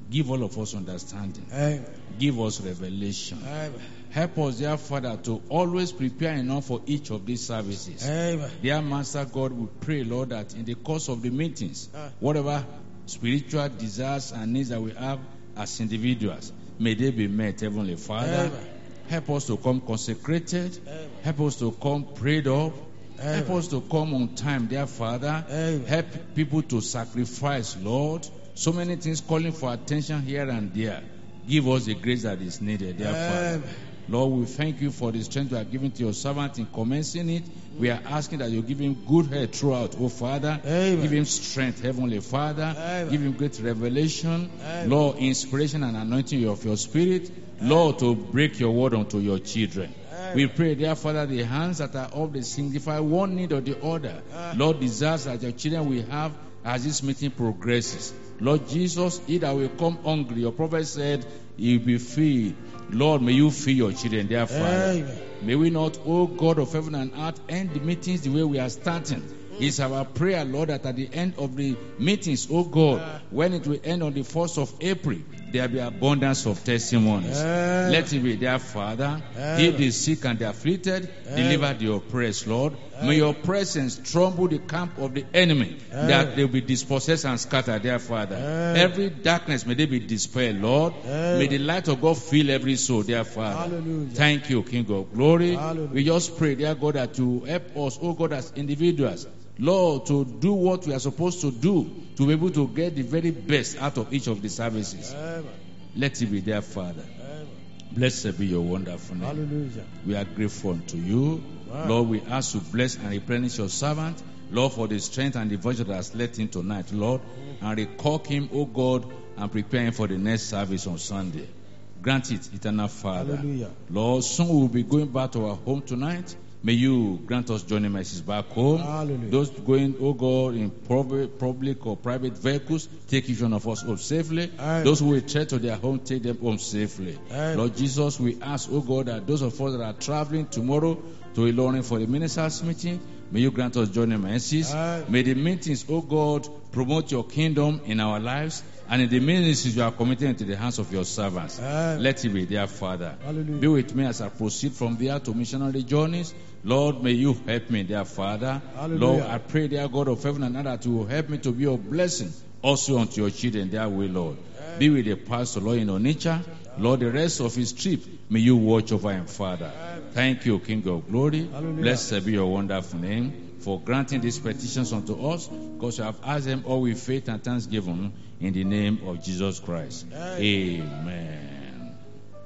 Give all of us understanding. Amen. Give us revelation. Amen. Help us, dear Father, to always prepare enough for each of these services. Amen. Dear Master God, we pray, Lord, that in the course of the meetings, Ah. whatever spiritual desires and needs that we have as individuals, may they be met, Heavenly Father. Amen. Help us to come consecrated. Amen. Help us to come prayed up. Help Amen. us to come on time, dear Father. Amen. Help people to sacrifice, Lord. So many things calling for attention here and there. Give us the grace that is needed, dear Father. Amen. Lord, we thank you for the strength you have given to your servant in commencing it. We are asking that you give him good health throughout, oh Father. Amen. Give him strength, Heavenly Father. Amen. Give him great revelation. Amen. Lord, inspiration and anointing of your spirit. Lord, to break your word unto your children. Amen. We pray, dear Father, the hands that are up, they signify one need or the other. Amen. Lord, desires that your children will have as this meeting progresses. Lord Jesus, he that will come hungry, your prophet said, he will be filled. Lord, may you feed your children, dear Father. Amen. May we not, O God of heaven and earth, end the meetings the way we are starting. It's our prayer, Lord, that at the end of the meetings, O God, when it will end on the first of April, there will be abundance of testimonies. Amen. Let it be, dear Father. Amen. Heal the sick and the afflicted. Deliver the oppressed, Lord. May your presence trouble the camp of the enemy, that they will be dispossessed and scattered, dear Father. Amen. Every darkness, may they be dispelled, Lord. Amen. May the light of God fill every soul, dear Father. Hallelujah. Thank you, King of Glory. Hallelujah. We just pray, dear God, that you help us, oh God, as individuals, Lord, to do what we are supposed to do, to be able to get the very best out of each of the services. Amen. Let it be there, Father. Amen. Blessed be your wonderful name. Hallelujah. We are grateful unto you. Wow. Lord, we ask you bless and replenish your servant. Lord, for the strength and the virtue that has led him tonight, Lord, and recall him, oh God, and prepare him for the next service on Sunday. Grant it, eternal Father. Hallelujah. Lord, soon we will be going back to our home tonight. May you grant us journey mercies back home. Hallelujah. Those going, oh God, in public, public or private vehicles, take each one of us home safely. Amen. Those who will return to their home, take them home safely. Amen. Lord Jesus, we ask, oh God, that those of us that are traveling tomorrow to Ilorin for the ministers' meeting, may you grant us journey mercies. Amen. May the meetings, oh God, promote your kingdom in our lives, and in the ministries you are committed into the hands of your servants. Amen. Let it be, dear Father. Hallelujah. Be with me as I proceed from there to missionary journeys. Lord, may you help me, dear Father. Hallelujah. Lord, I pray, dear God of heaven and earth, that you will help me to be a blessing also unto your children, dear way, Lord. Amen. Be with the pastor, Lord, in Onitsha. Lord, the rest of his trip, may you watch over him, Father. Amen. Thank you, King of Glory. Hallelujah. Blessed be your wonderful name for granting these petitions unto us, because you have asked them all with faith and thanksgiving in the name of Jesus Christ. Amen. Amen.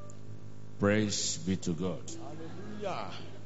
Praise be to God. Hallelujah.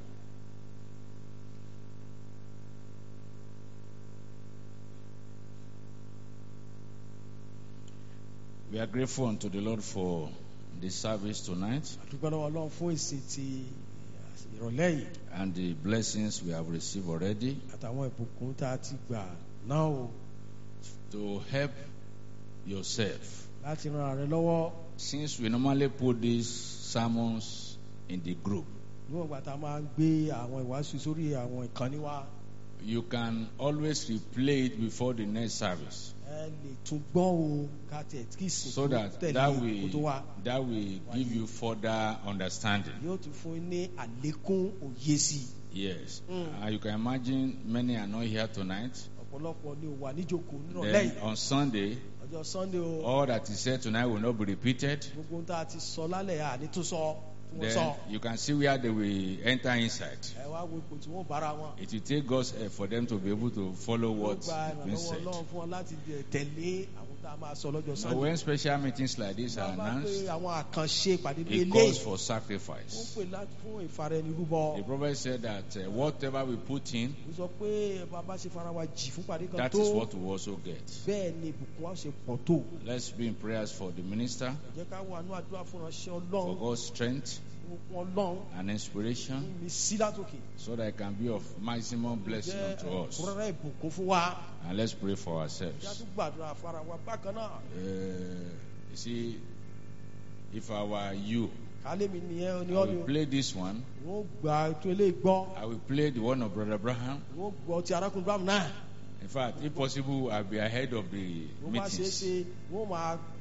We are grateful unto the Lord for the service tonight Àdúgbò lọ́wọ́ Ọlọ́run fún ìsìn ti ìrọ̀lẹ́ yìí and the blessings we have received already àtàwọn ìbùkún tá a ti gbà náà o to help yourself. láti ran ààrẹ lọ́wọ́ Since we normally put these sermons in the group, níwọ̀n ìgbà tá a máa ń gbé àwọn ìwàásù sórí àwọn ìkànnì wa you can always replay it before the next service, ẹ lè tún gbọ́ o ká tiẹ̀ kí ìsìn so tó that tẹ̀lé that kó tó will wá that will give you further understanding. yóò tún fún yín ní àlékún òye sí i. Yes, Mm. uh, you can imagine many are not here tonight. ọ̀pọ̀lọpọ̀ ni ò wà níjókòó nírọ̀lẹ́ Then yìí on Sunday, ọjọ́ Sunday o all that is said tonight will not be repeated. gbogbo ohun tá a ti sọ lálẹ́ yà ní tún sọ tí wọ́n Then sọ you can see where they will enter inside. ẹ wá wo ipò tí wọ́n bára wọn. It will take God's help for them to be able to follow ó what gba has been ìrànlọ́wọ́ said. Ọlọ́run fún ọ láti lè tẹ̀lé àwọn tá a máa sọ lọ́jọ́ So Sunday. when special meetings like this are Wọ́n bá pé announced, àwọn àkànṣe ìpàdé bíi it eléyìí calls for ó sacrifice. pè láti fún ìfaraẹnirúbọ. The prophet said that uh, whatever we put in, ó sọ pé bàbá ṣe fara wa jì fún ìpàdé kan that tó is what we also get. bẹ́ẹ̀ ni ìbùkún wa ṣe pọ̀ tó. Let's be in prayers for the minister, ẹ jẹ́ ká wà ní àdúrà fún ìránṣẹ́ for Ọlọ́run God's strength fún Ọlọ́run and inspiration, fún mi sí látòkè. so that it can be of maximum blessing jẹ́ unto us. ẹ̀kúnrẹ́rẹ́ ìbùkún fún wa. And let's pray for Kí a ourselves. tún gbàdúrà fara wa bákan náà. Uh, you see, if I were you, kálẹ́mi nìyẹn I ni ọ́ ni will o. play this one. wọ́n gba ètò eléyìí gbọ́. I will play the one of Brother Abraham. wọ́n gbọ́ ti arákùnrin Abraham náà. In fact, if possible, I'll be ahead of the wọ́n bá ṣe é meetings. ṣe wọ́n máa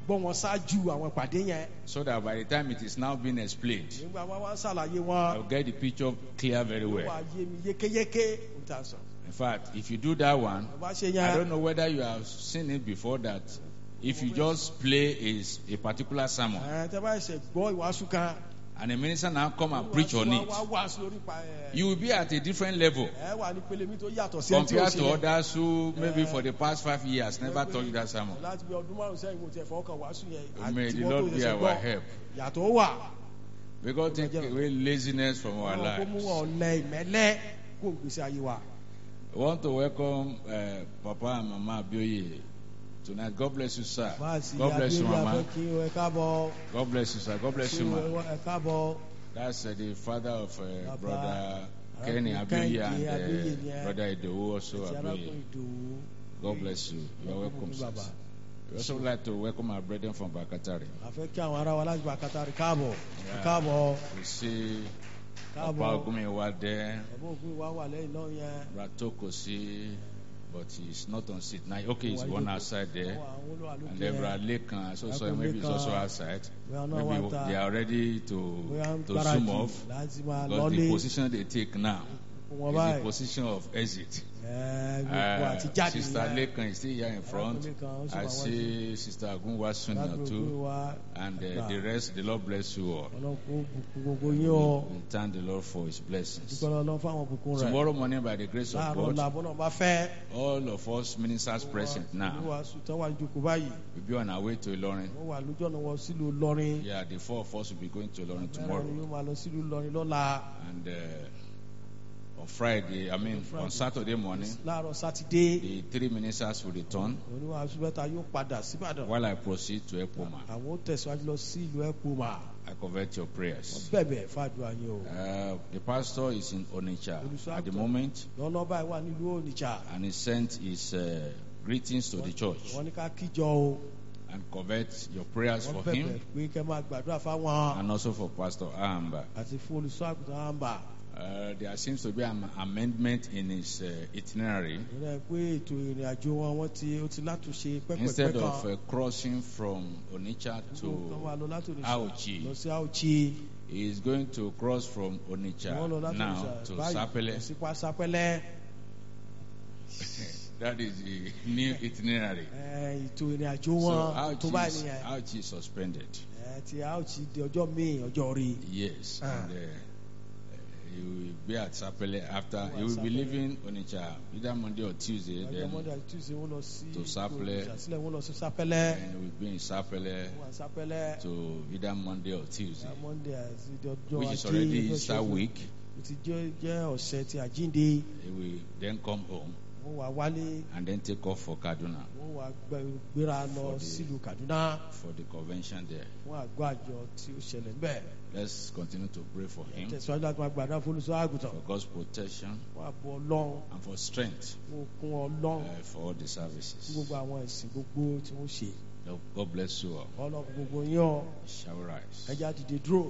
gbọ́ wọn ṣáájú àwọn ìpàdé yẹn. so that by the time it is now being explained, nígbà wọn wá ń ṣàlàyé I will wọn. get the picture clear very wọ́n well. wá yé mi yékéyéké ń ta sọ. In fact, if you do that one, wọ́n bá ṣe I yẹn. don't know whether you have seen it before that if you just play is a particular sermon ẹ tẹ́ bá ṣe gbọ́ ìwàásù kan. and a minister now come and preach on it, wá wàásù lórí pa ẹ̀. you will be at a different level ẹ wà ní pele mi tó yàtọ̀ sí ẹni tí ó compared ṣe to yẹn. others who maybe for the past five years never touched that sermon. láti bí ọdún márùn sẹ́yìn mo ti ẹ̀fọ́ kan wàásù yẹn. May àti the wọ́n tó Lord be ṣẹ̀ṣẹ̀ our gbọ́. help. yàtọ̀ ó wà. We God take away laziness from our Ọlọ́run kó mú lives. ọ̀lẹ ìmẹ́lẹ́ kó n gbèsè ayé wa. I want to welcome uh, Papa and Mama Abioye tonight. God bless you, sir. Báàsì God bless you, Adéyẹ Mama. afẹ́ kí ẹ káàbọ̀. God bless you, sir. God bless you, Ṣé ma. ẹ káàbọ̀. That's uh, the father of uh, Baba, brother Arákùnrin Kenny Abioye Kẹ́hìndé and Abioye ni uh, ẹ. brother Idowu also Àti Abioye. arákùnrin Ìdòwú. God bless you. You are welcome, Ní sir. bàbá. We also would like to welcome our brethren from Bakatari. A fẹ́ kí àwọn ará wa láti bá Katari káàbọ̀. Yeah. Káàbọ̀. We see Papa Káàbọ̀. Ogunmiwa there, Bàbá ògùn wa wà lẹ́yìn náà yẹn. Ratoko see, but he's not on seat now. Okay, he's Why one you- outside there. Àwọn olówó àlókè And then yẹn. Brother Lekan, I saw so Uncle maybe he's also Lekan. outside. Bóyá náà Maybe wà ta. they are ready to Bóyá ń to gbáradì zoom off. láti máa Because the lọ́lé. position they take now Fún wọn is the báyìí. position of exit. Ẹ gbogbo àti Uh, jáde Sister nìyẹn. Lekan is still here in front. Arákùnrin Lekan, ó sì I wà see Sister Agunwa Láti Sunya ògùn too. wa. And uh, Àgbà. the rest, the Lord bless you all. Ọlọ́run kó bùkún gbogbo yín o. We thank the Lord for His blessings. Dúpẹ́ lọ́wọ́ fáwọn bùkún rẹ̀. Tomorrow morning, by the grace of Láàárọ̀ God, ọ̀la bọ́nà bá fẹ́. all of us ministers present now Olúwaṣù tó wà níjókòó báyìí. will be on our way to Ilorin. Wọ́n wà lójú ọ̀nà wọn sílùú Ìlọrin. Yeah, the four of us will be going to Ilorin Mẹ́rin ni tomorrow. yóò máa lọ sílùú Ìlọrin lọ́la. And uh, on Friday, I mean on Saturday morning, Láàárọ̀ Sátidé. the three ministers will return Oníwàásù mẹ́ta yóò padà síbàdàn. while I proceed to Epoma. Àwọn ó tẹ̀síwájú lọ sí ìlú Ẹ̀pọ̀mà. I covet your Wọ́n prayers. bẹ̀bẹ̀ fàdúrà yín o. Uh, the pastor is in Onitsha at the moment, Lọ́nà báyìí wà nílùú Onitsha. and he sent his uh, greetings to the church Wọ́n ní ká kíjọ o. and covet your prayers Wọ́n for bẹ̀bẹ̀ him pé kẹ́ máa gbàdúrà fáwọn. and also for Pastor Ahamba. Àti fún olùṣọ́ àgùntàn àmbà. Uh, there seems to be an amendment in his uh, itinerary. Ìrẹ́ pé ètò ìrìn àjò wọn wọ́n ti ó ti látúnṣe pẹ́pẹ́pẹ́ Instead kan. of uh, crossing from Onitsha Kan wà to lọ láti Onitsha Auchi, lọ sí Auchi. he is going to cross from Onitsha Wọ́n lọ láti now Onitsha to báyìí lọ Sapele. sí pa Sápẹ́lẹ́. That is the new itinerary. Ẹ, Ètò ìrìn àjò So wọn tó Auchi báyìí is, nìyẹn. Auchi is suspended. Ẹ, Ti Auchi di ọjọ́ míì ọjọ́ rí. Yes. Ah. And uh, he will be at Sapele after. He will be Sapele. leaving Onitsha either Monday or Tuesday. Ọjọ́ Then Monday àti Tuesday wọ́n lọ sí to Sápẹ́lẹ́. Onitsha sílẹ̀ wọ́n lọ sí Sápẹ́lẹ́. and he will be in Sapele Wọ́n wà ní Sápẹ́lẹ́. to either Monday or Tuesday, Ní Monday àti di ọjọ́ which is Ajé, already ọjọ́ Easter Ìṣẹ́gun. week. Ó ti jẹ́ jẹ́ ọ̀sẹ̀ ti àjíǹde. He will then come home Wọ́n wà wálé. and then take off for Kaduna Wọ́n wà gbẹ- gbéra lọ For the- sílùú Kaduna. for the convention there. Wọ́n àgọ́ àjọ tí ó ṣẹlẹ̀ ńbẹ̀. Let's continue to pray for him, Tẹ̀síwájú láti máa gbàdúrà fún olùṣọ́ àgùntàn. for God's protection Wọ́n àbọ̀ Ọlọ́run. and for strength Wọ́n kún Ọlọ́run uh, for all the fún services. gbogbo àwọn ẹ̀sìn gbogbo tí wọ́n ṣe. God bless you all. Ọlọ́run gbogbo yín ọ̀. Shall we rise? Ẹja dìde dúró.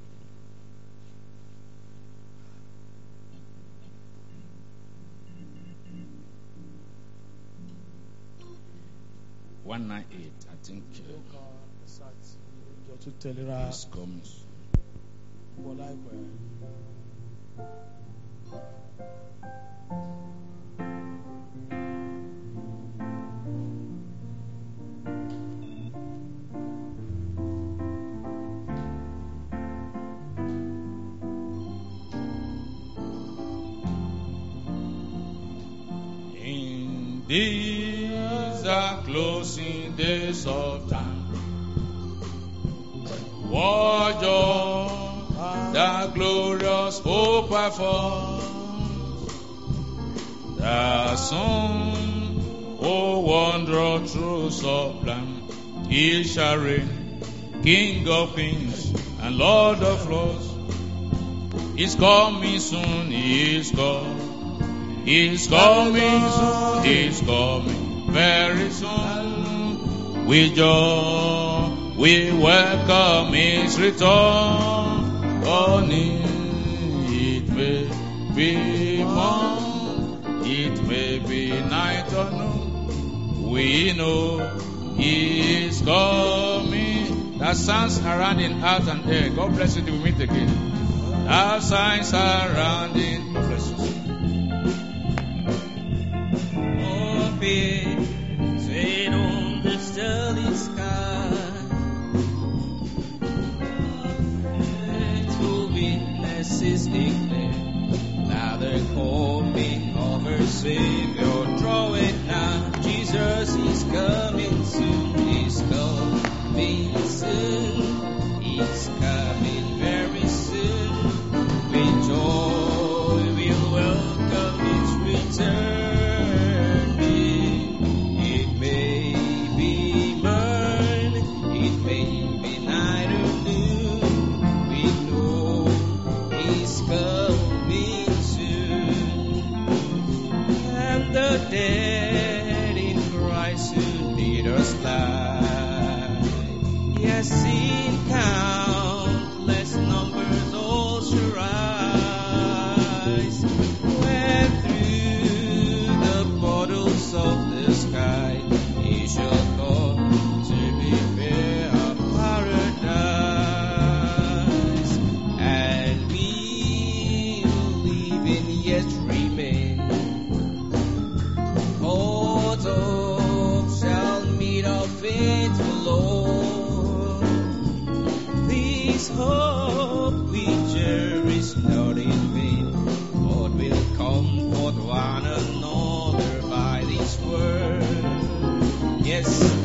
one ninety-eight, I think, Ó uh, kan ẹ̀sà tí ìjọ tó tẹ̀léra is coming. bọ̀ láìpẹ́. In these are closing days of time. Watch on the glorious hope performs. The sun, oh wondrous true sublime, He shall reign, King of kings and Lord of lords. He's coming soon, He is come. He's coming soon, He's coming very soon. We joy, we welcome His return. On it may be morn, it may be night or noon. We know is coming. That sounds around in earth and air. God bless you till we meet again. That signs surrounding. God bless you. Open, straight on the starry sky. Faithful witnesses declare that the coming of our Savior draweth now. Jesus is coming soon. He's coming soon. He's coming very soon. With joy we'll welcome His return. It may be morn, it may be night or noon. We know He's coming soon. And the dead in Christ who lead us light. Yes, in countless numbers all shall rise. When through the portals of the sky He shall come to prepare a paradise. And we will live and yet remain. Autumn shall meet our faithful Lord. This hope we cherish not in vain, but will comfort one another by this word. Yes.